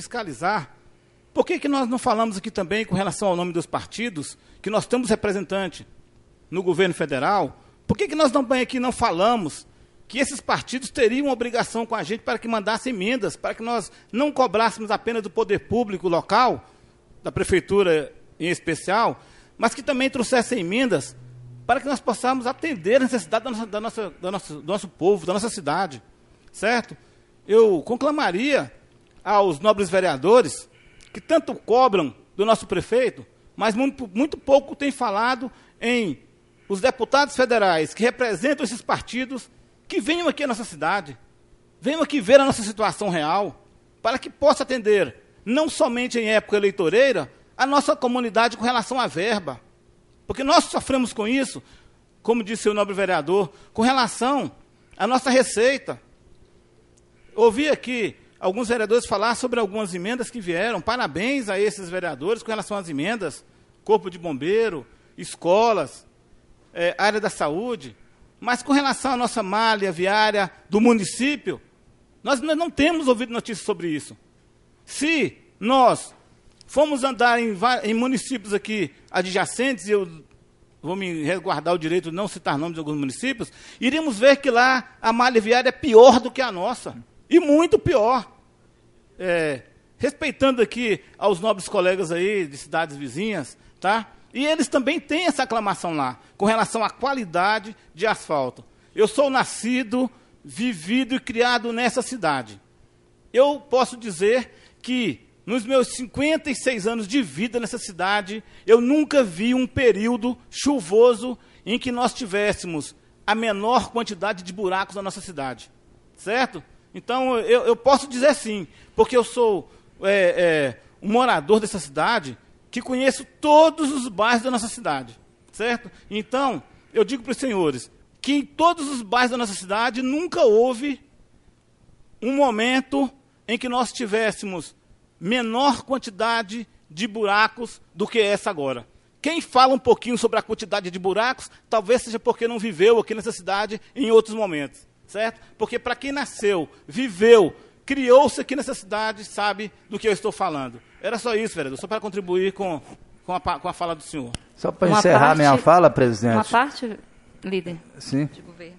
Por que nós não falamos aqui também com relação ao nome dos partidos, que nós temos representante no governo federal? Por que nós também aqui não falamos que esses partidos teriam uma obrigação com a gente para que mandassem emendas, para que nós não cobrássemos apenas do poder público local, da prefeitura em especial, mas que também trouxessem emendas para que nós possamos atender a necessidade do nosso povo, da nossa cidade, certo? Eu conclamaria aos nobres vereadores que tanto cobram do nosso prefeito, mas muito pouco tem falado em os deputados federais que representam esses partidos, que venham aqui à nossa cidade, venham aqui ver a nossa situação real, para que possa atender, não somente em época eleitoreira, a nossa comunidade com relação à verba. Porque nós sofremos com isso, como disse o nobre vereador, com relação à nossa receita. Ouvi aqui alguns vereadores falar sobre algumas emendas que vieram. Parabéns a esses vereadores com relação às emendas. Corpo de bombeiro, escolas, área da saúde. Mas com relação à nossa malha viária do município, nós não temos ouvido notícias sobre isso. Se nós fomos andar em municípios aqui adjacentes, e eu vou me resguardar o direito de não citar nomes de alguns municípios, iríamos ver que lá a malha viária é pior do que a nossa. E muito pior. Respeitando aqui aos nobres colegas aí de cidades vizinhas, tá? E eles também têm essa aclamação lá, com relação à qualidade de asfalto. Eu sou nascido, vivido e criado nessa cidade. Eu posso dizer que, nos meus 56 anos de vida nessa cidade, eu nunca vi um período chuvoso em que nós tivéssemos a menor quantidade de buracos na nossa cidade. Certo? Então, eu posso dizer sim, porque eu sou um morador dessa cidade, que conheço todos os bairros da nossa cidade, certo? Então, eu digo para os senhores que em todos os bairros da nossa cidade nunca houve um momento em que nós tivéssemos menor quantidade de buracos do que essa agora. Quem fala um pouquinho sobre a quantidade de buracos, talvez seja porque não viveu aqui nessa cidade em outros momentos, certo? Porque para quem nasceu, viveu, criou-se aqui nessa cidade, sabe do que eu estou falando. Era só isso, vereador, só para contribuir com a fala do senhor. Só para encerrar minha fala, presidente. Uma parte, líder Sim. de governo.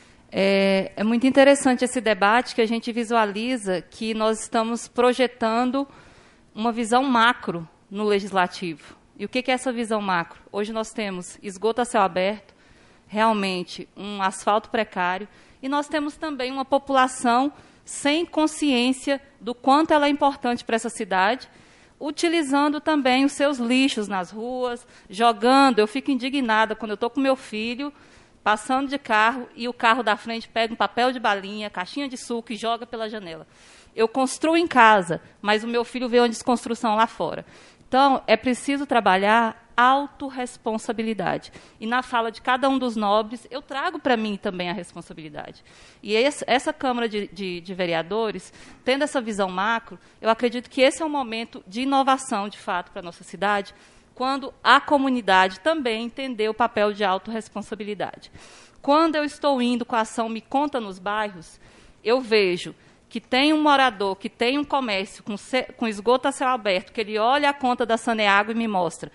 É muito interessante esse debate, que a gente visualiza que nós estamos projetando uma visão macro no legislativo. E o que é essa visão macro? Hoje nós temos esgoto a céu aberto, realmente um asfalto precário, e nós temos também uma população sem consciência do quanto ela é importante para essa cidade, utilizando também os seus lixos nas ruas, jogando. Eu fico indignada quando eu estou com meu filho, passando de carro, e o carro da frente pega um papel de balinha, caixinha de suco e joga pela janela. Eu construo em casa, mas o meu filho vê uma desconstrução lá fora. Então, é preciso trabalhar autorresponsabilidade. E na fala de cada um dos nobres, eu trago para mim também a responsabilidade. E essa Câmara de Vereadores, tendo essa visão macro, eu acredito que esse é um momento de inovação, de fato, para a nossa cidade, quando a comunidade também entender o papel de autorresponsabilidade. Quando eu estou indo com a ação Me Conta nos bairros, eu vejo que tem um morador, que tem um comércio com esgoto a céu aberto, que ele olha a conta da Saneago e me mostra: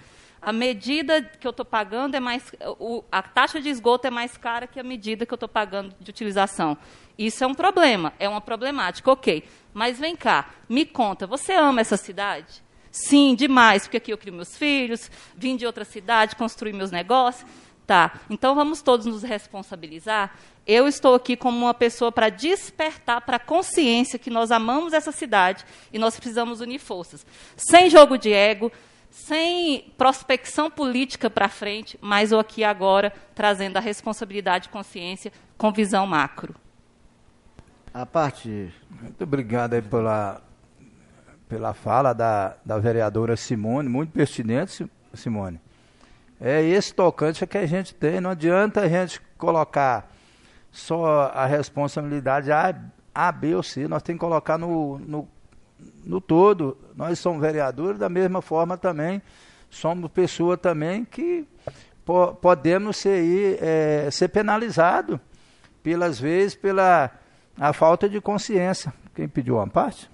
A medida que eu estou pagando é mais... a taxa de esgoto é mais cara que a medida que eu estou pagando de utilização. Isso é um problema, é uma problemática, ok. Mas vem cá, me conta, você ama essa cidade? Sim, demais, porque aqui eu crio meus filhos, vim de outra cidade, construí meus negócios. Tá, então vamos todos nos responsabilizar. Eu estou aqui como uma pessoa para despertar para a consciência que nós amamos essa cidade e nós precisamos unir forças. Sem jogo de ego, sem prospecção política para frente, mas eu aqui agora trazendo a responsabilidade e consciência com visão macro. A parte... Muito obrigado aí pela fala da vereadora Simone, muito pertinente, Simone. É esse tocante que a gente tem, não adianta a gente colocar só a responsabilidade A, B ou C, nós temos que colocar no todo. Nós somos vereadores, da mesma forma também, somos pessoas também que podemos ser penalizados, pelas vezes, pela a falta de consciência. Quem pediu uma parte?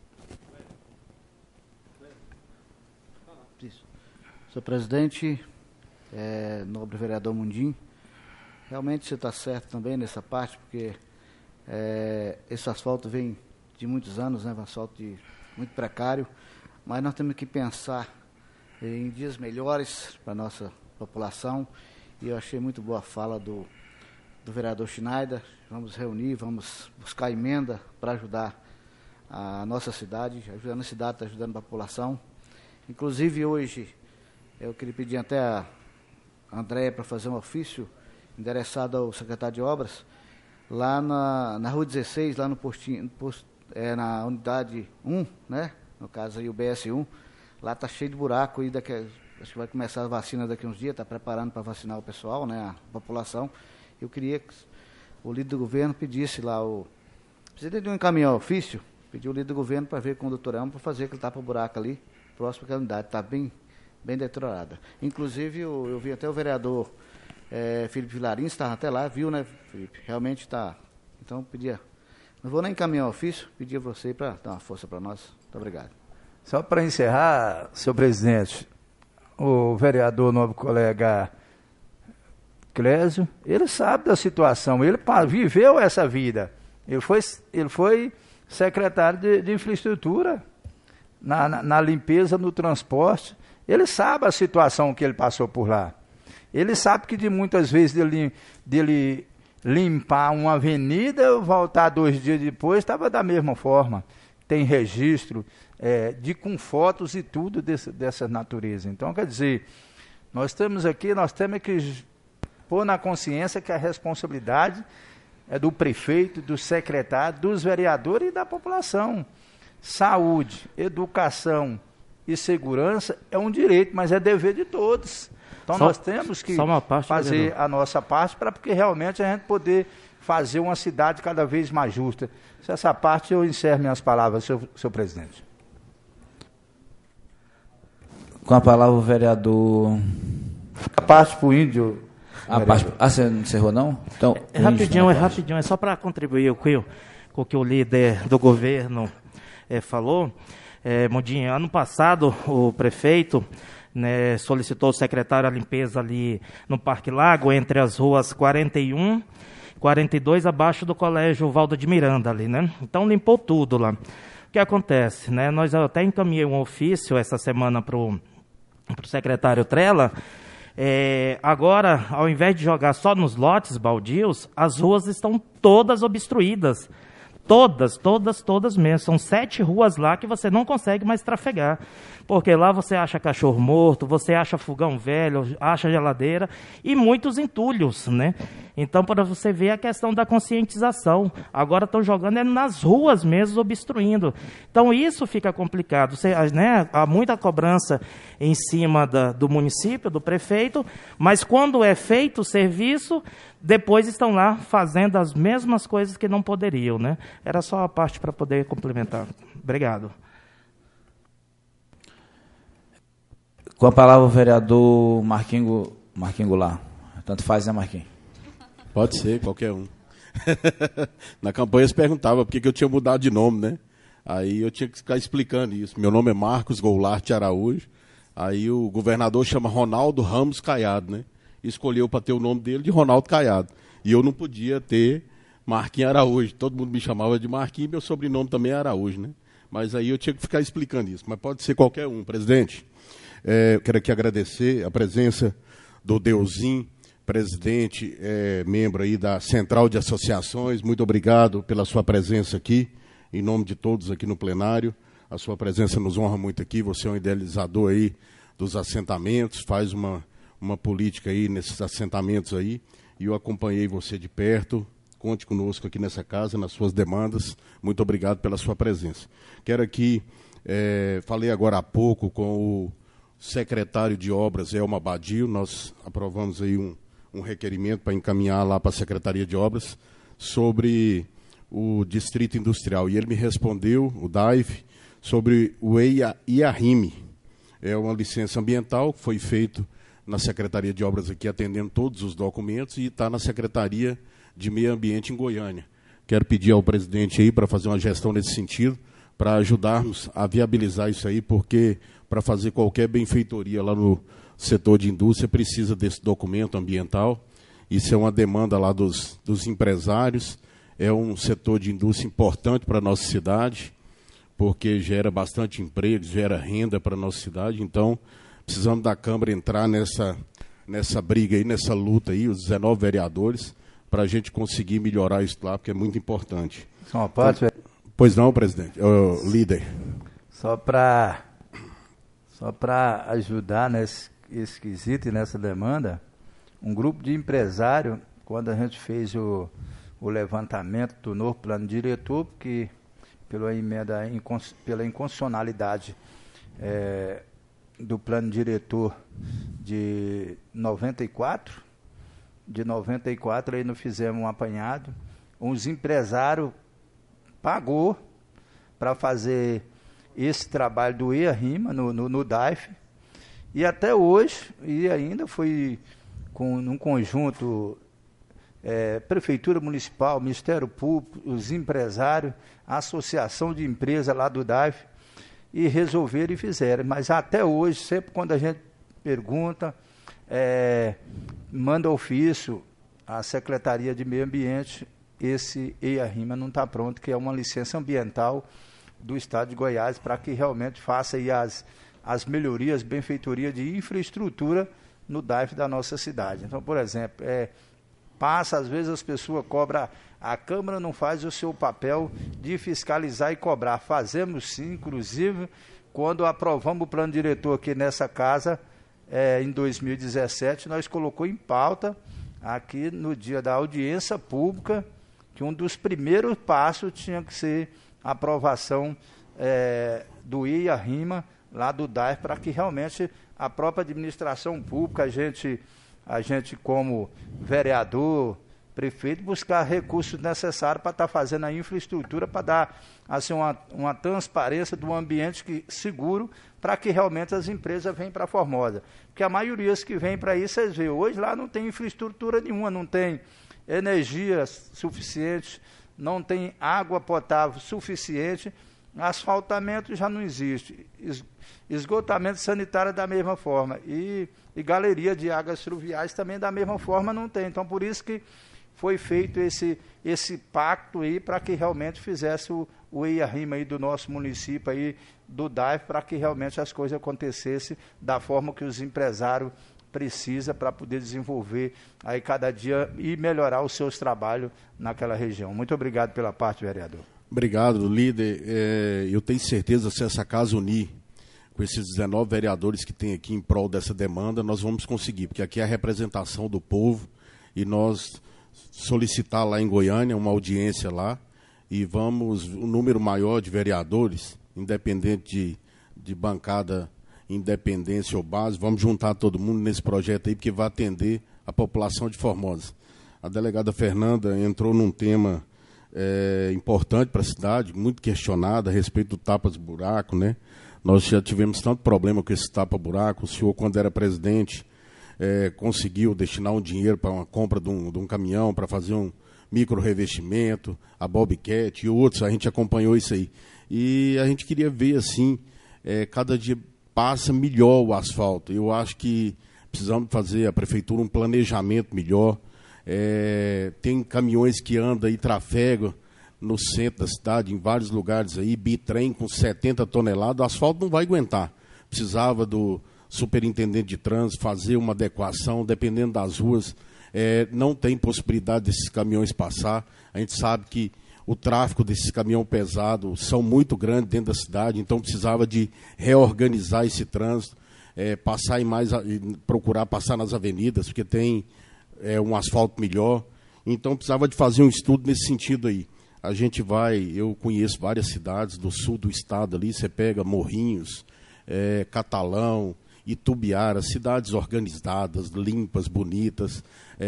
Senhor presidente, nobre vereador Mundim, realmente você está certo também nessa parte, porque esse asfalto vem de muitos anos, né, um asfalto muito precário, mas nós temos que pensar em dias melhores para a nossa população, e eu achei muito boa a fala do vereador Schneider. Vamos reunir, vamos buscar emenda para ajudar a nossa cidade, ajudando a cidade, está ajudando a população. Inclusive hoje, eu queria pedir até a Andréia para fazer um ofício endereçado ao secretário de obras, lá na rua 16, lá no postinho, na unidade 1, né? No caso aí o BS1, lá está cheio de buraco, e acho que vai começar a vacina daqui a uns dias, está preparando para vacinar o pessoal, né? A população. Eu queria que o líder do governo pedisse lá precisa de um encaminhar ofício, pediu o líder do governo para ver com o doutor Elmo para fazer aquele tapa-buraco ali, próximo à unidade, está bem deteriorada. Inclusive, eu vi até o vereador Felipe Vilarim, estava até lá, viu, né, Felipe? Realmente está. Então, não vou nem encaminhar o ofício, pedir a você para dar uma força para nós. Muito obrigado. Só para encerrar, senhor presidente, o vereador, novo colega Clésio, ele sabe da situação, ele viveu essa vida. Ele foi secretário de infraestrutura, na limpeza, no transporte. Ele sabe a situação que ele passou por lá. Ele sabe que de muitas vezes dele limpar uma avenida, voltar 2 dias depois, estava da mesma forma. Tem registro com fotos e tudo dessa natureza. Então, quer dizer, nós temos que pôr na consciência que a responsabilidade é do prefeito, do secretário, dos vereadores e da população. Saúde, educação e segurança é um direito, mas é dever de todos. Então nós temos que fazer a nossa parte para porque realmente a gente poder fazer uma cidade cada vez mais justa. Essa parte eu encerro minhas palavras, senhor presidente. Com a palavra o vereador... A parte para o índio... você não encerrou, não? Então, rapidinho, é só para contribuir com o que o líder do governo falou. Mundinho, ano passado o prefeito solicitou o secretário à limpeza ali no Parque Lago, entre as ruas 41, 42, abaixo do colégio Valdo de Miranda ali, né? Então limpou tudo lá. O que acontece, né? Nós até encaminhei um ofício essa semana para o secretário Trela. Agora, ao invés de jogar só nos lotes baldios, as ruas estão todas obstruídas. Todas mesmo. São 7 ruas lá que você não consegue mais trafegar. Porque lá você acha cachorro morto, você acha fogão velho, acha geladeira e muitos entulhos, né? Então, para você ver a questão da conscientização. Agora estão jogando nas ruas mesmo, obstruindo. Então, isso fica complicado. Há muita cobrança em cima do município, do prefeito, mas quando é feito o serviço, depois estão lá fazendo as mesmas coisas que não poderiam, né? Era só a parte para poder complementar. Obrigado. Com a palavra o vereador Marquinhos Goulart. Tanto faz, né, Marquinhos? Pode ser, qualquer um. Na campanha se perguntava por que eu tinha mudado de nome, né? Aí eu tinha que ficar explicando isso. Meu nome é Marcos Goulart Araújo, Aí o governador chama Ronaldo Ramos Caiado, né? Escolheu para ter o nome dele de Ronaldo Caiado. E eu não podia ter Marquinhos Araújo. Todo mundo me chamava de Marquinhos, meu sobrenome também é Araújo, né? Mas aí eu tinha que ficar explicando isso. Mas pode ser qualquer um, presidente. Eu quero aqui agradecer a presença do Deusim, presidente, membro aí da Central de Associações. Muito obrigado pela sua presença aqui, em nome de todos aqui no plenário. A sua presença nos honra muito aqui. Você é um idealizador aí dos assentamentos, faz uma política aí nesses assentamentos aí. E eu acompanhei você de perto. Conte conosco aqui nessa casa, nas suas demandas. Muito obrigado pela sua presença. Quero aqui, falei agora há pouco com o secretário de Obras, Elma Badio. Nós aprovamos aí um requerimento para encaminhar lá para a Secretaria de Obras sobre o Distrito Industrial. E ele me respondeu, o DAIF, sobre o IARIME. É uma licença ambiental que foi feito na Secretaria de Obras aqui, atendendo todos os documentos, e está na Secretaria de Meio Ambiente em Goiânia. Quero pedir ao presidente aí para fazer uma gestão nesse sentido, para ajudarmos a viabilizar isso aí, porque para fazer qualquer benfeitoria lá no setor de indústria precisa desse documento ambiental. Isso é uma demanda lá dos empresários, é um setor de indústria importante para a nossa cidade, porque gera bastante emprego, gera renda para a nossa cidade. Então, precisamos da Câmara entrar nessa briga aí, nessa luta aí, os 19 vereadores, para a gente conseguir melhorar isso lá, porque é muito importante. Só uma parte, Pois não, presidente, líder. Só para ajudar nesse quesito e nessa demanda, um grupo de empresário, quando a gente fez o levantamento do novo plano diretor, porque pela inconstitucionalidade do plano diretor de 94, aí nós fizemos um apanhado, uns empresários pagou para fazer esse trabalho do IARIMA no DAIF, e até hoje, e ainda foi num conjunto Prefeitura Municipal, Ministério Público, os empresários, a Associação de Empresas lá do DAIF, e resolveram e fizeram. Mas até hoje, sempre quando a gente pergunta, manda ofício à Secretaria de Meio Ambiente, esse IARIMA não está pronto, que é uma licença ambiental do Estado de Goiás, para que realmente faça aí as melhorias, benfeitoria de infraestrutura no DAIF da nossa cidade. Então, por exemplo, passa, às vezes as pessoas cobram, a Câmara não faz o seu papel de fiscalizar e cobrar. Fazemos sim, inclusive, quando aprovamos o plano diretor aqui nessa casa, em 2017, nós colocamos em pauta, aqui no dia da audiência pública, que um dos primeiros passos tinha que ser a aprovação do IARIMA, lá do DAIF, para que realmente a própria administração pública, a gente como vereador, prefeito, buscar recursos necessários para estar fazendo a infraestrutura, para dar assim, uma transparência do ambiente seguro, para que realmente as empresas venham para Formosa. Porque a maioria que vem para isso, vocês veem, hoje lá não tem infraestrutura nenhuma, não tem energia suficiente, não tem água potável suficiente, asfaltamento já não existe, esgotamento sanitário da mesma forma, e galeria de águas fluviais também da mesma forma não tem. Então, por isso que foi feito esse pacto aí, para que realmente fizesse o IARIMA aí do nosso município, aí, do DAIF, para que realmente as coisas acontecessem da forma que os empresários precisam para poder desenvolver aí cada dia e melhorar os seus trabalhos naquela região. Muito obrigado pela parte, vereador. Obrigado, líder. Eu tenho certeza, se essa casa unir com esses 19 vereadores que tem aqui em prol dessa demanda, nós vamos conseguir, porque aqui é a representação do povo, e nós solicitar lá em Goiânia uma audiência lá, e vamos, um número maior de vereadores, independente de bancada, independência ou base, vamos juntar todo mundo nesse projeto aí, porque vai atender a população de Formosa. A delegada Fernanda entrou num tema importante para a cidade, muito questionado a respeito do tapa-buraco, né? Nós já tivemos tanto problema com esse tapa-buraco. O senhor, quando era presidente, conseguiu destinar um dinheiro para uma compra de um caminhão, para fazer um micro-revestimento, a Bobcat e outros, a gente acompanhou isso aí. E a gente queria ver, assim, cada dia passa melhor o asfalto. Eu acho que precisamos fazer, a prefeitura, um planejamento melhor. Tem caminhões que andam e trafegam no centro da cidade, em vários lugares aí, bitrem com 70 toneladas, o asfalto não vai aguentar. Precisava do superintendente de trânsito fazer uma adequação, dependendo das ruas, não tem possibilidade desses caminhões passar. A gente sabe que o tráfego desses caminhões pesados são muito grandes dentro da cidade, então precisava de reorganizar esse trânsito, procurar passar nas avenidas, porque tem um asfalto melhor. Então precisava de fazer um estudo nesse sentido aí. Eu conheço várias cidades do sul do estado ali, você pega Morrinhos, Catalão, Itubiara, cidades organizadas, limpas, bonitas,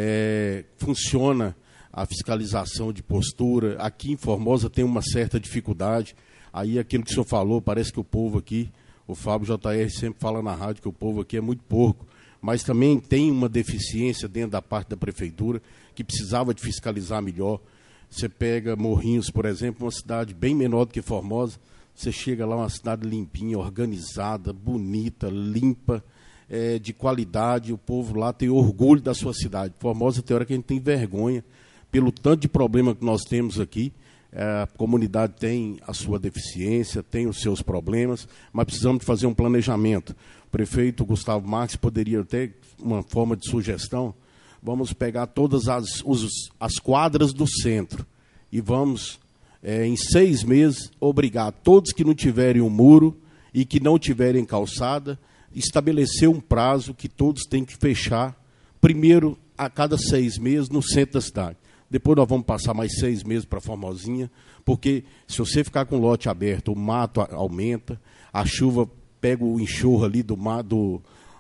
funciona a fiscalização de postura. Aqui em Formosa tem uma certa dificuldade, aí aquilo que o senhor falou, parece que o povo aqui, o Fábio JR sempre fala na rádio que o povo aqui é muito porco, mas também tem uma deficiência dentro da parte da prefeitura, que precisava de fiscalizar melhor. Você pega Morrinhos, por exemplo, uma cidade bem menor do que Formosa, você chega lá, uma cidade limpinha, organizada, bonita, limpa, de qualidade, o povo lá tem orgulho da sua cidade. Formosa tem hora que a gente tem vergonha, pelo tanto de problema que nós temos aqui. A comunidade tem a sua deficiência, tem os seus problemas, mas precisamos de fazer um planejamento. O prefeito Gustavo Marques poderia ter uma forma de sugestão. Vamos pegar todas as quadras do centro e vamos, em 6 meses, obrigar todos que não tiverem um muro e que não tiverem calçada, estabelecer um prazo que todos têm que fechar, primeiro a cada 6 meses no centro da cidade. Depois nós vamos passar mais 6 meses para Formosinha, porque se você ficar com o lote aberto, o mato aumenta, a chuva pega o enxurro ali do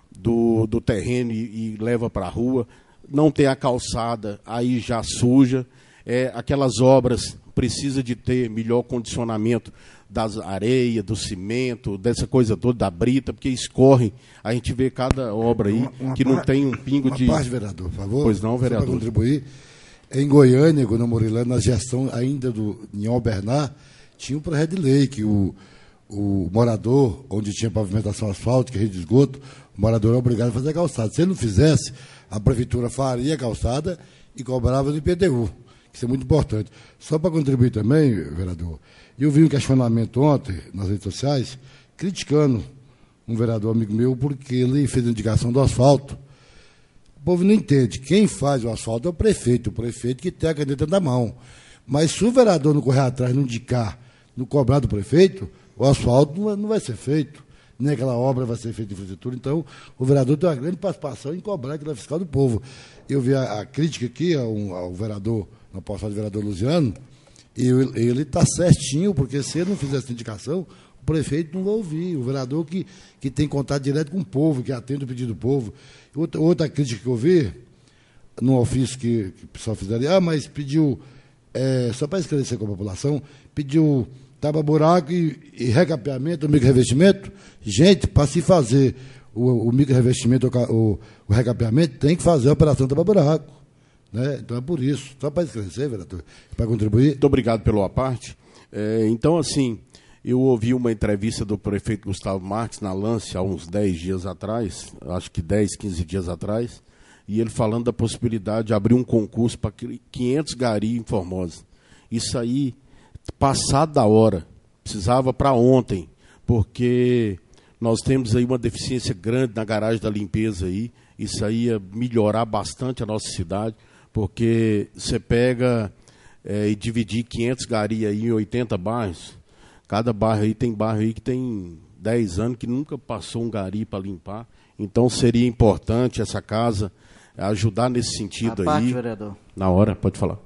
terreno e leva para a rua. Não tem a calçada, aí já suja. Aquelas obras precisam de ter melhor condicionamento das areias, do cimento, dessa coisa toda, da brita, porque escorre. A gente vê cada obra aí que não tem um pingo de... Uma parte, vereador, por favor. Pois não, vereador. Para contribuir. Em Goiânia, quando eu morei lá, na gestão ainda do Niol Bernard, tinha um projeto de lei que o morador, onde tinha pavimentação asfáltica, rede de esgoto, o morador é obrigado a fazer a calçada. Se ele não fizesse, a prefeitura faria a calçada e cobrava no IPTU. Isso é muito importante. Só para contribuir também, vereador, eu vi um questionamento ontem nas redes sociais, criticando um vereador amigo meu, porque ele fez a indicação do asfalto. O povo não entende. Quem faz o asfalto é o prefeito que tem a caneta na mão. Mas se o vereador não correr atrás, não indicar, não cobrar do prefeito, o asfalto não vai ser feito. Nem aquela obra vai ser feita de infraestrutura. Então, o vereador tem uma grande participação em cobrar aquela fiscal do povo. Eu vi a crítica aqui ao vereador, na postagem do vereador Luziano, e ele está certinho, porque se ele não fizer essa indicação, o prefeito não vai ouvir. O vereador que tem contato direto com o povo, que atende o pedido do povo. Outra crítica que eu vi, no ofício que o pessoal fizeram, mas pediu, só para esclarecer com a população, pediu tapa-buraco e recapeamento, o micro-revestimento. Gente, para se fazer o micro-revestimento, o recapeamento, tem que fazer a operação tapa-buraco. Né? Então é por isso. Só para esclarecer, vereador, para contribuir. Muito obrigado pela parte. Então, assim, eu ouvi uma entrevista do prefeito Gustavo Marques na Lance há uns 10 dias atrás, acho que 10, 15 dias atrás, e ele falando da possibilidade de abrir um concurso para 500 gari em Formosa. Isso aí, passado da hora, precisava para ontem, porque nós temos aí uma deficiência grande na garagem da limpeza aí. Isso aí ia melhorar bastante a nossa cidade, porque você pega e dividir 500 gari aí em 80 bairros. Cada bairro aí tem que tem 10 anos que nunca passou um gari para limpar. Então seria importante essa casa ajudar nesse sentido aí. Parte, vereador. Na hora, pode falar.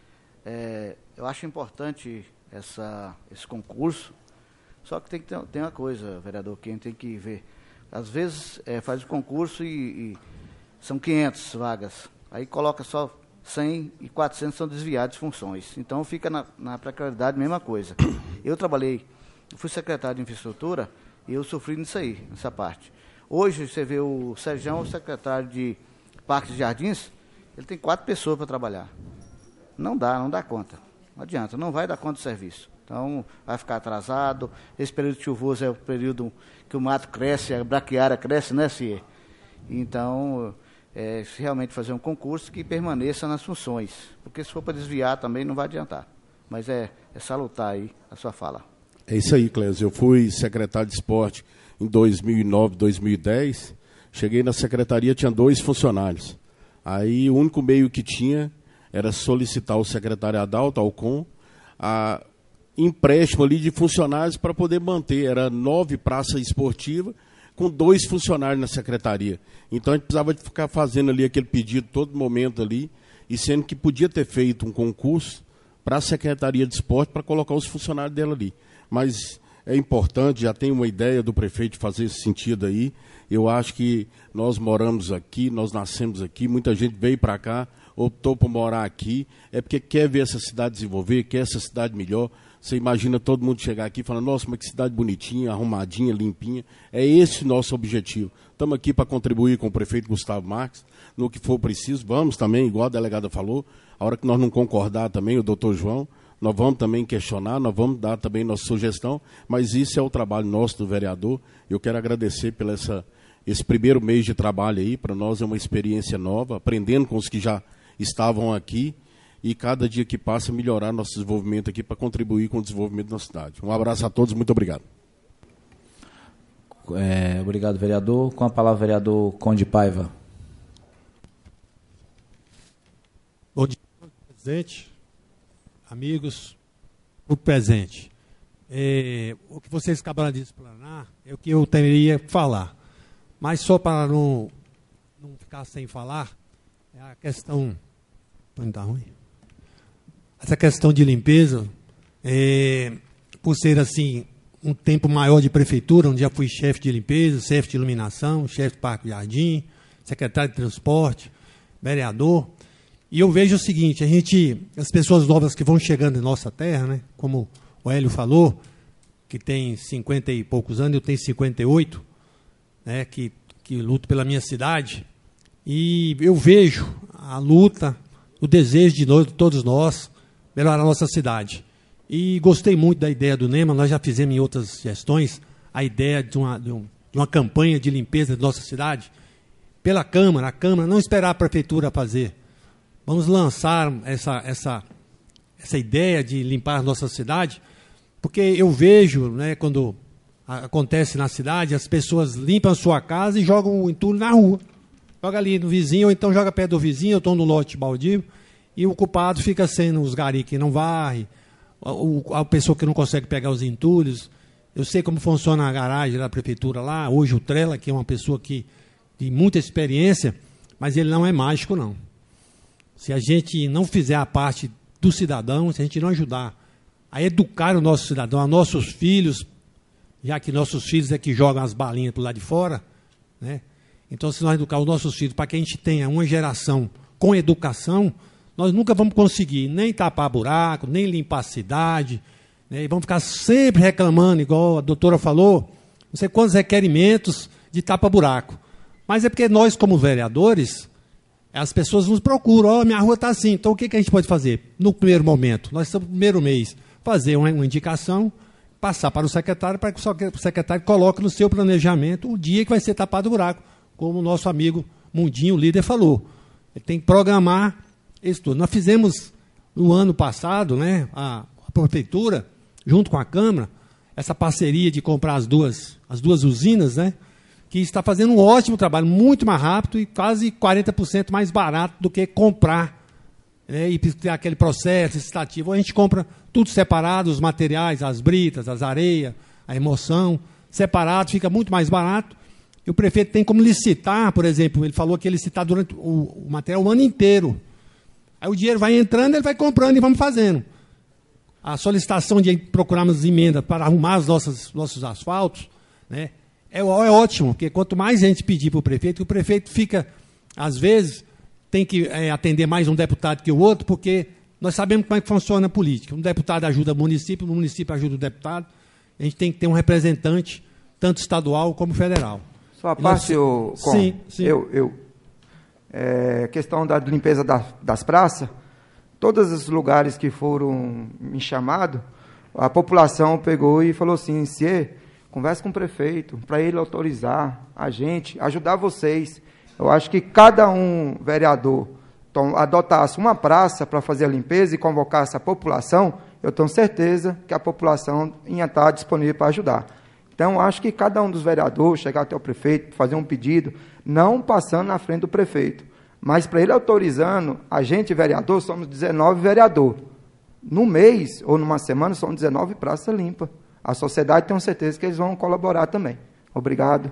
Eu acho importante esse concurso, só que tem uma coisa, vereador, que a gente tem que ver. Às vezes faz o concurso e são 500 vagas, aí coloca só 100 e 400 são desviados de funções. Então fica na precariedade, mesma coisa. Eu fui secretário de infraestrutura e eu sofri nisso aí, nessa parte. Hoje você vê o Sérgio, o secretário de Parques e Jardins, ele tem 4 pessoas para trabalhar. Não dá conta. Não adianta, não vai dar conta do serviço. Então, vai ficar atrasado. Esse período chuvoso é o período que o mato cresce, a braquiária cresce, né, CIE? Então, se realmente fazer um concurso que permaneça nas funções. Porque se for para desviar também não vai adiantar. Mas é salutar aí a sua fala. É isso aí, Clésio. Eu fui secretário de esporte em 2009, 2010. Cheguei na secretaria, tinha 2 funcionários. Aí o único meio que tinha era solicitar ao secretário Adalto, ao COM, a empréstimo ali de funcionários para poder manter. Era 9 praças esportivas com 2 funcionários na secretaria. Então a gente precisava de ficar fazendo ali aquele pedido todo momento ali, e sendo que podia ter feito um concurso para a Secretaria de Esporte para colocar os funcionários dela ali. Mas é importante, já tem uma ideia do prefeito fazer esse sentido aí. Eu acho que nós moramos aqui, nós nascemos aqui, muita gente veio para cá, optou por morar aqui, é porque quer ver essa cidade desenvolver, quer essa cidade melhor. Você imagina todo mundo chegar aqui e falar, nossa, mas que cidade bonitinha, arrumadinha, limpinha. É esse o nosso objetivo. Estamos aqui para contribuir com o prefeito Gustavo Marques, no que for preciso. Vamos também, igual a delegada falou, a hora que nós não concordar também, o doutor João, nós vamos também questionar, nós vamos dar também nossa sugestão, mas isso é o trabalho nosso do vereador. Eu quero agradecer pelo esse primeiro mês de trabalho aí, para nós é uma experiência nova, aprendendo com os que já estavam aqui, e cada dia que passa melhorar nosso desenvolvimento aqui para contribuir com o desenvolvimento da nossa cidade. Um abraço a todos, muito obrigado. Obrigado, vereador. Com a palavra, vereador Conde Paiva. Bom dia, presidente, amigos, o presente. O que vocês acabaram de explanar é o que eu teria que falar. Mas só para não ficar sem falar, é a questão... Não está ruim? Essa questão de limpeza, por ser assim, um tempo maior de prefeitura, onde já fui chefe de limpeza, chefe de iluminação, chefe de parque de jardim, secretário de transporte, vereador, e eu vejo o seguinte, as pessoas novas que vão chegando em nossa terra, né, como o Hélio falou, que tem 50 e poucos anos, eu tenho 58, né, que luto pela minha cidade, e eu vejo a luta, o desejo de todos nós melhorar a nossa cidade. E gostei muito da ideia do NEMA, nós já fizemos em outras gestões a ideia de uma campanha de limpeza da nossa cidade, pela Câmara, a Câmara, não esperar a Prefeitura fazer. Vamos lançar essa ideia de limpar a nossa cidade, porque eu vejo, né, quando acontece na cidade, as pessoas limpam a sua casa e jogam o entulho na rua. Joga ali no vizinho, ou então joga perto do vizinho, eu estou no lote baldio, e o culpado fica sendo os gari que não varre, a pessoa que não consegue pegar os entulhos. Eu sei como funciona a garagem da prefeitura lá, hoje o Trela, que é uma pessoa que tem muita experiência, mas ele não é mágico, não. Se a gente não fizer a parte do cidadão, se a gente não ajudar a educar o nosso cidadão, a nossos filhos, já que nossos filhos é que jogam as balinhas para o lado de fora, né? Então, se nós educar os nossos filhos para que a gente tenha uma geração com educação, nós nunca vamos conseguir nem tapar buraco, nem limpar a cidade, né? E vamos ficar sempre reclamando, igual a doutora falou, não sei quantos requerimentos de tapa-buraco. Mas é porque nós, como vereadores, as pessoas nos procuram, minha rua está assim, então o que a gente pode fazer? No primeiro momento, nós estamos no primeiro mês, fazer uma indicação, passar para o secretário, para que o secretário coloque no seu planejamento o dia que vai ser tapado o buraco, como o nosso amigo Mundinho, o líder, falou. Ele tem que programar isso tudo. Nós fizemos, no ano passado, né, a prefeitura, junto com a Câmara, essa parceria de comprar as duas usinas, né, que está fazendo um ótimo trabalho, muito mais rápido e quase 40% mais barato do que comprar, né, e ter aquele processo licitativo. A gente compra tudo separado, os materiais, as britas, as areias, a remoção, separado, fica muito mais barato. E o prefeito tem como licitar, por exemplo, ele falou que ele licitar durante o material o ano inteiro. Aí o dinheiro vai entrando, ele vai comprando e vamos fazendo. A solicitação de procurarmos emenda para arrumar os nossos asfaltos, né, é ótimo, porque quanto mais a gente pedir para o prefeito fica, às vezes, tem que atender mais um deputado que o outro, porque nós sabemos como é que funciona a política. Um deputado ajuda o município ajuda o deputado. A gente tem que ter um representante, tanto estadual como federal. Só a parte, sim. Questão da limpeza das praças, todos os lugares que foram me chamados, a população pegou e falou assim, converse com o prefeito, para ele autorizar a gente, ajudar vocês. Eu acho que cada um vereador adotasse uma praça para fazer a limpeza e convocasse a população, eu tenho certeza que a população ia estar disponível para ajudar. Então, acho que cada um dos vereadores chegar até o prefeito, fazer um pedido, não passando na frente do prefeito, mas para ele autorizando, a gente, vereador, somos 19 vereadores. No mês ou numa semana, são 19 praças limpas. A sociedade, tenho certeza que eles vão colaborar também. Obrigado.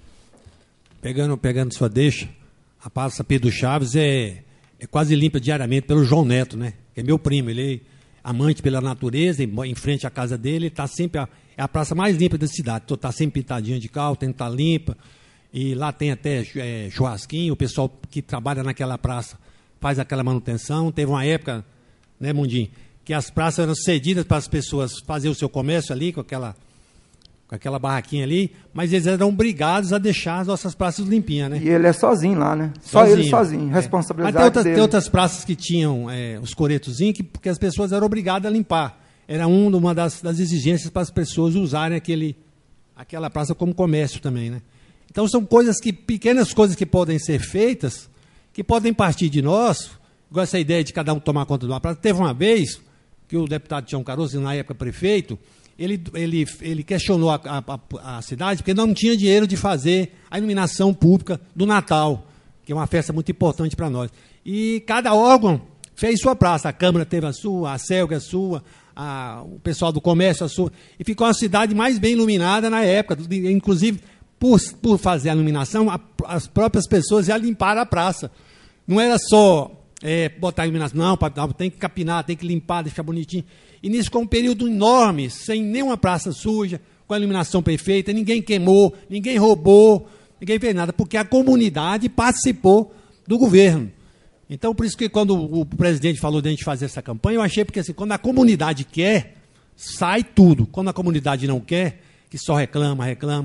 Pegando sua deixa, a Praça Pedro Chaves é quase limpa diariamente pelo João Neto, né? Que é meu primo, ele é amante pela natureza, em frente à casa dele, está sempre é a praça mais limpa da cidade. Está sempre pintadinha de cal, tem que estar limpa. E lá tem até churrasquinho, o pessoal que trabalha naquela praça faz aquela manutenção. Teve uma época, né, Mundinho, que as praças eram cedidas para as pessoas fazer o seu comércio ali, com aquela barraquinha ali, mas eles eram obrigados a deixar as nossas praças limpinhas, né? E ele é sozinho lá, né? Só ele sozinho, responsabilidade dele. Tem outras praças que tinham os coretozinhos que as pessoas eram obrigadas a limpar. Era uma das exigências para as pessoas usarem aquela praça como comércio também, né? Então são pequenas coisas que podem ser feitas, que podem partir de nós, igual essa ideia de cada um tomar conta de uma praça. Teve uma vez que o deputado Tião Caroço, na época prefeito, ele questionou a cidade porque não tinha dinheiro de fazer a iluminação pública do Natal, que é uma festa muito importante para nós. E cada órgão fez sua praça. A Câmara teve a sua, a Celga a sua, o pessoal do comércio a sua. E ficou a cidade mais bem iluminada na época. Inclusive, por fazer a iluminação, as próprias pessoas iam limpar a praça. Não era só botar a iluminação, não, tem que capinar, tem que limpar, deixar bonitinho. E nisso, com um período enorme, sem nenhuma praça suja, com a iluminação perfeita, ninguém queimou, ninguém roubou, ninguém fez nada, porque a comunidade participou do governo. Então, por isso que quando o presidente falou de a gente fazer essa campanha, eu achei porque assim, quando a comunidade quer, sai tudo. Quando a comunidade não quer, que só reclama,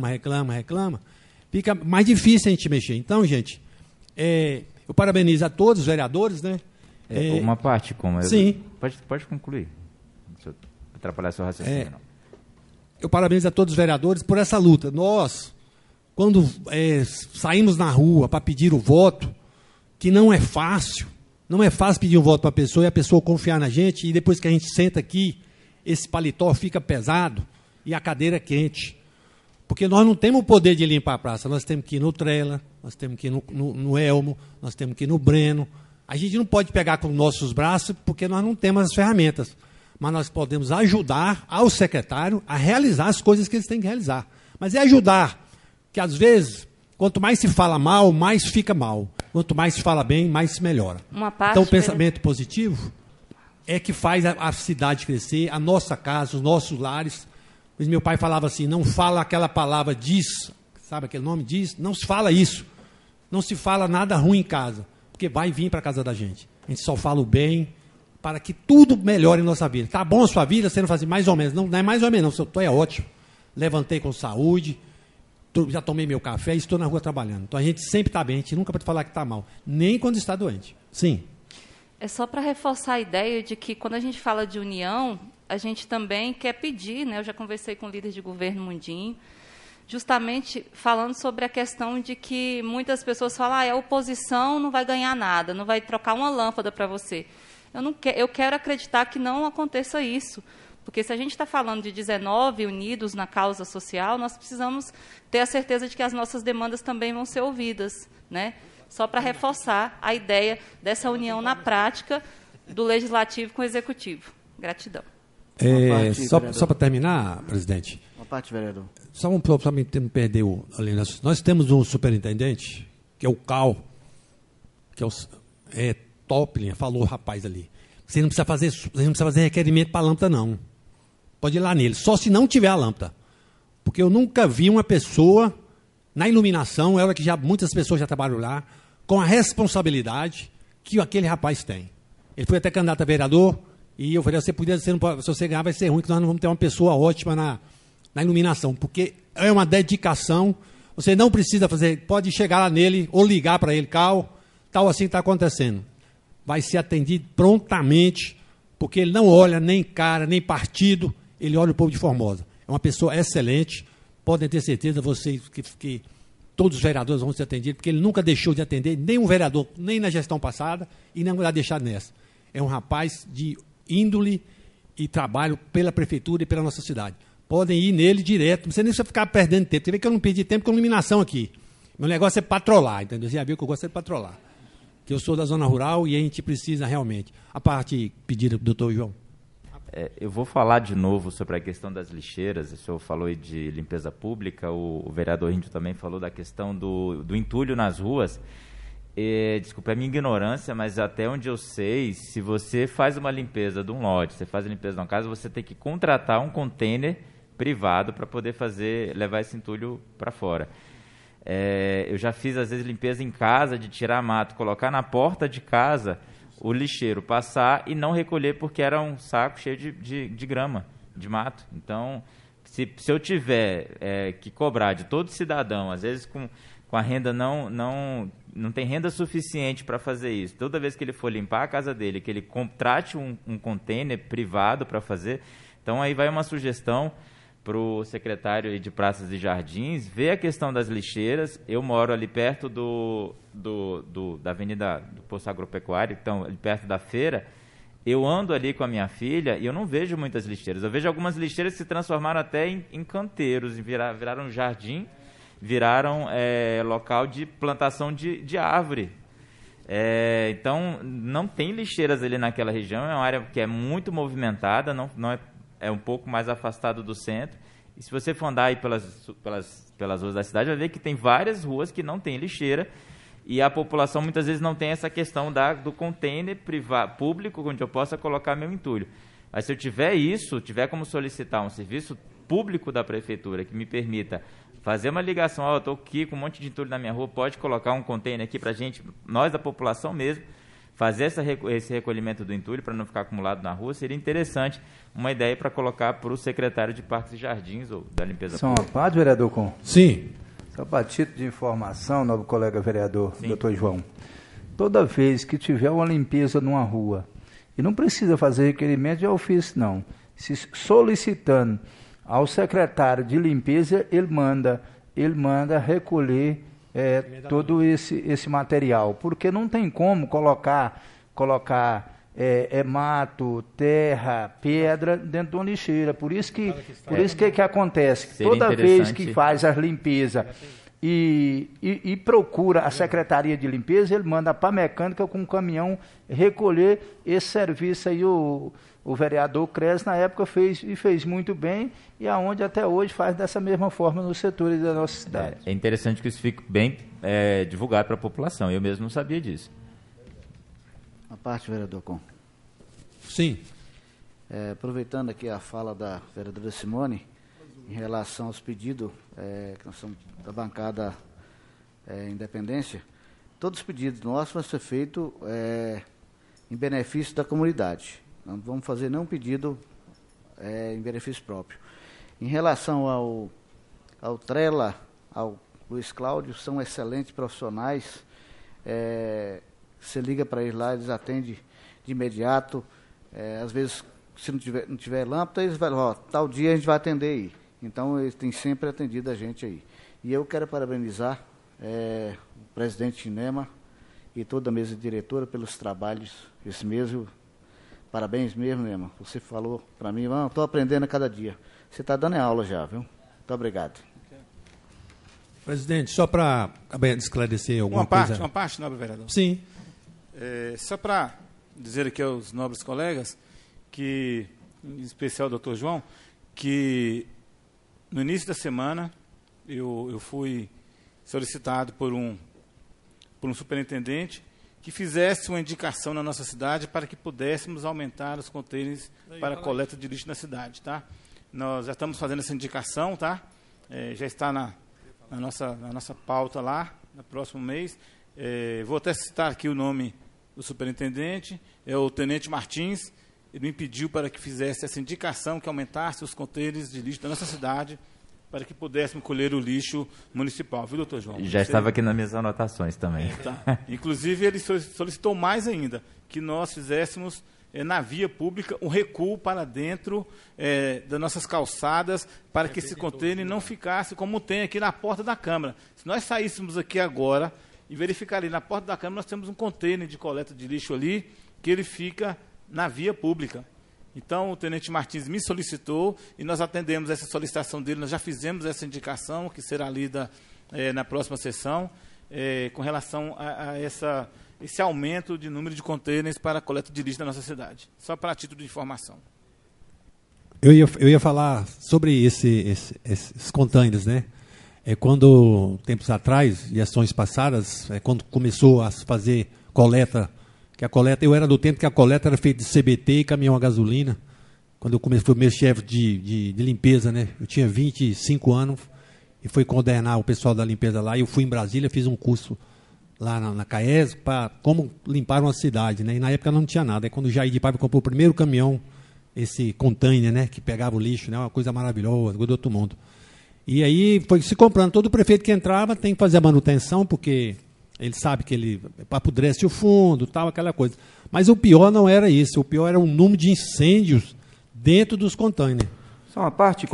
fica mais difícil a gente mexer. Então, gente, eu parabenizo a todos os vereadores, né? Uma parte, como sim. Pode concluir. Deixa eu atrapalhar seu raciocínio. Não. Eu parabenizo a todos os vereadores por essa luta. Nós, quando saímos na rua para pedir o voto, que não é fácil pedir um voto para a pessoa e a pessoa confiar na gente, e depois que a gente senta aqui, esse paletó fica pesado e a cadeira é quente. Porque nós não temos o poder de limpar a praça, nós temos que ir no Trela, nós temos que ir no Elmo, nós temos que ir no Breno. A gente não pode pegar com nossos braços porque nós não temos as ferramentas. Mas nós podemos ajudar ao secretário a realizar as coisas que eles têm que realizar. Mas é ajudar, que às vezes, quanto mais se fala mal, mais fica mal. Quanto mais se fala bem, mais se melhora. Então, o pensamento positivo é que faz a cidade crescer, a nossa casa, os nossos lares. Mas meu pai falava assim, não fala aquela palavra diz, sabe aquele nome diz? Não se fala isso. Não se fala nada ruim em casa, porque vai vir para a casa da gente. A gente só fala o bem, para que tudo melhore em nossa vida. Tá bom a sua vida? Você não faz assim, mais ou menos. Não é mais ou menos, não. É ótimo. Levantei com saúde, já tomei meu café e estou na rua trabalhando. Então a gente sempre está bem, a gente nunca pode falar que está mal, nem quando está doente. Sim. É só para reforçar a ideia de que quando a gente fala de união, a gente também quer pedir, né? Eu já conversei com o líder de governo Mundinho, justamente falando sobre a questão de que muitas pessoas falam, a oposição não vai ganhar nada, não vai trocar uma lâmpada para você. Eu quero acreditar que não aconteça isso, porque se a gente está falando de 19 unidos na causa social, nós precisamos ter a certeza de que as nossas demandas também vão ser ouvidas, né? Só para reforçar a ideia dessa união na prática do Legislativo com o Executivo. Gratidão. Só para terminar, presidente. Uma parte, vereador. Só para não perder ali. Nós temos um superintendente, que é o Cal, que é top, falou o rapaz ali. Você não precisa fazer requerimento para a lâmpada, não. Pode ir lá nele, só se não tiver a lâmpada. Porque eu nunca vi uma pessoa na iluminação, muitas pessoas já trabalham lá, com a responsabilidade que aquele rapaz tem. Ele foi até candidato a vereador, e eu falei, se você ganhar vai ser ruim, que nós não vamos ter uma pessoa ótima na iluminação, porque é uma dedicação, você não precisa fazer, pode chegar lá nele, ou ligar para ele, tal assim está acontecendo. Vai ser atendido prontamente, porque ele não olha nem cara, nem partido, ele olha o povo de Formosa. É uma pessoa excelente, podem ter certeza, vocês, que todos os vereadores vão ser atendidos, porque ele nunca deixou de atender nenhum vereador, nem na gestão passada, e não vai deixar nessa. É um rapaz de índole e trabalho pela prefeitura e pela nossa cidade. Podem ir nele direto, não precisa nem só ficar perdendo tempo. Você vê que eu não perdi tempo com iluminação aqui. Meu negócio é patrolar, entendeu? Você já viu que eu gosto de patrolar. Que eu sou da zona rural e a gente precisa realmente. A parte pedida do doutor João. Eu vou falar de novo sobre a questão das lixeiras. O senhor falou aí de limpeza pública, o vereador Índio também falou da questão do entulho nas ruas. Desculpa a minha ignorância, mas até onde eu sei, se você faz uma limpeza de um lote, você faz a limpeza de uma casa, você tem que contratar um container privado para poder levar esse entulho para fora. Eu já fiz, às vezes, limpeza em casa, de tirar mato, colocar na porta de casa, o lixeiro passar e não recolher, porque era um saco cheio de grama, de mato. Então, se eu tiver que cobrar de todo cidadão, às vezes com a renda não tem renda suficiente para fazer isso, toda vez que ele for limpar a casa dele, que ele contrate um container privado para fazer, então aí vai uma sugestão para o secretário de Praças e Jardins ver a questão das lixeiras. Eu moro ali perto da Avenida do Posto Agropecuário, então ali perto da feira. Eu ando ali com a minha filha e eu não vejo muitas lixeiras. Eu vejo algumas lixeiras que se transformaram até em canteiros, viraram jardim, viraram local de plantação de árvore. Então, não tem lixeiras ali naquela região, é uma área que é muito movimentada, não é um pouco mais afastado do centro. E se você for andar aí pelas ruas da cidade, vai ver que tem várias ruas que não tem lixeira, e a população muitas vezes não tem essa questão do container público onde eu possa colocar meu entulho. Mas se eu tiver como solicitar um serviço público da prefeitura que me permita fazer uma ligação, eu estou aqui com um monte de entulho na minha rua, pode colocar um container aqui para a gente, nós da população mesmo, fazer esse recolhimento do entulho para não ficar acumulado na rua, seria interessante, uma ideia para colocar para o secretário de Parques e Jardins ou da limpeza Só pública. uma parte, vereador Com? Sim. Só para título de informação, novo colega vereador, doutor João, toda vez que tiver uma limpeza numa rua, e não precisa fazer requerimento de ofício, não, se solicitando ao secretário de limpeza, ele manda recolher todo esse material, porque não tem como colocar mato, terra, pedra dentro de uma lixeira. Por isso que acontece? Seria toda vez que faz as limpezas e procura a Secretaria de Limpeza, ele manda para a mecânica com um caminhão recolher esse serviço aí. O vereador Cres, na época, fez muito bem, e aonde até hoje faz dessa mesma forma nos setores da nossa cidade. É interessante que isso fique bem divulgado para a população. Eu mesmo não sabia disso. A parte, vereador Com. Sim. Aproveitando aqui a fala da vereadora Simone, em relação aos pedidos que nós somos da bancada Independência, todos os pedidos nossos vão ser feitos em benefício da comunidade. Não vamos fazer nenhum pedido em benefício próprio. Em relação ao Trela, ao Luiz Cláudio, são excelentes profissionais. Você liga para eles lá, eles atendem de imediato. Às vezes, se não tiver lâmpada, eles falam, tal dia a gente vai atender aí. Então, eles têm sempre atendido a gente aí. E eu quero parabenizar o presidente Inema e toda a mesa diretora pelos trabalhos esse mês. Parabéns mesmo, Nema. Você falou para mim, estou aprendendo a cada dia. Você está dando aula já, viu? Muito obrigado. Presidente, só para esclarecer alguma coisa. Uma parte, nobre vereador. Sim. Só para dizer aqui aos nobres colegas, que, em especial ao doutor João, que no início da semana eu fui solicitado por um superintendente que fizesse uma indicação na nossa cidade para que pudéssemos aumentar os contêineres para a coleta de lixo na cidade, tá? Nós já estamos fazendo essa indicação, tá? Já está na nossa pauta lá, no próximo mês. Vou até citar aqui o nome do superintendente, é o Tenente Martins. Ele me pediu para que fizesse essa indicação, que aumentasse os contêineres de lixo da nossa cidade, para que pudéssemos colher o lixo municipal, viu, doutor João? Já estava aqui nas minhas anotações também. Tá. Inclusive, ele solicitou mais ainda, que nós fizéssemos na via pública, um recuo para dentro das nossas calçadas, para que esse container não ficasse como tem aqui na porta da Câmara. Se nós saíssemos aqui agora e verificar ali na porta da Câmara, nós temos um container de coleta de lixo ali, que ele fica na via pública. Então, o tenente Martins me solicitou e nós atendemos essa solicitação dele, nós já fizemos essa indicação, que será lida na próxima sessão, com relação a esse aumento de número de contêineres para a coleta de lixo da nossa cidade. Só para título de informação. Eu ia falar sobre esses contêineres, né? Quando, tempos atrás, e ações passadas, quando começou a fazer coleta, que a coleta, eu era do tempo que a coleta era feita de CBT e caminhão a gasolina, quando eu fui meu chefe de limpeza, né? Eu tinha 25 anos e fui coordenar o pessoal da limpeza lá, e eu fui em Brasília, fiz um curso lá na CAES para como limpar uma cidade, né? E na época não tinha nada. Aí quando o Jair de Paiva comprou o primeiro caminhão, esse container, né, que pegava o lixo, né, uma coisa maravilhosa, coisa do outro mundo. E aí foi se comprando. Todo prefeito que entrava tem que fazer a manutenção, porque ele sabe que ele apodrece o fundo, tal, aquela coisa. Mas o pior não era isso. O pior era o número de incêndios dentro dos containers. Só uma parte,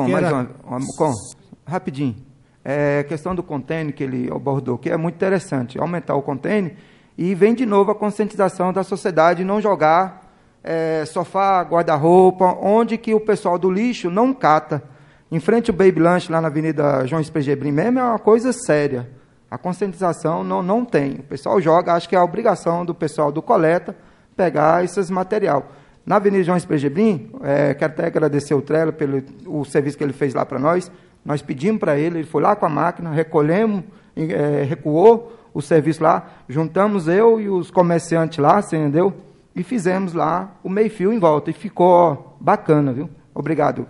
rapidinho. A questão do container que ele abordou, que é muito interessante, aumentar o container, e vem de novo a conscientização da sociedade, não jogar sofá, guarda-roupa, onde que o pessoal do lixo não cata. Em frente ao Baby Lanche, lá na Avenida João Espegebrim mesmo, é uma coisa séria. A conscientização não tem. O pessoal joga, acho que é a obrigação do pessoal do coleta pegar esses material. Na Avenida João Espegebrim, quero até agradecer o Trello pelo o serviço que ele fez lá para nós. Nós pedimos para ele foi lá com a máquina, recolhemos, recuou o serviço lá, juntamos eu e os comerciantes lá, entendeu? E fizemos lá o meio-fio em volta. E ficou bacana, viu? Obrigado.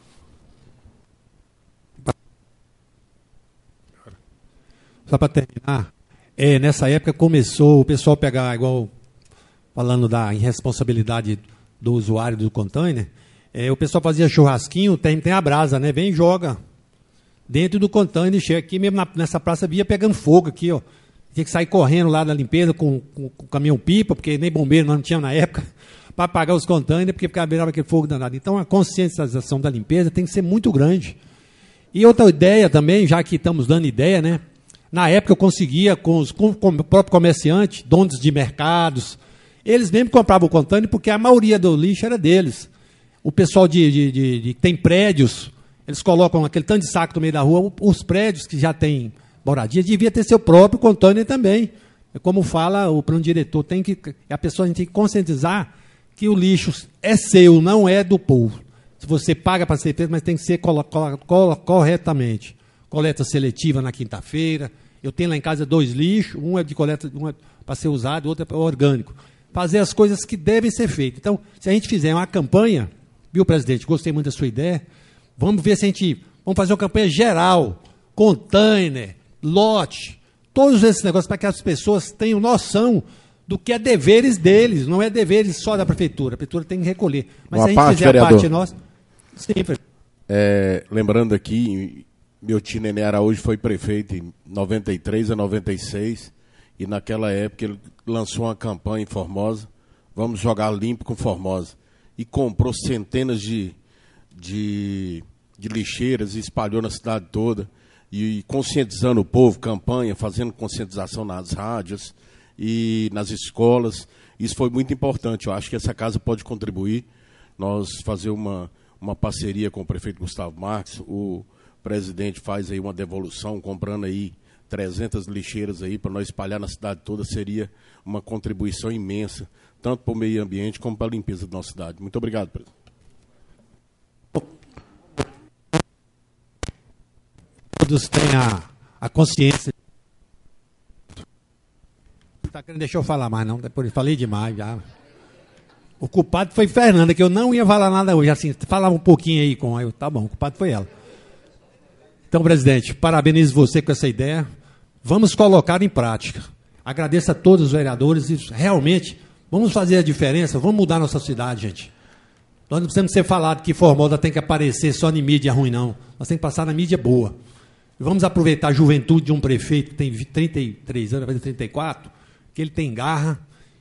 Só para terminar, nessa época começou o pessoal pegar, igual falando da irresponsabilidade do usuário do container, o pessoal fazia churrasquinho, tem a brasa, né? Vem e joga dentro do container, chega aqui mesmo nessa praça, via pegando fogo aqui, ó. Tinha que sair correndo lá da limpeza com caminhão-pipa, porque nem bombeiro nós não tínhamos na época, para apagar os containers, porque ficava virava aquele fogo danado. Então, a conscientização da limpeza tem que ser muito grande. E outra ideia também, já que estamos dando ideia, né? Na época eu conseguia, com o próprio comerciante, donos de mercados, eles mesmo compravam o container, porque a maioria do lixo era deles. O pessoal que tem prédios, eles colocam aquele tanto de saco no meio da rua, os prédios que já têm moradia, devia ter seu próprio container também. Como fala o plano diretor, a gente tem que conscientizar que o lixo é seu, não é do povo. Se você paga para ser feito, mas tem que ser corretamente. Coleta seletiva na quinta-feira. Eu tenho lá em casa 2 lixos, um é de coleta, um é para ser usado, outro é orgânico. Fazer as coisas que devem ser feitas. Então, se a gente fizer uma campanha, viu, presidente, gostei muito da sua ideia, vamos ver se vamos fazer uma campanha geral, container, lote, todos esses negócios, para que as pessoas tenham noção do que é deveres deles, não é deveres só da prefeitura. A prefeitura tem que recolher. Mas se a gente fizer a parte nossa... Sim, lembrando aqui, meu tio Nenê Araújo foi prefeito em 93 a 96, e naquela época ele lançou uma campanha em Formosa, vamos jogar limpo com Formosa, e comprou centenas de lixeiras e espalhou na cidade toda, e conscientizando o povo, campanha, fazendo conscientização nas rádios e nas escolas. Isso foi muito importante. Eu acho que essa casa pode contribuir, nós fazer uma parceria com o prefeito Gustavo Marques. O presidente faz aí uma devolução, comprando aí 300 lixeiras aí para nós espalhar na cidade toda, seria uma contribuição imensa, tanto para o meio ambiente como para a limpeza da nossa cidade. Muito obrigado, presidente. Todos têm a consciência. Não está querendo deixar eu falar mais, não. Depois eu falei demais já. O culpado foi Fernanda, que eu não ia falar nada hoje. Assim, falava um pouquinho aí com ela. Tá bom, o culpado foi ela. Então, presidente, parabenizo você com essa ideia. Vamos colocar em prática. Agradeço a todos os vereadores. E realmente, vamos fazer a diferença. Vamos mudar nossa cidade, gente. Nós não precisamos ser falado que Formosa tem que aparecer só em mídia ruim, não. Nós temos que passar na mídia boa. E vamos aproveitar a juventude de um prefeito que tem 33 anos, vai fazer 34, que ele tem garra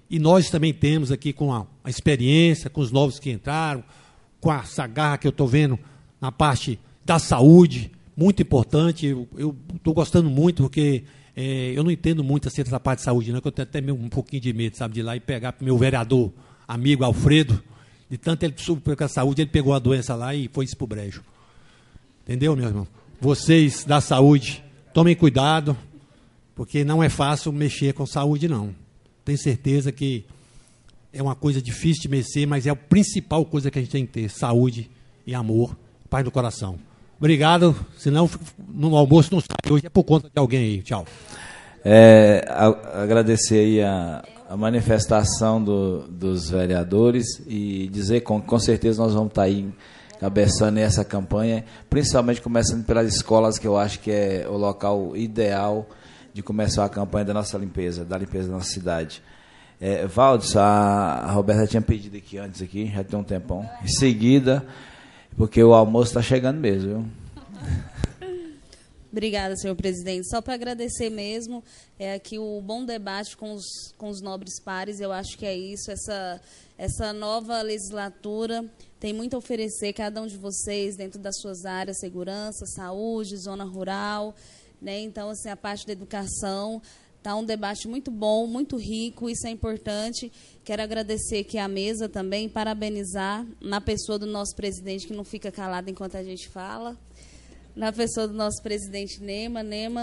E nós também temos aqui com a experiência, com os novos que entraram, com essa garra que eu estou vendo na parte da saúde, muito importante. Eu estou gostando muito, porque eu não entendo muito assim dessa parte de saúde, não, que eu tenho até um pouquinho de medo, sabe, de ir lá e pegar para o meu vereador amigo Alfredo, de tanto ele sofreu com a saúde, ele pegou a doença lá e foi isso para o brejo. Entendeu, meu irmão? Vocês da saúde, tomem cuidado, porque não é fácil mexer com saúde, não. Tenho certeza que é uma coisa difícil de mexer, mas é a principal coisa que a gente tem que ter, saúde e amor, paz no coração. Obrigado, senão no almoço não sai hoje, é por conta de alguém aí. Tchau. Agradecer aí a manifestação dos vereadores e dizer com certeza nós vamos estar aí cabeçando essa campanha, principalmente começando pelas escolas, que eu acho que é o local ideal de começar a campanha da nossa limpeza, da nossa cidade. Valdes, a Roberta tinha pedido aqui antes, já tem um tempão, em seguida, porque o almoço está chegando mesmo, viu? Obrigada, senhor presidente. Só para agradecer mesmo aqui o bom debate com os nobres pares. Eu acho que é isso. Essa nova legislatura tem muito a oferecer, cada um de vocês, dentro das suas áreas, segurança, saúde, zona rural, né? Então, assim, a parte da educação está um debate muito bom, muito rico, isso é importante. Quero agradecer aqui à mesa também, parabenizar na pessoa do nosso presidente, que não fica calado enquanto a gente fala, na pessoa do nosso presidente Nema.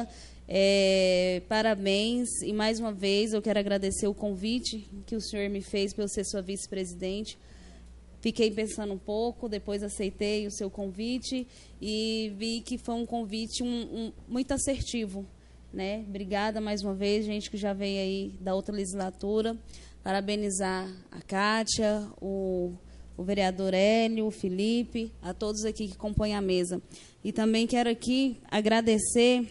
Parabéns, e mais uma vez eu quero agradecer o convite que o senhor me fez para eu ser sua vice-presidente. Fiquei pensando um pouco, depois aceitei o seu convite e vi que foi um convite muito assertivo, né? Obrigada mais uma vez, gente que já veio aí da outra legislatura. Parabenizar a Kátia, o vereador Hélio, o Felipe, a todos aqui que compõem a mesa. E também quero aqui agradecer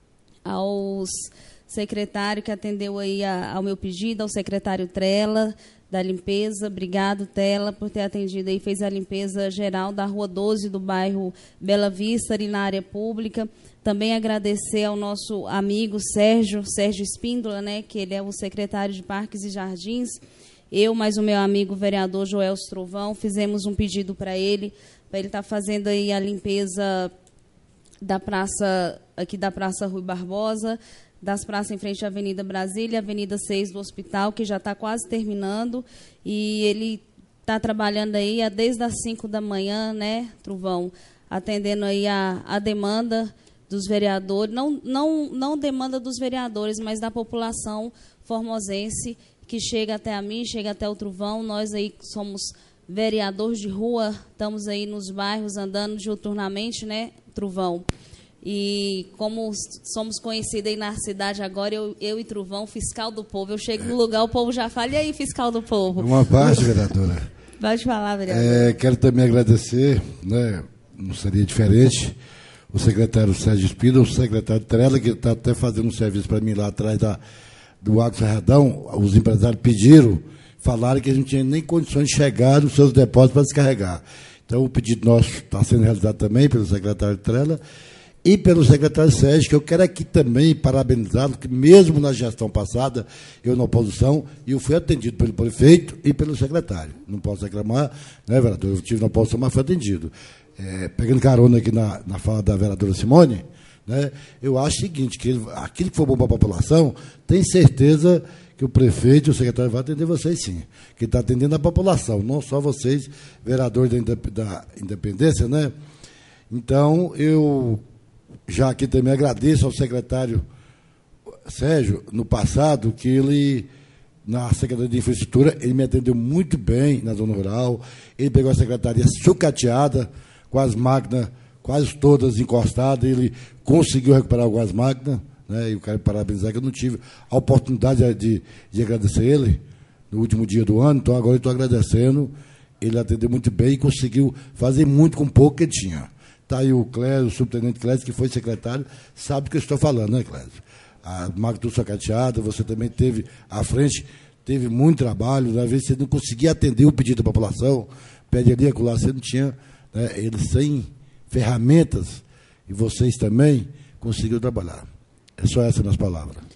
aos secretários que atendeu aí ao meu pedido, ao secretário Trela, da limpeza. Obrigado, Tela, por ter atendido aí, fez a limpeza geral da Rua 12 do bairro Bela Vista, ali na área pública. Também agradecer ao nosso amigo Sérgio Espíndola, né, que ele é o secretário de Parques e Jardins. Eu, mais o meu amigo vereador Joel Trovão, fizemos um pedido para ele estar fazendo aí a limpeza da praça, aqui da Praça Rui Barbosa, das praças em frente à Avenida Brasília, Avenida 6 do Hospital, que já está quase terminando, e ele está trabalhando aí desde as 5 da manhã, né, Trovão, atendendo aí a demanda dos vereadores, não demanda dos vereadores, mas da população formosense, que chega até a mim, chega até o Trovão. Nós aí somos vereadores de rua, estamos aí nos bairros andando diuturnamente, né, Trovão? E como somos conhecidos aí na cidade agora, eu e Trovão, fiscal do povo. Eu chego no lugar, o povo já fala, e aí, fiscal do povo? Uma parte, vereadora. Pode falar, vereador. Quero também agradecer, né, não seria diferente, o secretário Sérgio Espíndola, o secretário Trela, que está até fazendo um serviço para mim lá atrás do Agro Serradão. Os empresários pediram, falaram que a gente não tinha nem condições de chegar nos seus depósitos para descarregar. Então, o pedido nosso está sendo realizado também pelo secretário Trela e pelo secretário Sérgio, que eu quero aqui também parabenizá-lo, que mesmo na gestão passada, eu na oposição, eu fui atendido pelo prefeito e pelo secretário. Não posso reclamar, né, vereador? Eu estive na oposição, mas fui atendido. Pegando carona aqui na fala da vereadora Simone, né, eu acho o seguinte, que aquilo que for bom para a população, tem certeza que o prefeito e o secretário vão atender vocês sim, que está atendendo a população, não só vocês, vereadores da Independência, né? Então, eu já aqui também agradeço ao secretário Sérgio, no passado, que ele, na Secretaria de Infraestrutura, ele me atendeu muito bem na zona rural, ele pegou a secretaria sucateada, com as máquinas quase todas encostadas, ele conseguiu recuperar algumas máquinas, né? E eu quero parabenizar, que eu não tive a oportunidade de agradecer ele no último dia do ano, então agora eu estou agradecendo, ele atendeu muito bem e conseguiu fazer muito com pouco que tinha. Está aí o Clésio, o subtenente Clésio, que foi secretário, sabe do que eu estou falando, né, Clésio? A máquina tudo sucateada, você também teve à frente, teve muito trabalho, às vezes você não conseguia atender o pedido da população, pede ali, acolá, você não tinha, né, eles sem ferramentas, e vocês também conseguiram trabalhar. É só essas minhas palavras.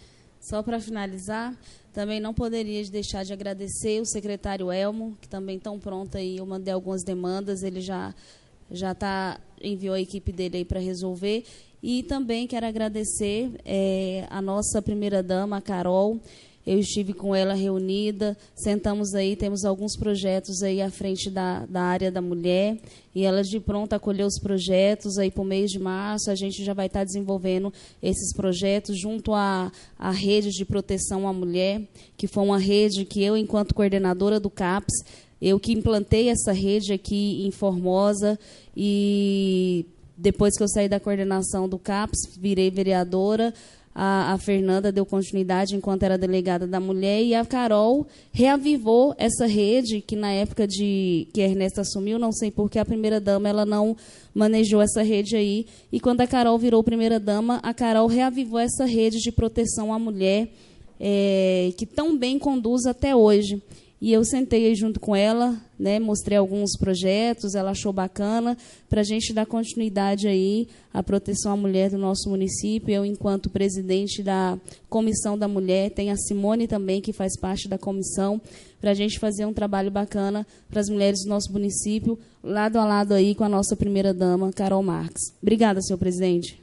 Só para finalizar, também não poderia deixar de agradecer o secretário Elmo, que também estão pronto aí. Eu mandei algumas demandas, ele já enviou a equipe dele aí para resolver. E também quero agradecer a nossa primeira-dama, a Carol. Eu estive com ela reunida, sentamos aí, temos alguns projetos aí à frente da área da mulher, e ela de pronto acolheu os projetos, aí para o mês de março a gente já vai estar desenvolvendo esses projetos junto à rede de proteção à mulher, que foi uma rede que eu, enquanto coordenadora do CAPS, eu que implantei essa rede aqui em Formosa, e depois que eu saí da coordenação do CAPS, virei vereadora. A Fernanda deu continuidade enquanto era delegada da mulher, e a Carol reavivou essa rede que na época que a Ernesta assumiu, não sei por que a primeira-dama ela não manejou essa rede aí, e quando a Carol virou primeira-dama, a Carol reavivou essa rede de proteção à mulher, que tão bem conduz até hoje. E eu sentei aí junto com ela, né, mostrei alguns projetos, ela achou bacana, para a gente dar continuidade aí à proteção à mulher do nosso município. Eu, enquanto presidente da Comissão da Mulher, tem a Simone também, que faz parte da comissão, para a gente fazer um trabalho bacana para as mulheres do nosso município, lado a lado aí com a nossa primeira-dama, Carol Marques. Obrigada, senhor presidente.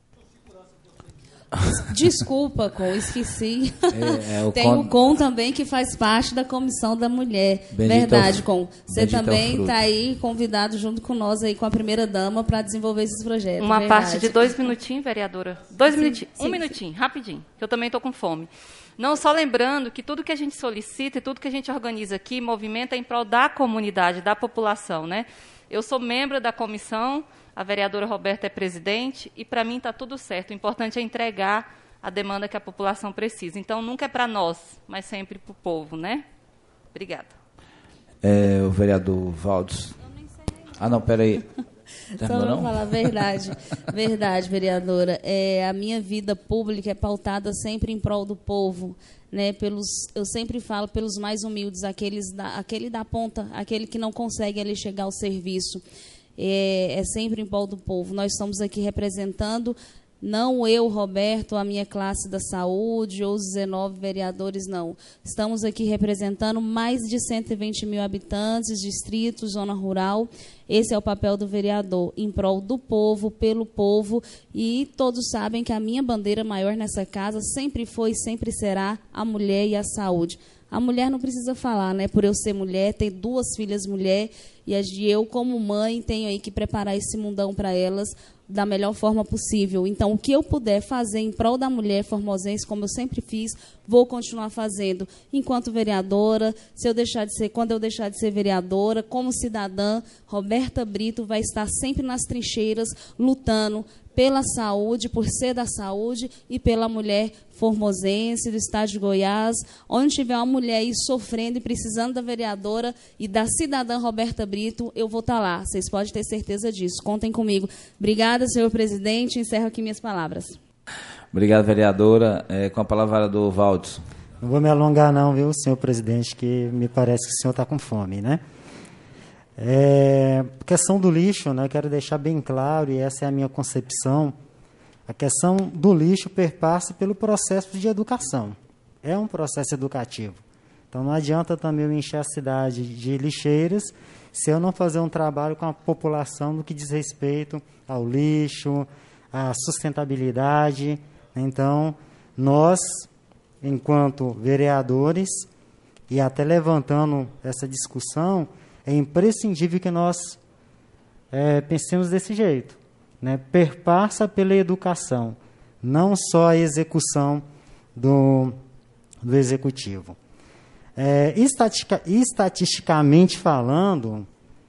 Desculpa, Com, esqueci. Tem o Com também, que faz parte da Comissão da Mulher. Bendito verdade, Com. Você bendito também está aí convidado junto com nós, aí, com a primeira-dama, para desenvolver esses projetos. Uma verdade. parte de 2 minutinhos, vereadora. 2 minutinhos. Sim, Um minutinho, rapidinho, que eu também estou com fome. Não, só lembrando que tudo que a gente solicita e tudo que a gente organiza aqui, movimenta em prol da comunidade, da população, né? Eu sou membro da comissão, a vereadora Roberta é presidente, e para mim está tudo certo. O importante é entregar a demanda que a população precisa. Então, nunca é para nós, mas sempre para o povo, né? Obrigada. O vereador Valdes. Ah, não, peraí. Só para falar a verdade. Verdade, vereadora. A minha vida pública é pautada sempre em prol do povo. Né, eu sempre falo pelos mais humildes, aquele da ponta, aquele que não consegue ali chegar ao serviço. É sempre em prol do povo. Nós estamos aqui representando, não eu, Roberto, a minha classe da saúde, ou os 19 vereadores, não. Estamos aqui representando mais de 120 mil habitantes, distritos, zona rural. Esse é o papel do vereador, em prol do povo, pelo povo, e todos sabem que a minha bandeira maior nessa casa sempre foi e sempre será a mulher e a saúde. A mulher não precisa falar, né? Por eu ser mulher, ter 2 filhas mulher, e eu, como mãe, tenho aí que preparar esse mundão para elas da melhor forma possível. Então, o que eu puder fazer em prol da mulher formosense, como eu sempre fiz, vou continuar fazendo. Enquanto vereadora, quando eu deixar de ser vereadora, como cidadã, Roberta Brito vai estar sempre nas trincheiras, lutando pela saúde, por ser da saúde, e pela mulher formosense do estado de Goiás. Onde tiver uma mulher aí sofrendo e precisando da vereadora e da cidadã Roberta Brito, eu vou estar lá. Vocês podem ter certeza disso. Contem comigo. Obrigada, senhor presidente. Encerro aqui minhas palavras. Obrigado, vereadora. Com a palavra do Valdes. Não vou me alongar não, viu, senhor presidente, que me parece que o senhor está com fome, né? Questão do lixo, né, quero deixar bem claro, e essa é a minha concepção, a questão do lixo perpassa pelo processo de educação. É um processo educativo. Então, não adianta também eu encher a cidade de lixeiras se eu não fazer um trabalho com a população no que diz respeito ao lixo, à sustentabilidade. Então, nós, enquanto vereadores, e até levantando essa discussão, é imprescindível que nós pensemos desse jeito, né? Perpassa pela educação, não só a execução do executivo. Estatisticamente falando,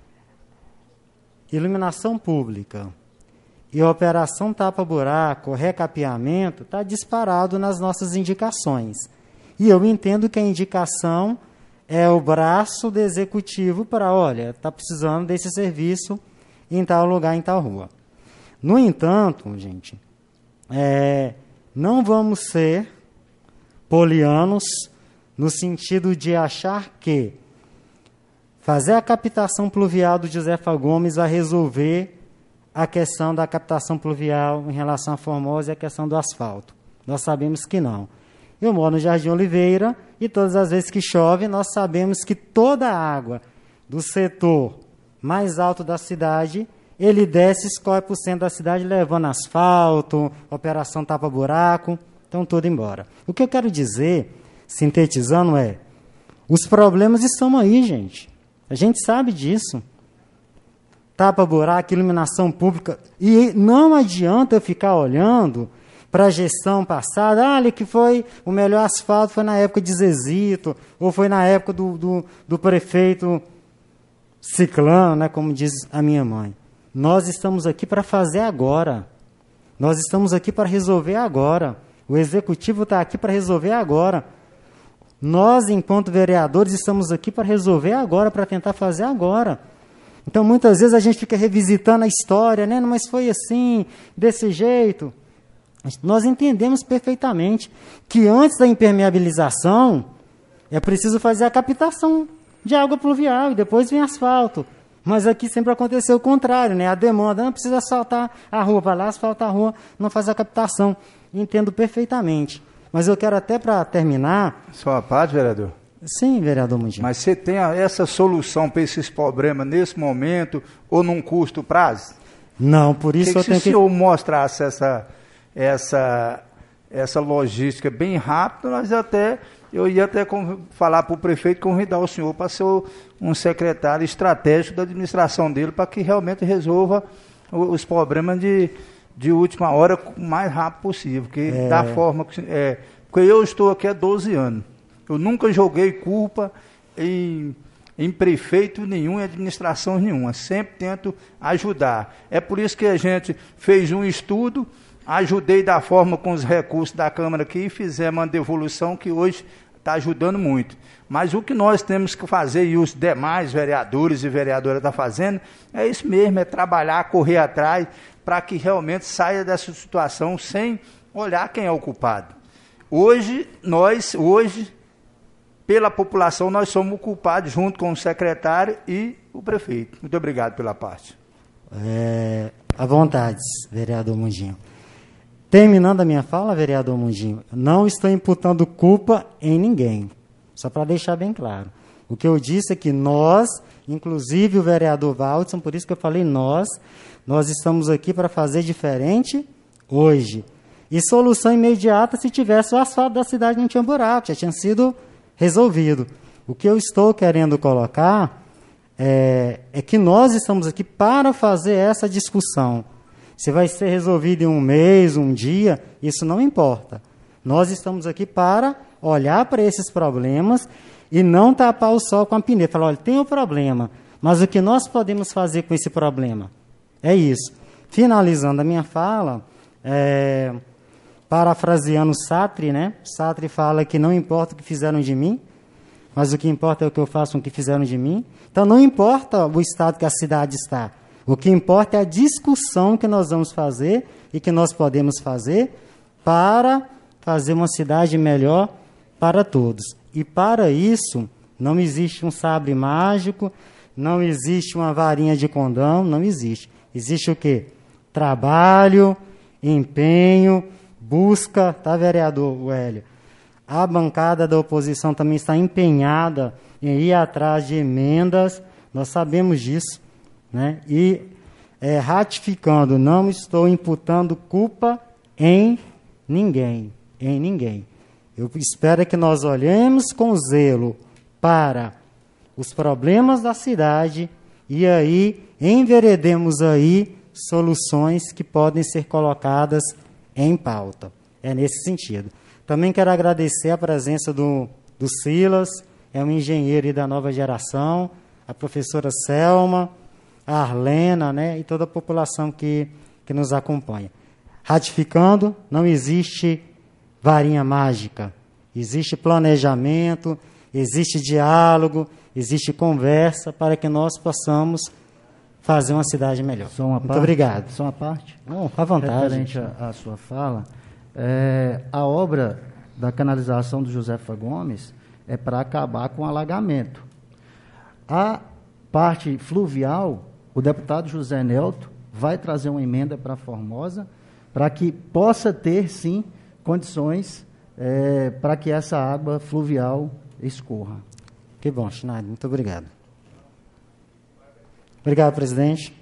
iluminação pública e operação tapa-buraco, recapeamento, está disparado nas nossas indicações. E eu entendo que a indicação é o braço do executivo para, olha, está precisando desse serviço em tal lugar, em tal rua. No entanto, gente, não vamos ser polianos no sentido de achar que fazer a captação pluvial do Josefa Gomes vai resolver a questão da captação pluvial em relação à Formosa e a questão do asfalto. Nós sabemos que não. Eu moro no Jardim Oliveira e todas as vezes que chove, nós sabemos que toda a água do setor mais alto da cidade, ele desce e escorre para o centro da cidade, levando asfalto, operação tapa-buraco, então tudo embora. O que eu quero dizer, sintetizando, os problemas estão aí, gente. A gente sabe disso. Tapa-buraco, iluminação pública. E não adianta eu ficar olhando para a gestão passada. Olha, que foi o melhor asfalto foi na época de Zezito, ou foi na época do prefeito Ciclano, né, como diz a minha mãe. Nós estamos aqui para fazer agora. Nós estamos aqui para resolver agora. O executivo está aqui para resolver agora. Nós, enquanto vereadores, estamos aqui para resolver agora, para tentar fazer agora. Então, muitas vezes a gente fica revisitando a história, né? Mas foi assim, desse jeito. Nós entendemos perfeitamente que antes da impermeabilização é preciso fazer a captação de água pluvial e depois vem asfalto. Mas aqui sempre aconteceu o contrário, né? A demanda, não precisa asfaltar a rua, vai lá, asfalta a rua, não faz a captação. Entendo perfeitamente. Mas eu quero até para terminar... Só uma parte, vereador? Sim, vereador Mundinho. Mas você tem essa solução para esses problemas nesse momento ou num curto prazo? Não, por isso eu tenho que... Se o senhor mostrasse essa logística bem rápido, eu ia até falar para o prefeito convidar o senhor para ser um secretário estratégico da administração dele para que realmente resolva os problemas de última hora o mais rápido possível. Porque da forma que... porque eu estou aqui há 12 anos. Eu nunca joguei culpa em prefeito nenhum, em administração nenhuma. Sempre tento ajudar. É por isso que a gente fez um estudo, ajudei da forma com os recursos da Câmara aqui e fizemos uma devolução que hoje está ajudando muito. Mas o que nós temos que fazer, e os demais vereadores e vereadoras estão fazendo, é isso mesmo, é trabalhar, correr atrás, para que realmente saia dessa situação sem olhar quem é o culpado. Hoje, pela população, nós somos culpados, junto com o secretário e o prefeito. Muito obrigado pela parte. À vontade, vereador Mundinho. Terminando a minha fala, vereador Mundinho, não estou imputando culpa em ninguém, só para deixar bem claro. O que eu disse é que nós, inclusive o vereador Valdson, por isso que eu falei nós estamos aqui para fazer diferente hoje. E solução imediata, se tivesse o asfalto da cidade não tinha buraco, já tinha sido resolvido. O que eu estou querendo colocar é que nós estamos aqui para fazer essa discussão. Se vai ser resolvido em um mês, um dia, isso não importa. Nós estamos aqui para olhar para esses problemas e não tapar o sol com a peneira. Falar, olha, tem um problema, mas o que nós podemos fazer com esse problema? É isso. Finalizando a minha fala, parafraseando Sartre, né? Sartre fala que não importa o que fizeram de mim, mas o que importa é o que eu faço com o que fizeram de mim. Então, não importa o estado que a cidade está. O que importa é a discussão que nós vamos fazer e que nós podemos fazer para fazer uma cidade melhor para todos. E para isso, não existe um sabre mágico, não existe uma varinha de condão, não existe. Existe o quê? Trabalho, empenho, busca, tá, vereador Hélio? A bancada da oposição também está empenhada em ir atrás de emendas, nós sabemos disso. Né? E ratificando, não estou imputando culpa em ninguém, Eu espero que nós olhemos com zelo para os problemas da cidade e aí enveredemos aí soluções que podem ser colocadas em pauta. É nesse sentido. Também quero agradecer a presença do Silas, é um engenheiro da nova geração, a professora Selma, a Arlena, né, e toda a população que nos acompanha. Ratificando, não existe varinha mágica. Existe planejamento, existe diálogo, existe conversa para que nós possamos fazer uma cidade melhor. Muito obrigado. Só uma parte? Não, à vontade. Referente à sua fala, a obra da canalização do Josefa Gomes é para acabar com o alagamento. A parte fluvial, o deputado José Nelto vai trazer uma emenda para Formosa para que possa ter, sim, condições para que essa água fluvial escorra. Que bom, Schneider, muito obrigado. Obrigado, presidente.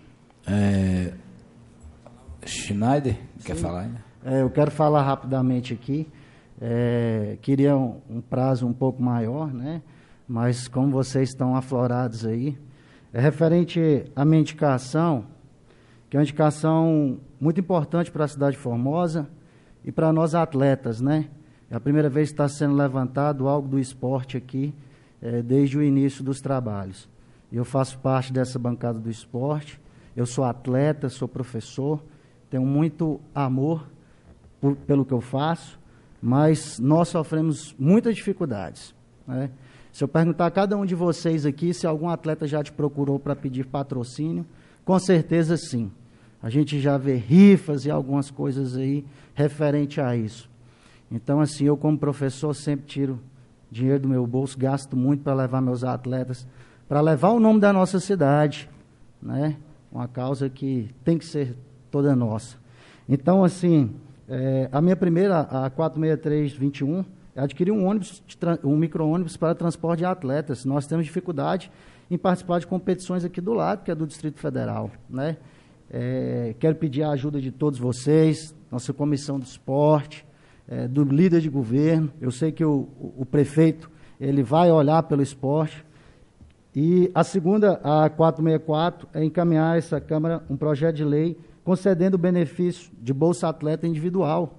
Schneider, quer falar ainda? Eu quero falar rapidamente aqui. Queria um prazo um pouco maior, né? Mas como vocês estão aflorados aí, referente à minha indicação, que é uma indicação muito importante para a cidade de Formosa e para nós atletas, né? É a primeira vez que está sendo levantado algo do esporte aqui, desde o início dos trabalhos. Eu faço parte dessa bancada do esporte, eu sou atleta, sou professor, tenho muito amor pelo que eu faço, mas nós sofremos muitas dificuldades, né? Se eu perguntar a cada um de vocês aqui se algum atleta já te procurou para pedir patrocínio, com certeza sim. A gente já vê rifas e algumas coisas aí referente a isso. Então, assim, eu como professor sempre tiro dinheiro do meu bolso, gasto muito para levar meus atletas, para levar o nome da nossa cidade, né? Uma causa que tem que ser toda nossa. Então, assim, a minha primeira, a 46321, é adquirir um micro-ônibus para transporte de atletas. Nós temos dificuldade em participar de competições aqui do lado, que é do Distrito Federal, né? Quero pedir a ajuda de todos vocês, nossa comissão do esporte, do líder de governo. Eu sei que o prefeito ele vai olhar pelo esporte. E a segunda, a 464, é encaminhar a essa Câmara um projeto de lei concedendo o benefício de Bolsa Atleta individual.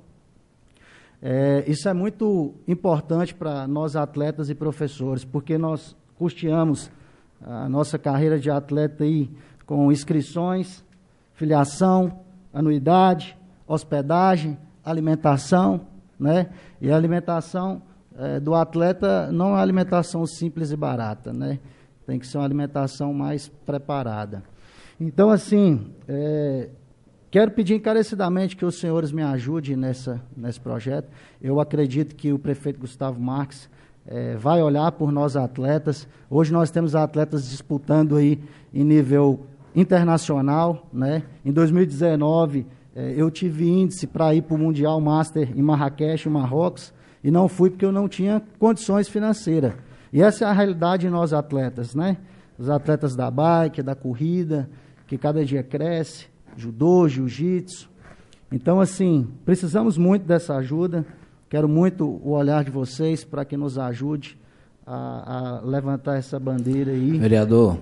Isso é muito importante para nós atletas e professores, porque nós custeamos a nossa carreira de atleta aí com inscrições, filiação, anuidade, hospedagem, alimentação, né? E a alimentação do atleta não é uma alimentação simples e barata, né? Tem que ser uma alimentação mais preparada. Então, assim, quero pedir encarecidamente que os senhores me ajudem nesse projeto. Eu acredito que o prefeito Gustavo Marques vai olhar por nós atletas. Hoje nós temos atletas disputando aí em nível internacional, né? Em 2019, eu tive índice para ir para o Mundial Master em Marrakech, em Marrocos, e não fui porque eu não tinha condições financeiras. E essa é a realidade de nós atletas, né? Os atletas da bike, da corrida, que cada dia cresce, judô, jiu-jitsu. Então, assim, precisamos muito dessa ajuda. Quero muito o olhar de vocês para que nos ajude a levantar essa bandeira aí. Vereador,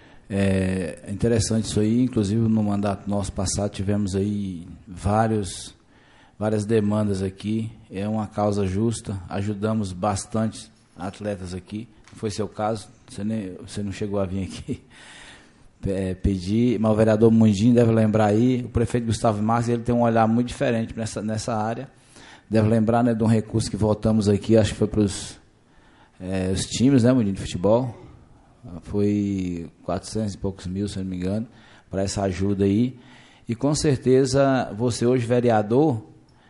é interessante isso aí. Inclusive, no mandato nosso passado, tivemos aí várias demandas aqui. É uma causa justa. Ajudamos bastante atletas aqui. Foi seu caso, você não chegou a vir aqui pedir, mas o vereador Mundinho deve lembrar aí, o prefeito Gustavo Marques, ele tem um olhar muito diferente nessa área, deve lembrar, né, de um recurso que voltamos aqui, acho que foi para os times, né, Mundinho, de futebol, foi 400 e poucos mil, se não me engano, para essa ajuda aí, e com certeza, você hoje vereador,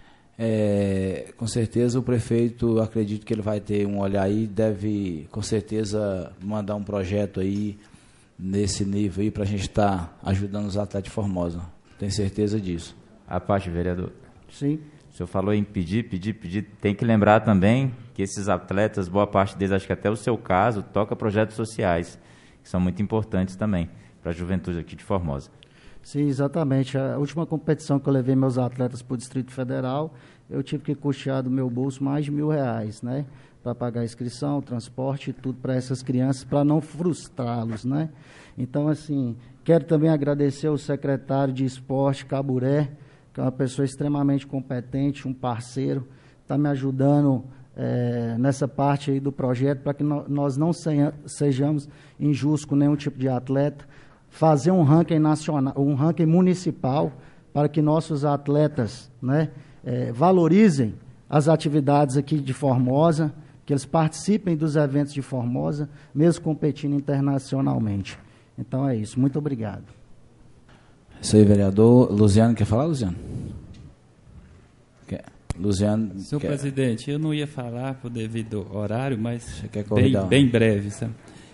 com certeza o prefeito, acredito que ele vai ter um olhar aí, deve com certeza mandar um projeto aí nesse nível aí para a gente estar ajudando os atletas de Formosa. Tenho certeza disso. A parte, vereador. Sim. O senhor falou em pedir. Tem que lembrar também que esses atletas, boa parte deles, acho que até o seu caso, toca projetos sociais, que são muito importantes também para a juventude aqui de Formosa. Sim, exatamente. A última competição que eu levei meus atletas para o Distrito Federal, eu tive que custear do meu bolso mais de R$1.000, né? Para pagar a inscrição, transporte e tudo para essas crianças, para não frustrá-los, né? Então, assim, quero também agradecer ao secretário de Esporte, Caburé, que é uma pessoa extremamente competente, um parceiro, está me ajudando nessa parte aí do projeto, para que nós não sejamos injustos com nenhum tipo de atleta, fazer um ranking nacional, um ranking municipal, para que nossos atletas, né, valorizem as atividades aqui de Formosa, que eles participem dos eventos de Formosa, mesmo competindo internacionalmente. Então é isso. Muito obrigado. Isso aí, vereador. Luziano, quer falar, Luziano? Luziano. Senhor presidente, eu não ia falar por devido ao horário, mas bem breve. Sabe?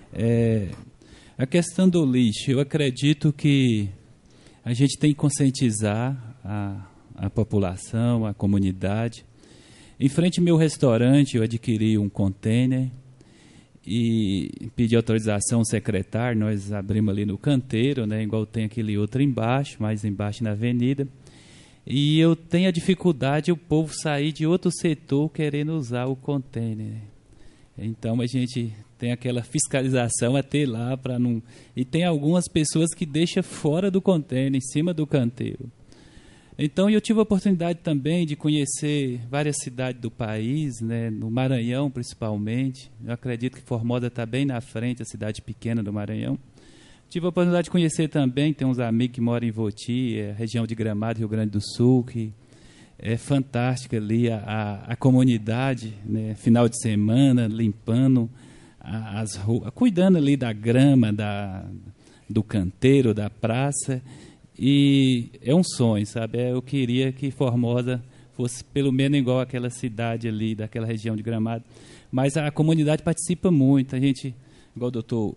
A questão do lixo, eu acredito que a gente tem que conscientizar a população, a comunidade, Em frente ao meu restaurante, eu adquiri um container e pedi autorização ao secretário. Nós abrimos ali no canteiro, né, igual tem aquele outro embaixo, mais embaixo na avenida. E eu tenho a dificuldade o povo sair de outro setor querendo usar o container. Então a gente tem aquela fiscalização até lá para não. E tem algumas pessoas que deixam fora do container, em cima do canteiro. Então eu tive a oportunidade também de conhecer várias cidades do país, né, no Maranhão principalmente. Eu acredito que Formosa está bem na frente, a cidade pequena do Maranhão. Tive a oportunidade de conhecer também, tem uns amigos que moram em Voti, região de Gramado, Rio Grande do Sul, que é fantástica ali a comunidade, né, final de semana, limpando as ruas, cuidando ali da grama, do canteiro, da praça. E é um sonho, sabe? Eu queria que Formosa fosse pelo menos igual àquela cidade ali, daquela região de Gramado. Mas a comunidade participa muito. A gente, igual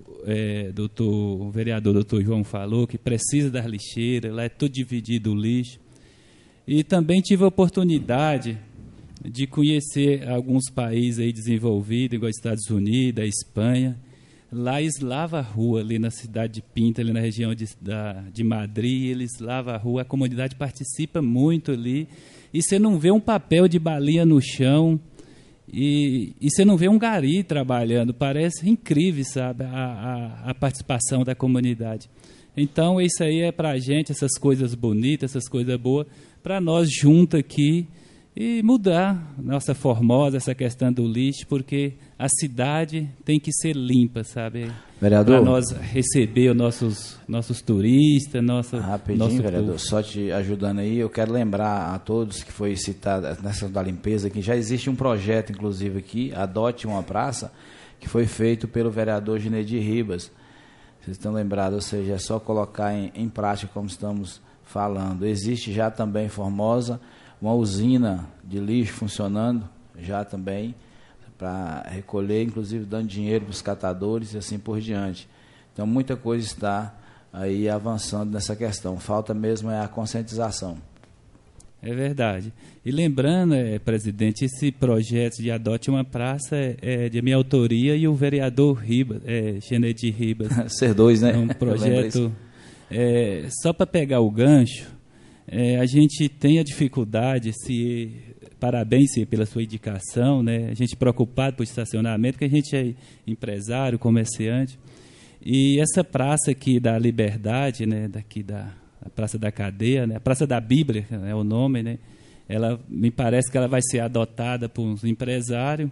o vereador doutor João falou, que precisa das lixeiras, lá é tudo dividido o lixo. E também tive a oportunidade de conhecer alguns países aí desenvolvidos, igual Estados Unidos, a Espanha. Lá eles lavam a rua, ali na cidade de Pinta, ali na região de Madrid, eles lavam a rua, a comunidade participa muito ali, e você não vê um papel de balinha no chão, e você não vê um gari trabalhando, parece incrível, sabe, a participação da comunidade. Então, isso aí é para a gente, essas coisas bonitas, essas coisas boas, para nós juntos aqui, e mudar nossa Formosa, essa questão do lixo, porque a cidade tem que ser limpa, sabe? Vereador, para nós receber os nossos turistas, rapidinho, vereador, povo. Só te ajudando aí, eu quero lembrar a todos que foi citado nessa da limpeza, que já existe um projeto, inclusive aqui, Adote uma Praça, que foi feito pelo vereador Ginedir Ribas. Vocês estão lembrados, ou seja, é só colocar em prática como estamos falando. Existe já também em Formosa uma usina de lixo funcionando já também, para recolher, inclusive dando dinheiro para os catadores e assim por diante. Então, muita coisa está aí avançando nessa questão. Falta mesmo é a conscientização. É verdade. E lembrando, presidente, esse projeto de Adote uma Praça é de minha autoria e o vereador Ribas, Ginedir Ribas. Ser dois, né? É um projeto... só para pegar o gancho, a gente tem a dificuldade, parabéns pela sua indicação, né? A gente preocupado com o estacionamento, porque a gente é empresário, comerciante, e essa praça aqui da Liberdade, né? Daqui da Praça da Cadeia, né? A Praça da Bíblia é o nome, né? Ela, me parece que ela vai ser adotada por uns empresários,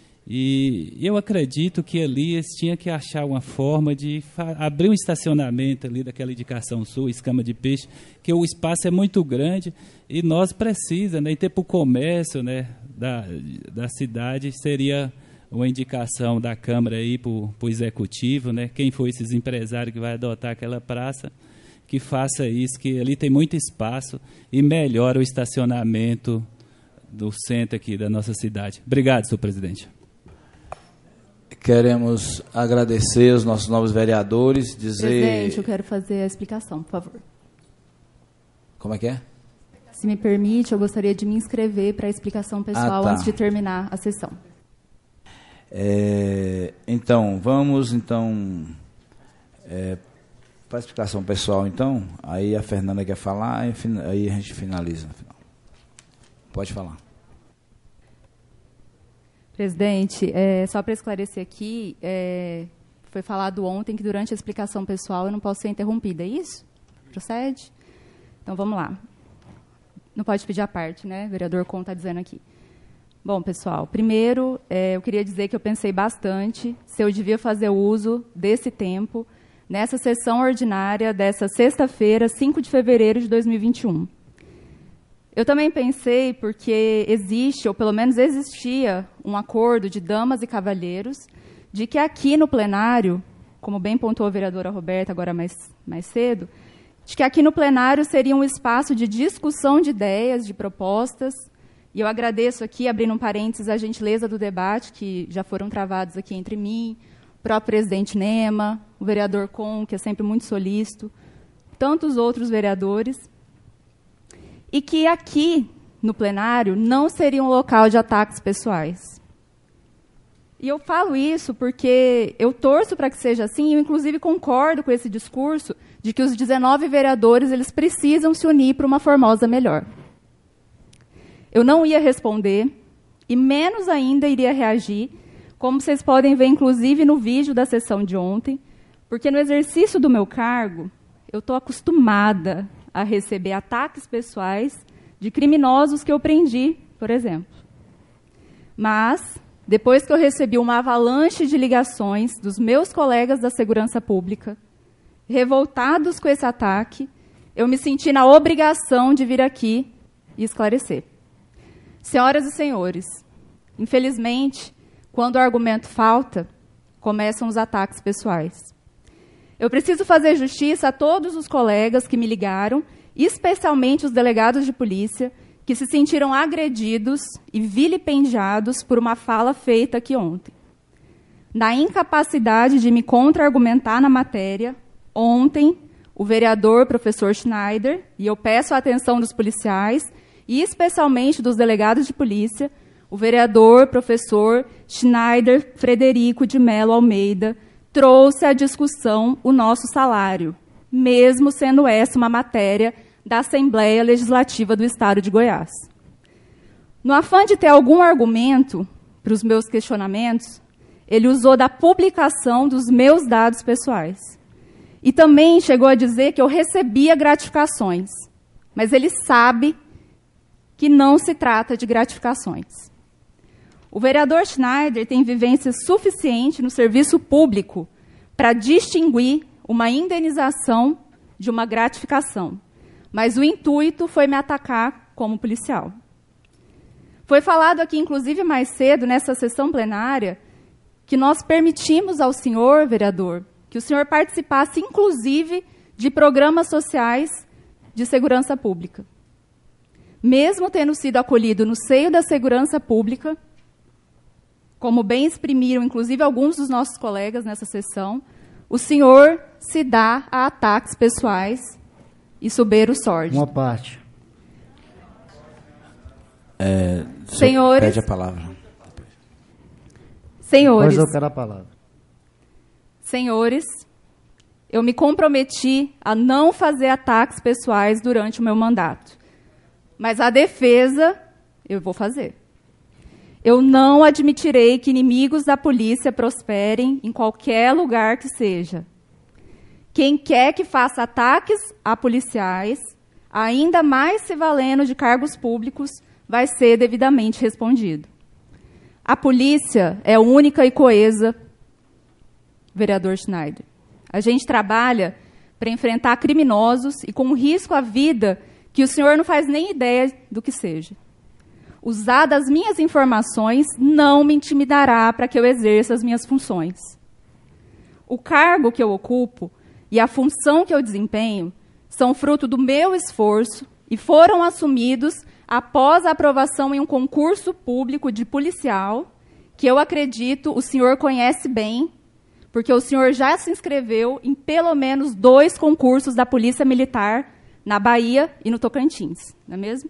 e eu acredito que ali eles tinham que achar uma forma de abrir um estacionamento ali daquela indicação sua, Escama de Peixe, que o espaço é muito grande e nós precisamos, né, e ter para o comércio, né, da cidade, seria uma indicação da Câmara aí para o Executivo, né, quem for esses empresários que vai adotar aquela praça, que faça isso, que ali tem muito espaço e melhora o estacionamento do centro aqui da nossa cidade. Obrigado, senhor presidente. Queremos agradecer os nossos novos vereadores, dizer... Presidente, eu quero fazer a explicação, por favor. Como é que é? Se me permite, eu gostaria de me inscrever para a explicação pessoal antes de terminar a sessão. Então, vamos para a explicação pessoal, então. Aí a Fernanda quer falar, aí a gente finaliza. Pode falar. Presidente, só para esclarecer aqui, foi falado ontem que durante a explicação pessoal eu não posso ser interrompida, é isso? Procede? Então, vamos lá. Não pode pedir a parte, né? O vereador Com está dizendo aqui. Bom, pessoal, primeiro, eu queria dizer que eu pensei bastante se eu devia fazer uso desse tempo nessa sessão ordinária dessa sexta-feira, 5 de fevereiro de 2021. Eu também pensei porque existe, ou pelo menos existia, um acordo de damas e cavalheiros de que aqui no plenário, como bem pontuou a vereadora Roberta agora mais cedo, de que aqui no plenário seria um espaço de discussão de ideias, de propostas, e eu agradeço aqui, abrindo um parênteses, a gentileza do debate, que já foram travados aqui entre mim, o próprio presidente Nema, o vereador Com, que é sempre muito solícito, tantos outros vereadores, e que aqui, no plenário não seria um local de ataques pessoais. E eu falo isso porque eu torço para que seja assim, e eu inclusive concordo com esse discurso de que os 19 vereadores eles precisam se unir para uma Formosa melhor. Eu não ia responder, e menos ainda iria reagir, como vocês podem ver, inclusive, no vídeo da sessão de ontem, porque no exercício do meu cargo, eu estou acostumada a receber ataques pessoais de criminosos que eu prendi, por exemplo. Mas, depois que eu recebi uma avalanche de ligações dos meus colegas da segurança pública, revoltados com esse ataque, eu me senti na obrigação de vir aqui e esclarecer. Senhoras e senhores, infelizmente, quando o argumento falta, começam os ataques pessoais. Eu preciso fazer justiça a todos os colegas que me ligaram, especialmente os delegados de polícia, que se sentiram agredidos e vilipendiados por uma fala feita aqui ontem. Na incapacidade de me contra-argumentar na matéria, ontem, o vereador professor Schneider, e eu peço a atenção dos policiais, e especialmente dos delegados de polícia, o vereador professor Schneider Frederico de Mello Almeida trouxe à discussão o nosso salário, mesmo sendo essa uma matéria da Assembleia Legislativa do Estado de Goiás. No afã de ter algum argumento para os meus questionamentos, ele usou da publicação dos meus dados pessoais. E também chegou a dizer que eu recebia gratificações, mas ele sabe que não se trata de gratificações. O vereador Schneider tem vivência suficiente no serviço público para distinguir uma indenização de uma gratificação, mas o intuito foi me atacar como policial. Foi falado aqui, inclusive, mais cedo, nessa sessão plenária, que nós permitimos ao senhor, vereador, que o senhor participasse, inclusive, de programas sociais de segurança pública. Mesmo tendo sido acolhido no seio da segurança pública, como bem exprimiram, inclusive, alguns dos nossos colegas nessa sessão, o senhor se dá a ataques pessoais e soberbo sórdido. Uma parte. Senhores, pede a palavra. Senhores, Depois eu quero a palavra. Senhores, eu me comprometi a não fazer ataques pessoais durante o meu mandato. Mas a defesa, eu vou fazer. Eu não admitirei que inimigos da polícia prosperem em qualquer lugar que seja. Quem quer que faça ataques a policiais, ainda mais se valendo de cargos públicos, vai ser devidamente respondido. A polícia é única e coesa, vereador Schneider. A gente trabalha para enfrentar criminosos e com risco à vida que o senhor não faz nem ideia do que seja. Usar das minhas informações não me intimidará para que eu exerça as minhas funções. O cargo que eu ocupo e a função que eu desempenho são fruto do meu esforço e foram assumidos após a aprovação em um concurso público de policial, que eu acredito o senhor conhece bem, porque o senhor já se inscreveu em pelo menos 2 concursos da Polícia Militar na Bahia e no Tocantins, não é mesmo?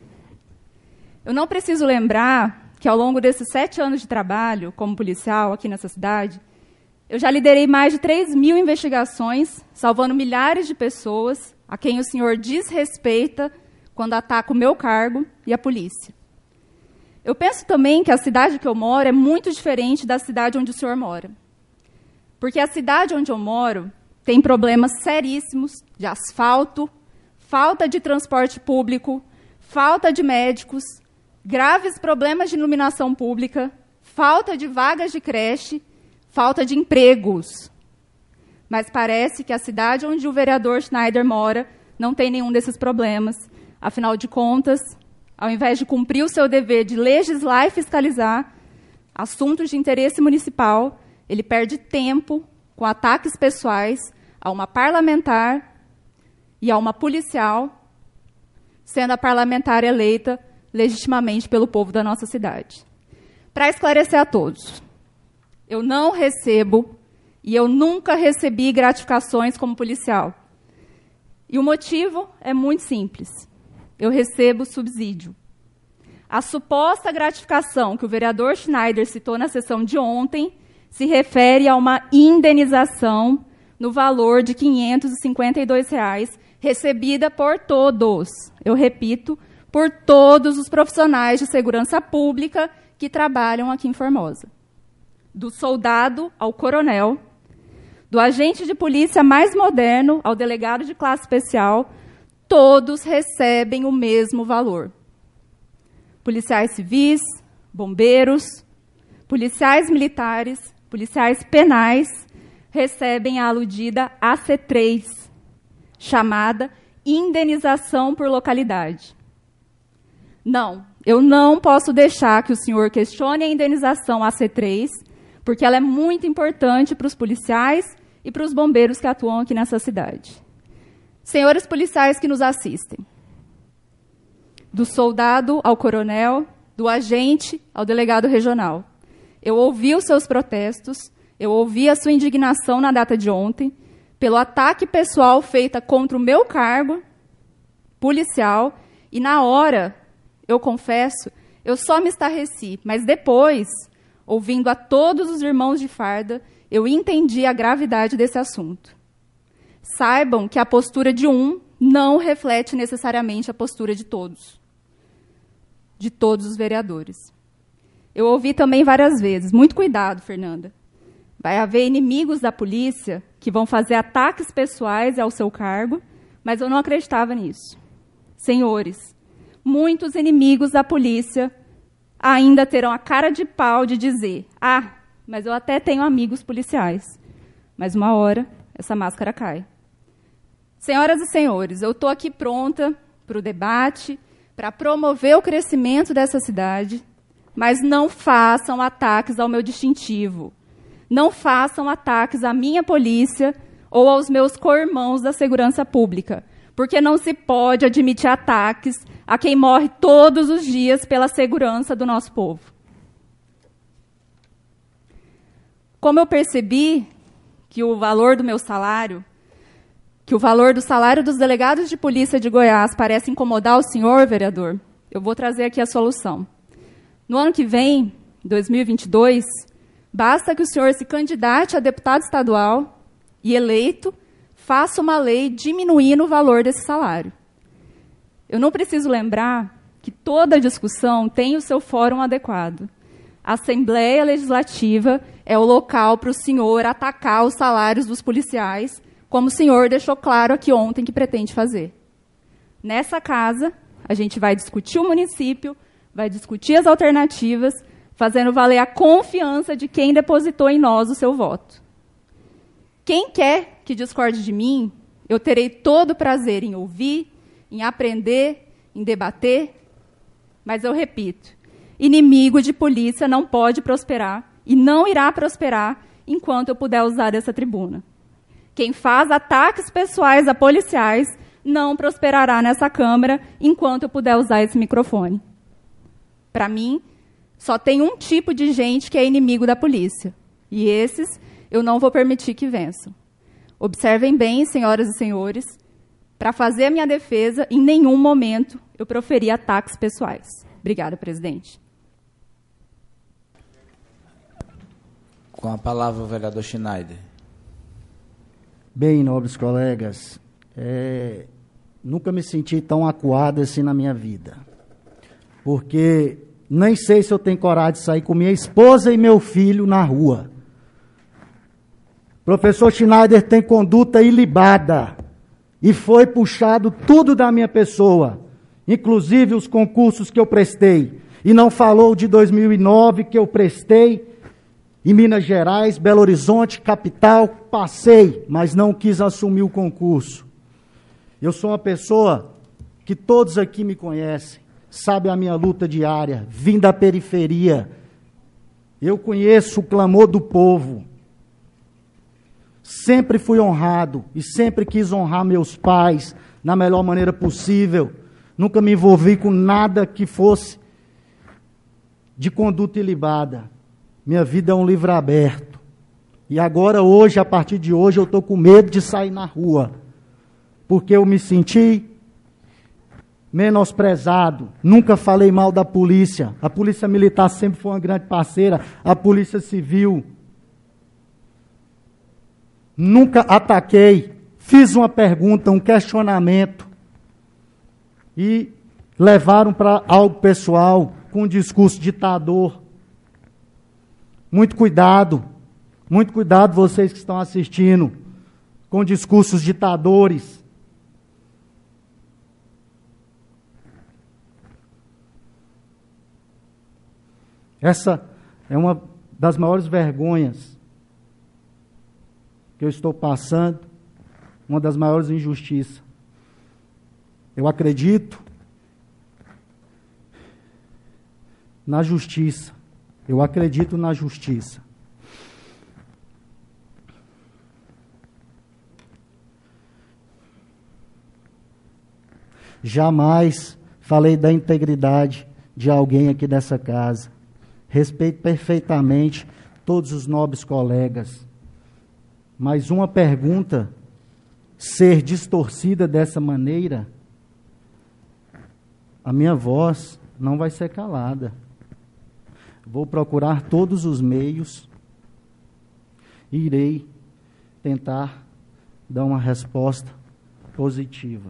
Eu não preciso lembrar que, ao longo desses 7 anos de trabalho como policial aqui nessa cidade, eu já liderei mais de 3.000 investigações, salvando milhares de pessoas a quem o senhor desrespeita quando ataca o meu cargo e a polícia. Eu penso também que a cidade que eu moro é muito diferente da cidade onde o senhor mora. Porque a cidade onde eu moro tem problemas seríssimos de asfalto, falta de transporte público, falta de médicos, graves problemas de iluminação pública, falta de vagas de creche, falta de empregos. Mas parece que a cidade onde o vereador Schneider mora não tem nenhum desses problemas. Afinal de contas, ao invés de cumprir o seu dever de legislar e fiscalizar assuntos de interesse municipal, ele perde tempo com ataques pessoais a uma parlamentar e a uma policial, sendo a parlamentar eleita legitimamente pelo povo da nossa cidade. Para esclarecer a todos, eu não recebo e eu nunca recebi gratificações como policial. E o motivo é muito simples. Eu recebo subsídio. A suposta gratificação que o vereador Schneider citou na sessão de ontem se refere a uma indenização no valor de R$ 552, recebida por todos, eu repito, por todos os profissionais de segurança pública que trabalham aqui em Formosa. Do soldado ao coronel, do agente de polícia mais moderno ao delegado de classe especial, todos recebem o mesmo valor. Policiais civis, bombeiros, policiais militares, policiais penais recebem a aludida AC3, chamada indenização por localidade. Não, eu não posso deixar que o senhor questione a indenização AC3, porque ela é muito importante para os policiais e para os bombeiros que atuam aqui nessa cidade. Senhores policiais que nos assistem, do soldado ao coronel, do agente ao delegado regional, eu ouvi os seus protestos, eu ouvi a sua indignação na data de ontem, pelo ataque pessoal feito contra o meu cargo policial, e na hora, eu confesso, eu só me estarreci, mas depois, ouvindo a todos os irmãos de farda, eu entendi a gravidade desse assunto. Saibam que a postura de um não reflete necessariamente a postura de todos os vereadores. Eu ouvi também várias vezes, muito cuidado, Fernanda, vai haver inimigos da polícia que vão fazer ataques pessoais ao seu cargo, mas eu não acreditava nisso. Senhores, muitos inimigos da polícia ainda terão a cara de pau de dizer: ah, mas eu até tenho amigos policiais. Mas uma hora, essa máscara cai. Senhoras e senhores, eu estou aqui pronta para o debate, para promover o crescimento dessa cidade, mas não façam ataques ao meu distintivo. Não façam ataques à minha polícia ou aos meus co-irmãos da segurança pública, porque não se pode admitir ataques a quem morre todos os dias pela segurança do nosso povo. Como eu percebi que o valor do meu salário, que o valor do salário dos delegados de polícia de Goiás parece incomodar o senhor, vereador, eu vou trazer aqui a solução. No ano que vem, 2022, basta que o senhor se candidate a deputado estadual e eleito, faça uma lei diminuindo o valor desse salário. Eu não preciso lembrar que toda discussão tem o seu fórum adequado. A Assembleia Legislativa é o local para o senhor atacar os salários dos policiais, como o senhor deixou claro aqui ontem que pretende fazer. Nessa casa, a gente vai discutir o município, vai discutir as alternativas, fazendo valer a confiança de quem depositou em nós o seu voto. Quem quer que discorde de mim, eu terei todo o prazer em ouvir, em aprender, em debater, mas eu repito, inimigo de polícia não pode prosperar e não irá prosperar enquanto eu puder usar dessa tribuna. Quem faz ataques pessoais a policiais não prosperará nessa Câmara enquanto eu puder usar esse microfone. Para mim, só tem um tipo de gente que é inimigo da polícia, e esses eu não vou permitir que vençam. Observem bem, senhoras e senhores, para fazer a minha defesa, em nenhum momento eu proferi ataques pessoais. Obrigada, presidente. Com a palavra o vereador Schneider. Bem, nobres colegas, nunca me senti tão acuado assim na minha vida, porque nem sei se eu tenho coragem de sair com minha esposa e meu filho na rua. Professor Schneider tem conduta ilibada e foi puxado tudo da minha pessoa, inclusive os concursos que eu prestei, e não falou de 2009 que eu prestei em Minas Gerais, Belo Horizonte, capital, passei, mas não quis assumir o concurso. Eu sou uma pessoa que todos aqui me conhecem, sabem a minha luta diária, vim da periferia. Eu conheço o clamor do povo. Sempre fui honrado e sempre quis honrar meus pais na melhor maneira possível. Nunca me envolvi com nada que fosse de conduta ilibada. Minha vida é um livro aberto. E agora, hoje, a partir de hoje, eu estou com medo de sair na rua. Porque eu me senti menosprezado, nunca falei mal da polícia. A polícia militar sempre foi uma grande parceira, a polícia civil. Nunca ataquei, fiz uma pergunta, um questionamento e levaram para algo pessoal, com um discurso ditador. Muito cuidado vocês que estão assistindo, com discursos ditadores. Essa é uma das maiores vergonhas que eu estou passando, uma das maiores injustiças. Eu acredito na justiça. Eu acredito na justiça. Jamais falei da integridade de alguém aqui dessa casa. Respeito perfeitamente todos os nobres colegas. Mas uma pergunta ser distorcida dessa maneira, a minha voz não vai ser calada. Vou procurar todos os meios e irei tentar dar uma resposta positiva.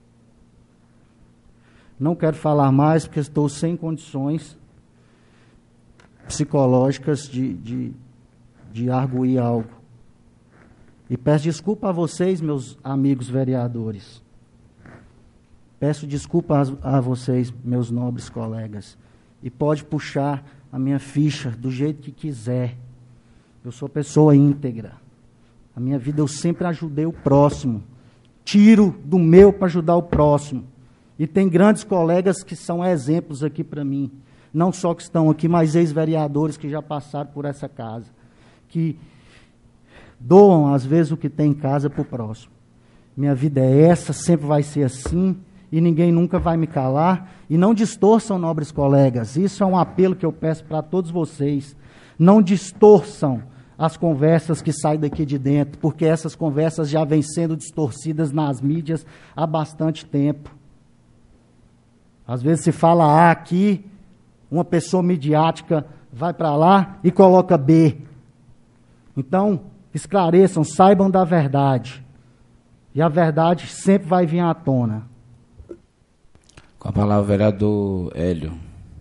Não quero falar mais porque estou sem condições psicológicas de arguir algo. E peço desculpa a vocês, meus amigos vereadores. Peço desculpa a vocês, meus nobres colegas. E pode puxar a minha ficha do jeito que quiser. Eu sou pessoa íntegra. A minha vida eu sempre ajudei o próximo. Tiro do meu para ajudar o próximo. E tem grandes colegas que são exemplos aqui para mim. Não só que estão aqui, mas ex-vereadores que já passaram por essa casa. Que doam, às vezes, o que tem em casa para o próximo. Minha vida é essa, sempre vai ser assim, e ninguém nunca vai me calar. E não distorçam, nobres colegas. Isso é um apelo que eu peço para todos vocês. Não distorçam as conversas que saem daqui de dentro, porque essas conversas já vêm sendo distorcidas nas mídias há bastante tempo. Às vezes se fala A aqui, uma pessoa midiática vai para lá e coloca B. Então, esclareçam, saibam da verdade. E a verdade sempre vai vir à tona. Com a palavra o vereador Hélio.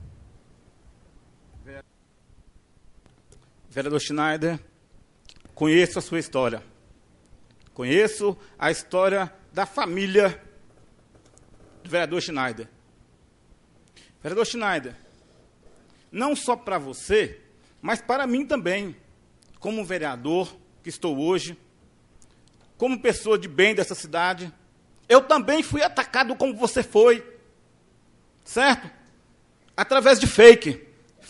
Vereador Schneider, conheço a sua história. Conheço a história da família do vereador Schneider. Vereador Schneider, não só para você, mas para mim também, como vereador que estou hoje, como pessoa de bem dessa cidade, eu também fui atacado como você foi, certo? Através de fake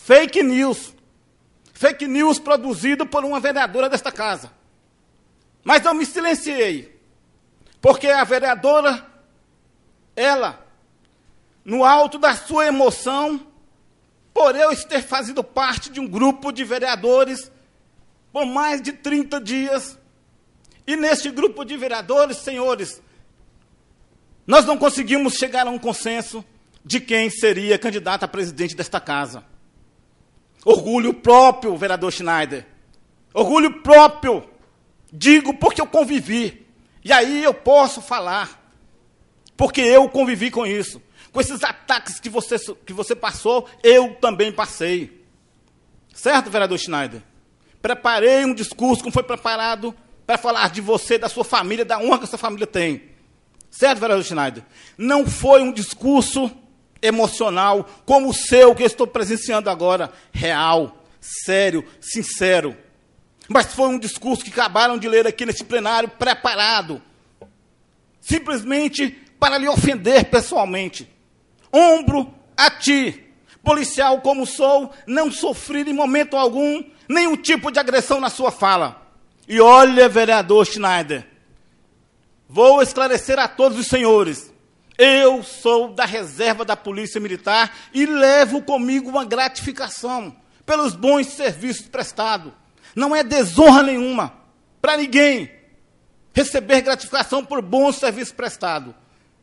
news produzido por uma vereadora desta casa. Mas eu me silenciei, porque a vereadora, ela, no alto da sua emoção, por eu ter fazido parte de um grupo de vereadores por mais de 30 dias, e neste grupo de vereadores, senhores, nós não conseguimos chegar a um consenso de quem seria candidato a presidente desta casa. Orgulho próprio, vereador Schneider. Orgulho próprio. Digo porque eu convivi. E aí eu posso falar. Porque eu convivi com isso. Com esses ataques que você passou, eu também passei. Certo, vereador Schneider? Preparei um discurso, como foi preparado, para falar de você, da sua família, da honra que essa família tem. Certo, vereador Schneider? Não foi um discurso emocional, como o seu, que eu estou presenciando agora, real, sério, sincero. Mas foi um discurso que acabaram de ler aqui nesse plenário, preparado, simplesmente para lhe ofender pessoalmente. Ombro a ti, policial como sou, não sofri em momento algum nenhum tipo de agressão na sua fala. E olha, vereador Schneider, vou esclarecer a todos os senhores. Eu sou da reserva da Polícia Militar e levo comigo uma gratificação pelos bons serviços prestados. Não é desonra nenhuma para ninguém receber gratificação por bons serviços prestados.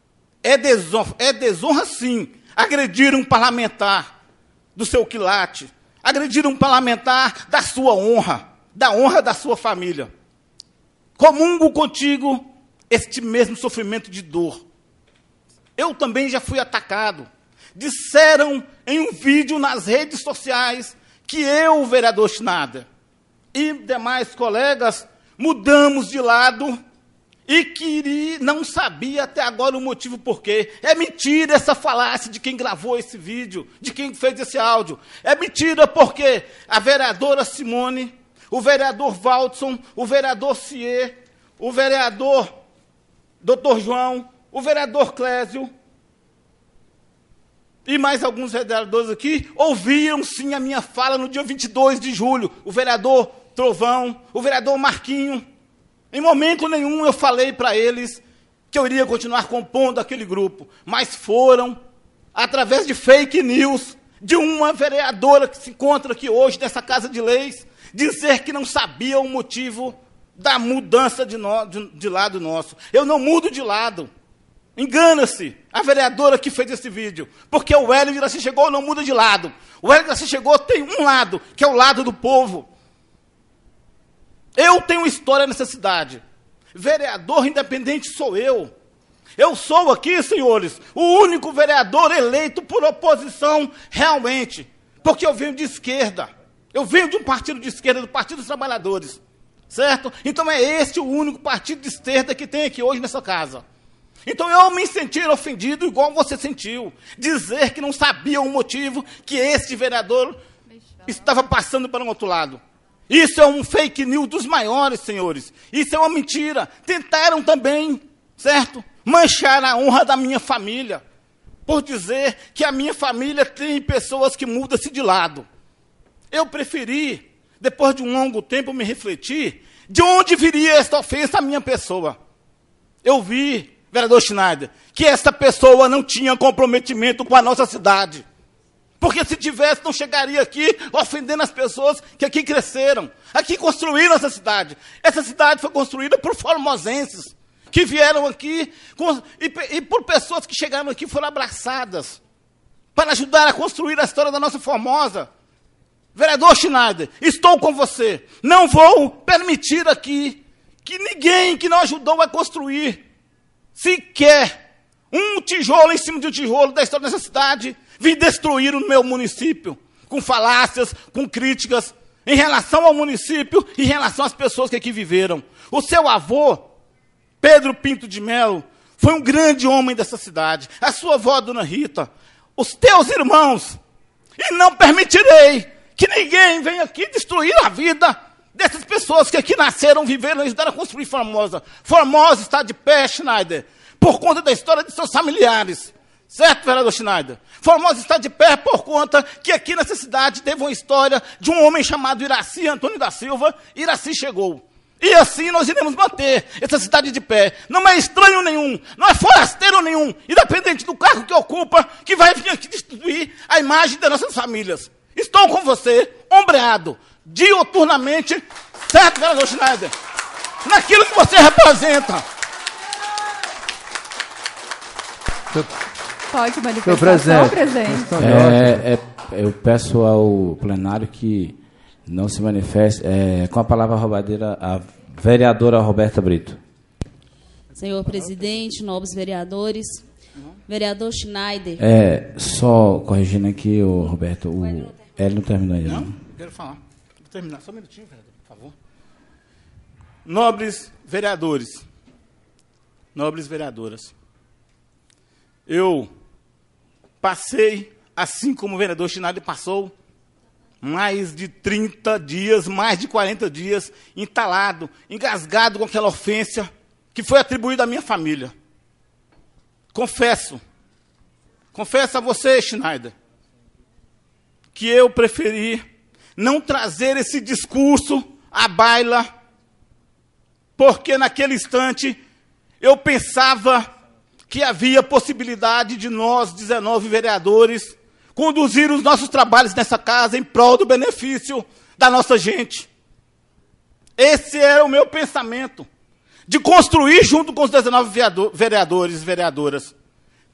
É desonra, sim, agredir um parlamentar do seu quilate, agredir um parlamentar da sua honra, da honra da sua família. Comungo contigo este mesmo sofrimento de dor. Eu também já fui atacado. Disseram em um vídeo nas redes sociais que eu, o vereador Schneider, e demais colegas, mudamos de lado e que não sabia até agora o motivo por quê. É mentira essa falácia de quem gravou esse vídeo, de quem fez esse áudio. É mentira porque a vereadora Simone, o vereador Valdson, o vereador Cier, o vereador Dr. João, o vereador Clésio e mais alguns vereadores aqui ouviram sim a minha fala no dia 22 de julho. O vereador Trovão, o vereador Marquinho. Em momento nenhum eu falei para eles que eu iria continuar compondo aquele grupo, mas foram, através de fake news, de uma vereadora que se encontra aqui hoje nessa Casa de Leis, dizer que não sabia o motivo da mudança de lado nosso. Eu não mudo de lado. Engana-se a vereadora que fez esse vídeo, porque o Hélio de Iraci chegou não muda de lado. O Hélio de Iraci chegou tem um lado, que é o lado do povo. Eu tenho história nessa cidade. Vereador independente sou eu. Eu sou aqui, senhores, o único vereador eleito por oposição realmente, porque eu venho de esquerda. Eu venho de um partido de esquerda, do Partido dos Trabalhadores. Certo? Então é este o único partido de esquerda que tem aqui hoje nessa casa. Então eu me sentir ofendido igual você sentiu. Dizer que não sabia o motivo que este vereador estava passando para um outro lado. Isso é um fake news dos maiores, senhores. Isso é uma mentira. Tentaram também, certo? Manchar a honra da minha família. Por dizer que a minha família tem pessoas que mudam-se de lado. Eu preferi, depois de um longo tempo, me refletir de onde viria esta ofensa à minha pessoa. Eu vi, vereador Schneider, que essa pessoa não tinha comprometimento com a nossa cidade. Porque se tivesse, não chegaria aqui ofendendo as pessoas que aqui cresceram, aqui construíram essa cidade. Essa cidade foi construída por formosenses, que vieram aqui, e por pessoas que chegaram aqui foram abraçadas, para ajudar a construir a história da nossa Formosa. Vereador Schneider, estou com você. Não vou permitir aqui que ninguém que não ajudou a construir sequer um tijolo em cima de um tijolo da história dessa cidade vir destruir o meu município, com falácias, com críticas, em relação ao município e em relação às pessoas que aqui viveram. O seu avô, Pedro Pinto de Melo, foi um grande homem dessa cidade. A sua avó, Dona Rita, os teus irmãos. E não permitirei que ninguém venha aqui destruir a vida dessas pessoas que aqui nasceram, viveram e ajudaram a construir Formosa. Formosa está de pé, Schneider, por conta da história de seus familiares. Certo, vereador Schneider? Formosa está de pé por conta que aqui nessa cidade teve uma história de um homem chamado Iraci Antônio da Silva. Iraci chegou. E assim nós iremos manter essa cidade de pé. Não é estranho nenhum, não é forasteiro nenhum, independente do cargo que ocupa, que vai vir aqui destruir a imagem das nossas famílias. Estou com você, ombreado, diuturnamente, certo, vereador Schneider? Naquilo que você representa. Pode manifestar, presidente. Eu peço ao plenário que não se manifeste. Com a palavra roubadeira, a vereadora Roberta Brito. Senhor presidente, nobres vereadores, vereador Schneider. Só corrigindo aqui, Roberto, ele não terminou ainda. Não, quero falar. Vou terminar, só um minutinho, vereador, por favor. Nobres vereadores, nobres vereadoras, eu passei, assim como o vereador Schneider passou, mais de 30 dias, mais de 40 dias, entalado, engasgado com aquela ofensa que foi atribuída à minha família. Confesso a você, Schneider, que eu preferi não trazer esse discurso à baila, porque naquele instante eu pensava que havia possibilidade de nós, 19 vereadores, conduzir os nossos trabalhos nessa casa em prol do benefício da nossa gente. Esse era o meu pensamento, de construir junto com os 19 vereadores e vereadoras.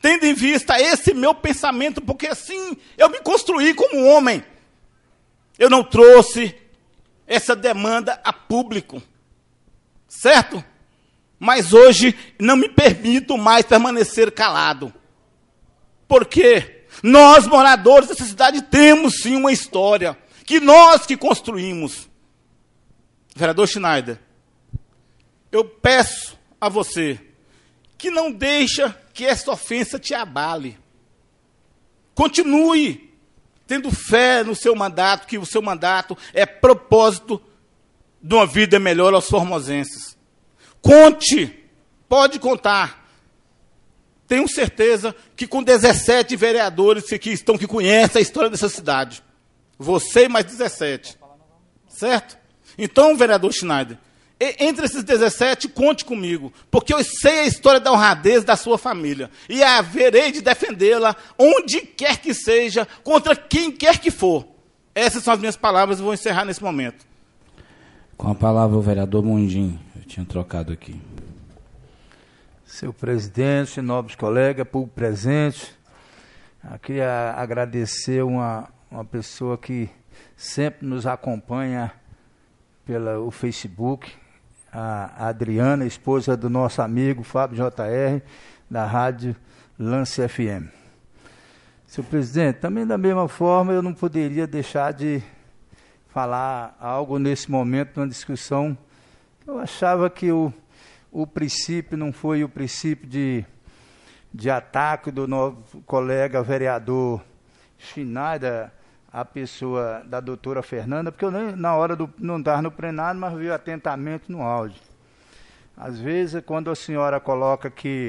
tendo em vista esse meu pensamento, porque assim eu me construí como homem. Eu não trouxe essa demanda a público, certo? Mas hoje não me permito mais permanecer calado. Porque nós, moradores dessa cidade, temos sim uma história que nós que construímos. Vereador Schneider, eu peço a você que não deixa que essa ofensa te abale. Continue tendo fé no seu mandato, que o seu mandato é propósito de uma vida melhor aos formosenses. Conte, pode contar. Tenho certeza que com 17 vereadores que conhecem a história dessa cidade, você e mais 17, certo? Então, vereador Schneider, entre esses 17, conte comigo, porque eu sei a história da honradez da sua família, e haverei de defendê-la onde quer que seja, contra quem quer que for. Essas são as minhas palavras, e vou encerrar nesse momento. Com a palavra o vereador Mundim, eu tinha trocado aqui. Seu presidente, nobres colegas, público presente, aqui agradecer uma pessoa que sempre nos acompanha pelo Facebook, a Adriana, esposa do nosso amigo Fábio JR, da Rádio Lance FM. Senhor presidente, também da mesma forma eu não poderia deixar de falar algo nesse momento, numa discussão. Eu achava que o princípio não foi o princípio de ataque do nosso colega vereador Schneider, a pessoa da doutora Fernanda, porque eu nem, na hora não estava no plenário, mas vi atentamente no áudio. Às vezes, quando a senhora coloca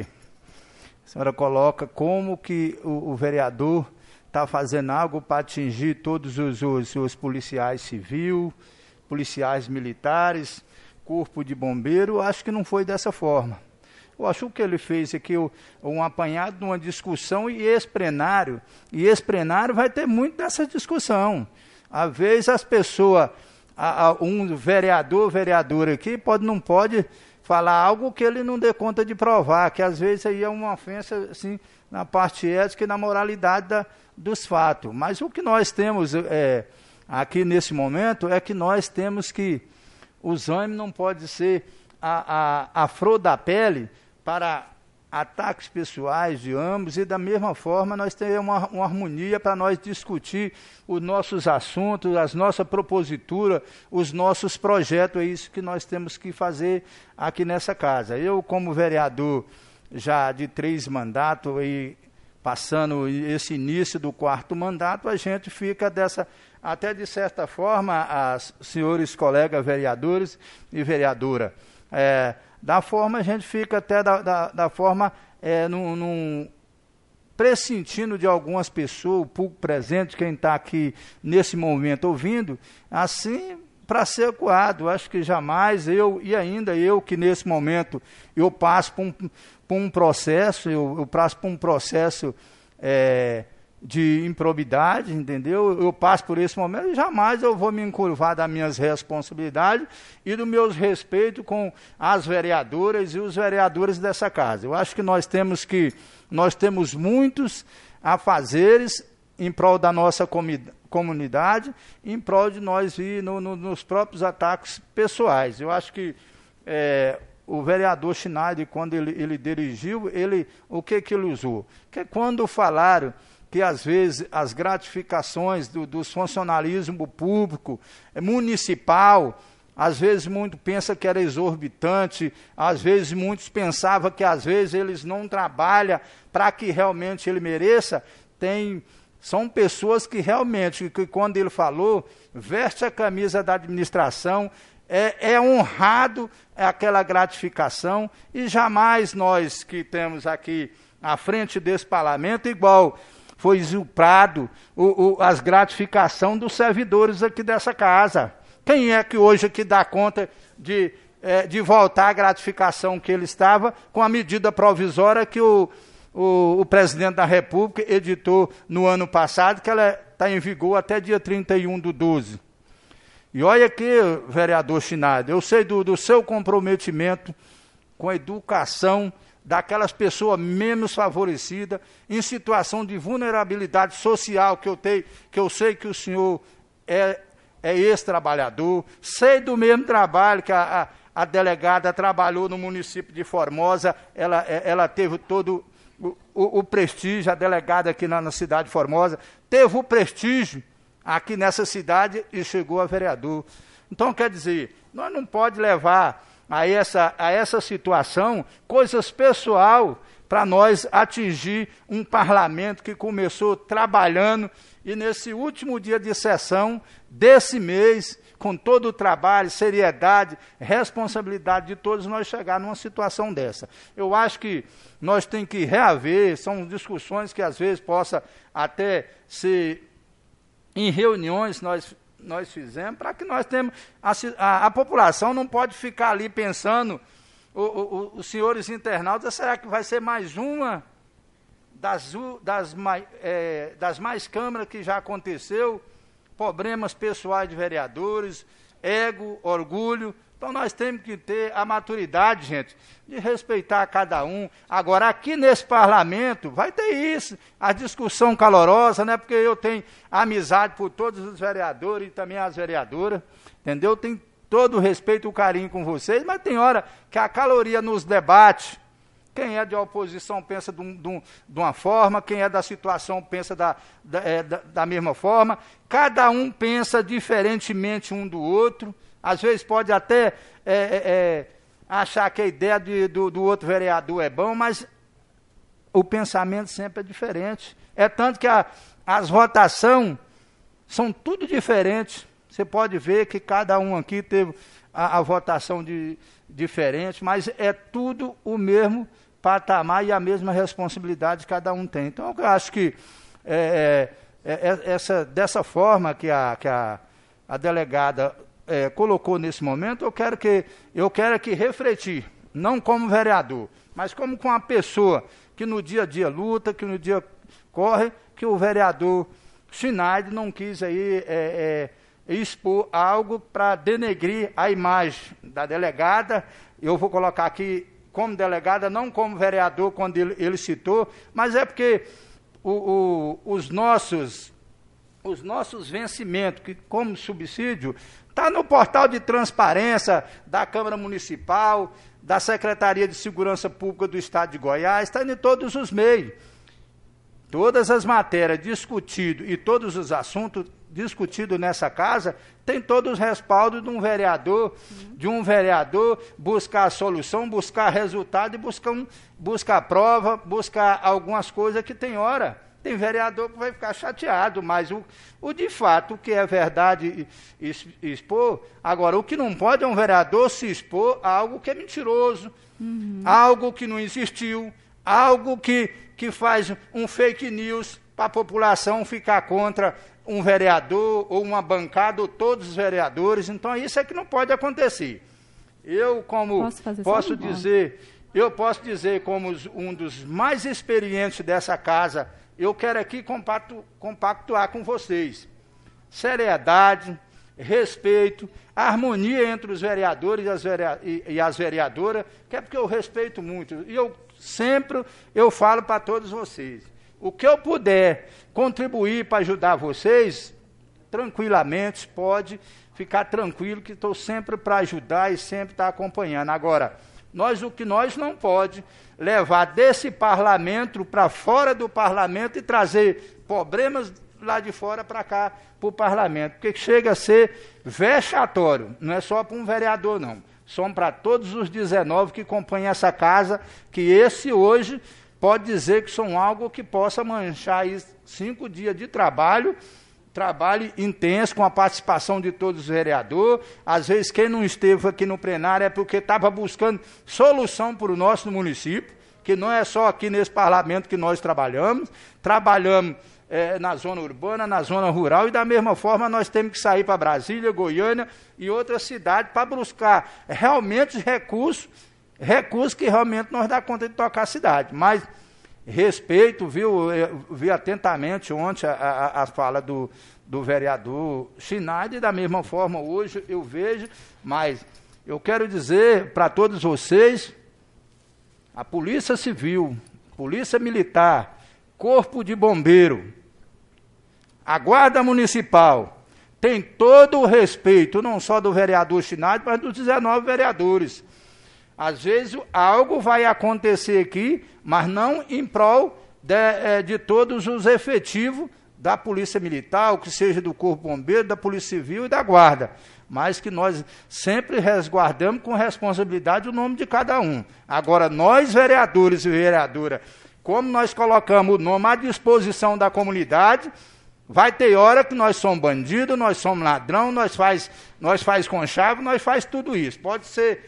como que o vereador está fazendo algo para atingir todos os policiais civis, policiais militares, corpo de bombeiro, acho que não foi dessa forma. Eu acho que ele fez aqui um apanhado de uma discussão e esse plenário vai ter muito dessa discussão. Às vezes as pessoas, um vereadora aqui não pode falar algo que ele não dê conta de provar, que às vezes aí é uma ofensa assim, na parte ética e na moralidade dos fatos. Mas o que nós temos aqui nesse momento é que nós temos que os ânimos não pode ser a flor da pele para ataques pessoais de ambos, e da mesma forma nós temos uma harmonia para nós discutir os nossos assuntos, as nossas proposituras, os nossos projetos. É isso que nós temos que fazer aqui nessa casa. Eu, como vereador já de 3 mandatos e passando esse início do 4º mandato, a gente fica até de certa forma, as senhores colegas vereadores e vereadora, da forma a gente fica até da forma pressentindo de algumas pessoas, o público presente, quem está aqui nesse momento ouvindo, assim para ser acuado. Acho que jamais eu que nesse momento eu passo por um processo, eu passo por um processo de improbidade, entendeu? Eu passo por esse momento e jamais eu vou me encurvar das minhas responsabilidades e dos meus respeitos com as vereadoras e os vereadores dessa casa. Eu acho que nós temos muitos afazeres em prol da nossa comunidade, em prol de nós ir nos próprios ataques pessoais. Eu acho que o vereador Schneider, quando ele dirigiu, o que ele usou? Que quando falaram que às vezes as gratificações dos funcionalismo público, municipal, às vezes muito pensa que era exorbitante, às vezes muitos pensavam que às vezes eles não trabalham para que realmente ele mereça. São pessoas que realmente, que quando ele falou, veste a camisa da administração, é honrado aquela gratificação, e jamais nós que temos aqui à frente desse parlamento, igual foi usurpado as gratificações dos servidores aqui dessa casa. Quem é que hoje aqui dá conta de voltar a gratificação que ele estava com a medida provisória que o presidente da República editou no ano passado, que ela está em vigor até dia 31/12. E olha aqui, vereador Schneider, eu sei do seu comprometimento com a educação daquelas pessoas menos favorecidas, em situação de vulnerabilidade social, que eu sei que o senhor é ex-trabalhador, sei do mesmo trabalho que a delegada trabalhou no município de Formosa, ela teve todo o prestígio, a delegada aqui na cidade de Formosa, teve o prestígio aqui nessa cidade e chegou a vereador. Então, quer dizer, nós não podemos levar a essa situação coisas pessoal para nós atingir um parlamento que começou trabalhando e nesse último dia de sessão desse mês, com todo o trabalho, seriedade, responsabilidade de todos, nós chegar numa situação dessa. Eu acho que nós temos que reaver, são discussões que às vezes possa até ser em reuniões nós fizemos, para que nós tenhamos... A população não pode ficar ali pensando, os senhores internautas, será que vai ser mais uma das mais câmaras que já aconteceu, problemas pessoais de vereadores, ego, orgulho. Então nós temos que ter a maturidade, gente, de respeitar cada um. Agora, aqui nesse parlamento, vai ter isso, a discussão calorosa, né? Porque eu tenho amizade por todos os vereadores e também as vereadoras, entendeu? Tenho todo o respeito e o carinho com vocês, mas tem hora que a caloria nos debates, quem é de oposição pensa de uma forma, quem é da situação pensa da mesma forma, cada um pensa diferentemente um do outro, às vezes pode até achar que a ideia do outro vereador é bom, mas o pensamento sempre é diferente. É tanto que as votações são tudo diferentes. Você pode ver que cada um aqui teve a votação diferente, mas é tudo o mesmo patamar e a mesma responsabilidade que cada um tem. Então, eu acho que dessa forma que a delegada colocou nesse momento, eu quero que refletir, não como vereador, mas como com a pessoa que no dia a dia luta, que no dia corre, que o vereador Schneider não quis aí expor algo para denegrir a imagem da delegada. Eu vou colocar aqui como delegada, não como vereador, quando ele citou, mas é porque os nossos vencimentos, que como subsídio, está no portal de transparência da Câmara Municipal, da Secretaria de Segurança Pública do Estado de Goiás, está em todos os meios. Todas as matérias discutidas e todos os assuntos discutidos nessa casa, tem todos os respaldos de um vereador buscar a solução, buscar resultado e buscar prova, buscar algumas coisas que tem hora. Tem vereador que vai ficar chateado, mas o de fato, o que é verdade expor. Agora, o que não pode é um vereador se expor a algo que é mentiroso, algo que não existiu, algo que faz um fake news para a população ficar contra um vereador ou uma bancada ou todos os vereadores. Então, isso é que não pode acontecer. Eu, como posso dizer, como um dos mais experientes dessa casa, eu quero aqui compactuar com vocês. Seriedade, respeito, harmonia entre os vereadores e as vereadoras, que é porque eu respeito muito. E eu falo para todos vocês. O que eu puder contribuir para ajudar vocês, tranquilamente, pode ficar tranquilo que estou sempre para ajudar e sempre estar acompanhando. Agora, o que nós não pode levar desse parlamento para fora do parlamento e trazer problemas lá de fora para cá, para o parlamento, porque chega a ser vexatório, não é só para um vereador, não. São para todos os 19 que compõem essa casa, que esse hoje pode dizer que são algo que possa manchar aí 5 dias de trabalho intenso, com a participação de todos os vereadores. Às vezes, quem não esteve aqui no plenário é porque estava buscando solução para o nosso município, que não é só aqui nesse parlamento que nós trabalhamos na zona urbana, na zona rural, e da mesma forma nós temos que sair para Brasília, Goiânia e outras cidades para buscar realmente recursos que realmente nós dá conta de tocar a cidade. Mas respeito, vi atentamente ontem a fala do vereador Schneider, e da mesma forma hoje eu vejo, mas eu quero dizer para todos vocês a Polícia Civil, Polícia Militar, Corpo de Bombeiro, a Guarda Municipal, tem todo o respeito, não só do vereador Schneider, mas dos 19 vereadores. Às vezes algo vai acontecer aqui, mas não em prol de todos os efetivos da Polícia Militar, ou que seja do Corpo Bombeiro, da Polícia Civil e da Guarda, mas que nós sempre resguardamos com responsabilidade o nome de cada um. Agora, nós, vereadores e vereadora, como nós colocamos o nome à disposição da comunidade, vai ter hora que nós somos bandidos, nós somos ladrão, nós faz com chave, nós faz tudo isso. Pode ser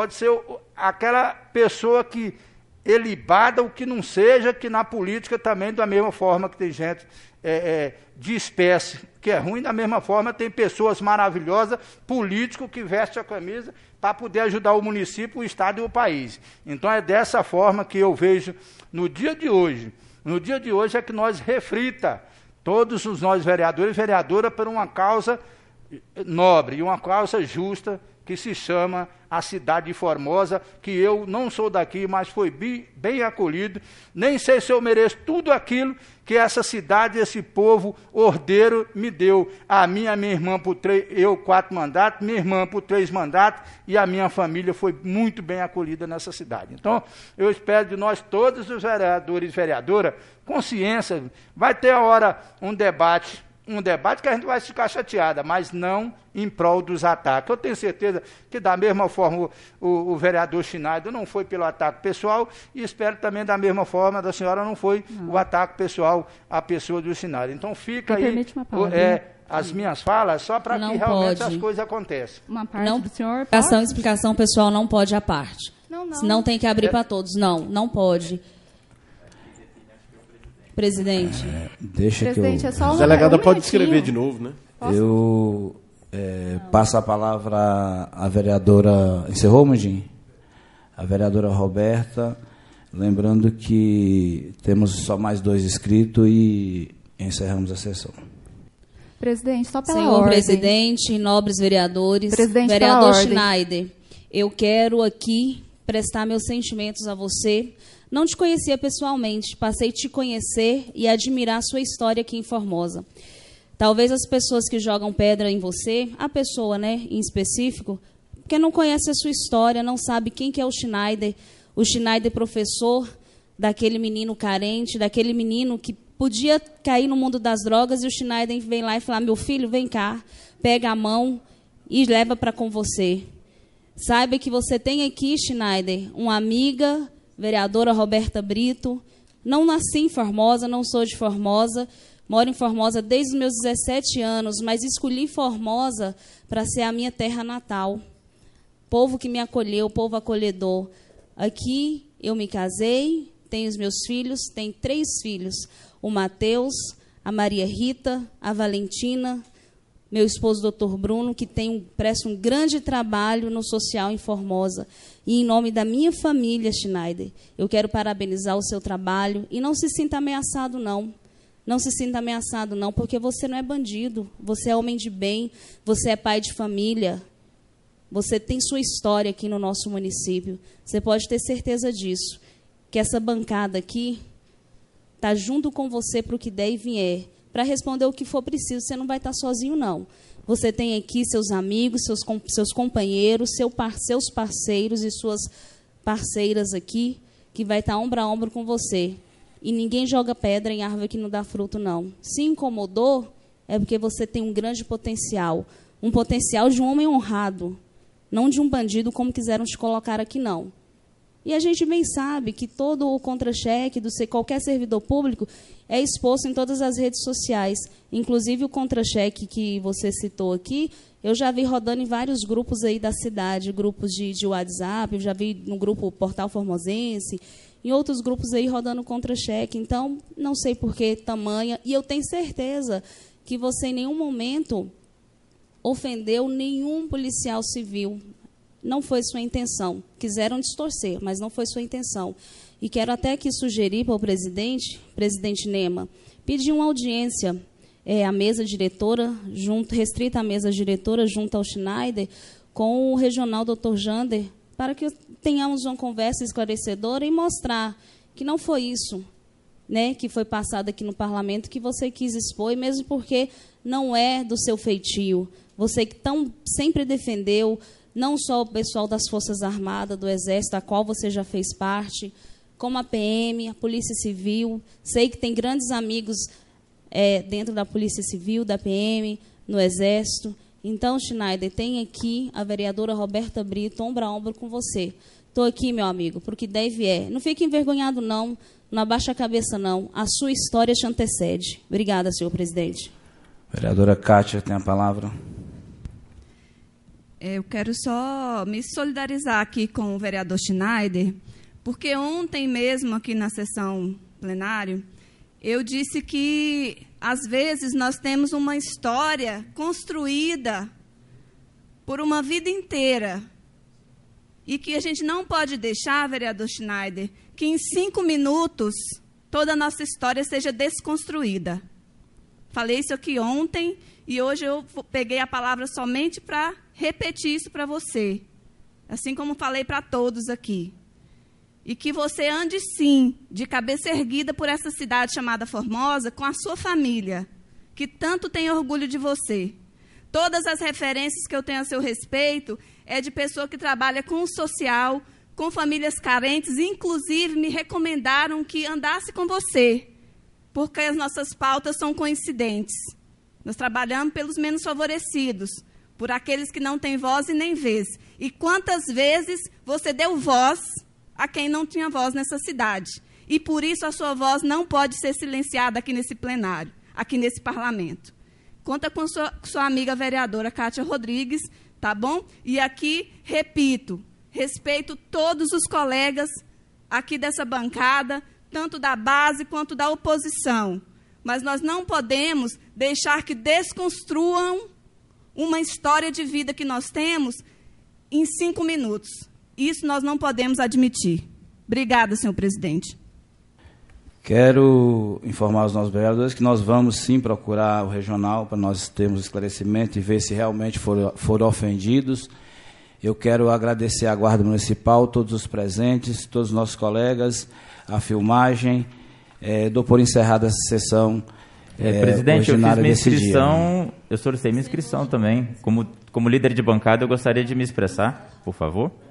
aquela pessoa que ilibada, o que não seja, que na política também, da mesma forma que tem gente de espécie, que é ruim, da mesma forma tem pessoas maravilhosas, políticos que vestem a camisa para poder ajudar o município, o estado e o país. Então é dessa forma que eu vejo no dia de hoje. No dia de hoje é que nós reflita, todos os nós vereadores e vereadoras, por uma causa nobre e uma causa justa, que se chama a cidade de Formosa, que eu não sou daqui, mas fui bem acolhido, nem sei se eu mereço tudo aquilo que essa cidade, esse povo ordeiro me deu. A minha irmã por 4 mandatos, minha irmã por 3 mandatos, e a minha família foi muito bem acolhida nessa cidade. Então, eu espero de nós todos os vereadores e vereadoras, consciência, vai ter a hora um debate que a gente vai ficar chateada, mas não em prol dos ataques. Eu tenho certeza que, da mesma forma, o vereador Schneider não foi pelo ataque pessoal, e espero também, da mesma forma, da senhora não foi o ataque pessoal à pessoa do Schneider. Então, fica aí as minhas falas, só para que realmente as coisas aconteçam. Uma parte do senhor pode? Explicação pessoal não pode à parte. Não tem que abrir para todos. Não pode. Presidente. Presidente, é só a delegada pode escrever de novo, né? Eu passo a palavra à vereadora. Encerrou, Mundim? A vereadora Roberta, lembrando que temos só mais 2 inscritos e encerramos a sessão. Presidente, só pela Senhor ordem. presidente, nobres vereadores, Presidente, vereador Schneider, eu quero aqui prestar meus sentimentos a você. Não te conhecia pessoalmente, passei a te conhecer e admirar sua história aqui em Formosa. Talvez as pessoas que jogam pedra em você, a pessoa, né, em específico, porque não conhece a sua história, não sabe quem que é o Schneider professor daquele menino carente, daquele menino que podia cair no mundo das drogas, e o Schneider vem lá e fala: meu filho, vem cá, pega a mão e leva para com você. Saiba que você tem aqui, Schneider, uma amiga, vereadora Roberta Brito. Não nasci em Formosa, não sou de Formosa, moro em Formosa desde os meus 17 anos, mas escolhi Formosa para ser a minha terra natal. Povo que me acolheu, povo acolhedor. Aqui eu me casei, tenho os meus filhos, tenho 3 filhos. O Matheus, a Maria Rita, a Valentina, meu esposo, doutor Bruno, que presta um grande trabalho no social em Formosa. E em nome da minha família, Schneider, eu quero parabenizar o seu trabalho. E não se sinta ameaçado, não. Não se sinta ameaçado, não, porque você não é bandido. Você é homem de bem, você é pai de família. Você tem sua história aqui no nosso município. Você pode ter certeza disso. Que essa bancada aqui está junto com você para o que der e vier. Para responder o que for preciso, você não vai estar sozinho, não. Você tem aqui seus amigos, seus companheiros, seus parceiros e suas parceiras aqui, que vai estar ombro a ombro com você. E ninguém joga pedra em árvore que não dá fruto, não. Se incomodou, é porque você tem um grande potencial. Um potencial de um homem honrado, não de um bandido, como quiseram te colocar aqui, não. E a gente bem sabe que todo o contra-cheque de qualquer servidor público é exposto em todas as redes sociais. Inclusive o contra-cheque que você citou aqui, eu já vi rodando em vários grupos aí da cidade, grupos de WhatsApp, eu já vi no grupo Portal Formosense, em outros grupos aí rodando contra-cheque. Então, não sei por que tamanha, e eu tenho certeza que você em nenhum momento ofendeu nenhum policial civil. Não foi sua intenção. Quiseram distorcer, mas não foi sua intenção. E quero até aqui sugerir para o presidente Nema, pedir uma audiência à mesa diretora, restrita à mesa diretora, junto ao Schneider, com o regional Dr. Jander, para que tenhamos uma conversa esclarecedora e mostrar que não foi isso, né, que foi passado aqui no parlamento, que você quis expor, mesmo porque não é do seu feitio. Você que sempre defendeu, não só o pessoal das Forças Armadas, do Exército, a qual você já fez parte, como a PM, a Polícia Civil. Sei que tem grandes amigos dentro da Polícia Civil, da PM, no Exército. Então, Schneider, tem aqui a vereadora Roberta Brito, ombro a ombro com você. Estou aqui, meu amigo, para o que deve é. Não fique envergonhado, não. Não abaixa a cabeça, não. A sua história te antecede. Obrigada, senhor presidente. Vereadora Kátia, tem a palavra. Eu quero só me solidarizar aqui com o vereador Schneider, porque ontem mesmo, aqui na sessão plenária, eu disse que, às vezes, nós temos uma história construída por uma vida inteira e que a gente não pode deixar, vereador Schneider, que em 5 minutos toda a nossa história seja desconstruída. Falei isso aqui ontem e hoje eu peguei a palavra somente para repetir isso para você, assim como falei para todos aqui. E que você ande, sim, de cabeça erguida por essa cidade chamada Formosa, com a sua família, que tanto tem orgulho de você. Todas as referências que eu tenho a seu respeito é de pessoa que trabalha com o social, com famílias carentes, e inclusive me recomendaram que andasse com você, porque as nossas pautas são coincidentes. Nós trabalhamos pelos menos favorecidos, por aqueles que não têm voz e nem vez. E quantas vezes você deu voz a quem não tinha voz nessa cidade. E por isso a sua voz não pode ser silenciada aqui nesse plenário, aqui nesse parlamento. Conta com sua amiga vereadora Kátia Rodrigues, tá bom? E aqui, repito, respeito todos os colegas aqui dessa bancada, tanto da base quanto da oposição. Mas nós não podemos deixar que desconstruam uma história de vida que nós temos em 5 minutos. Isso nós não podemos admitir. Obrigada, senhor presidente. Quero informar os nossos vereadores que nós vamos sim procurar o regional para nós termos esclarecimento e ver se realmente foram ofendidos. Eu quero agradecer à Guarda Municipal, todos os presentes, todos os nossos colegas, a filmagem. Dou por encerrada essa sessão. Presidente, eu fiz minha inscrição, dia. Eu solicitei minha inscrição também. Como líder de bancada, eu gostaria de me expressar, por favor.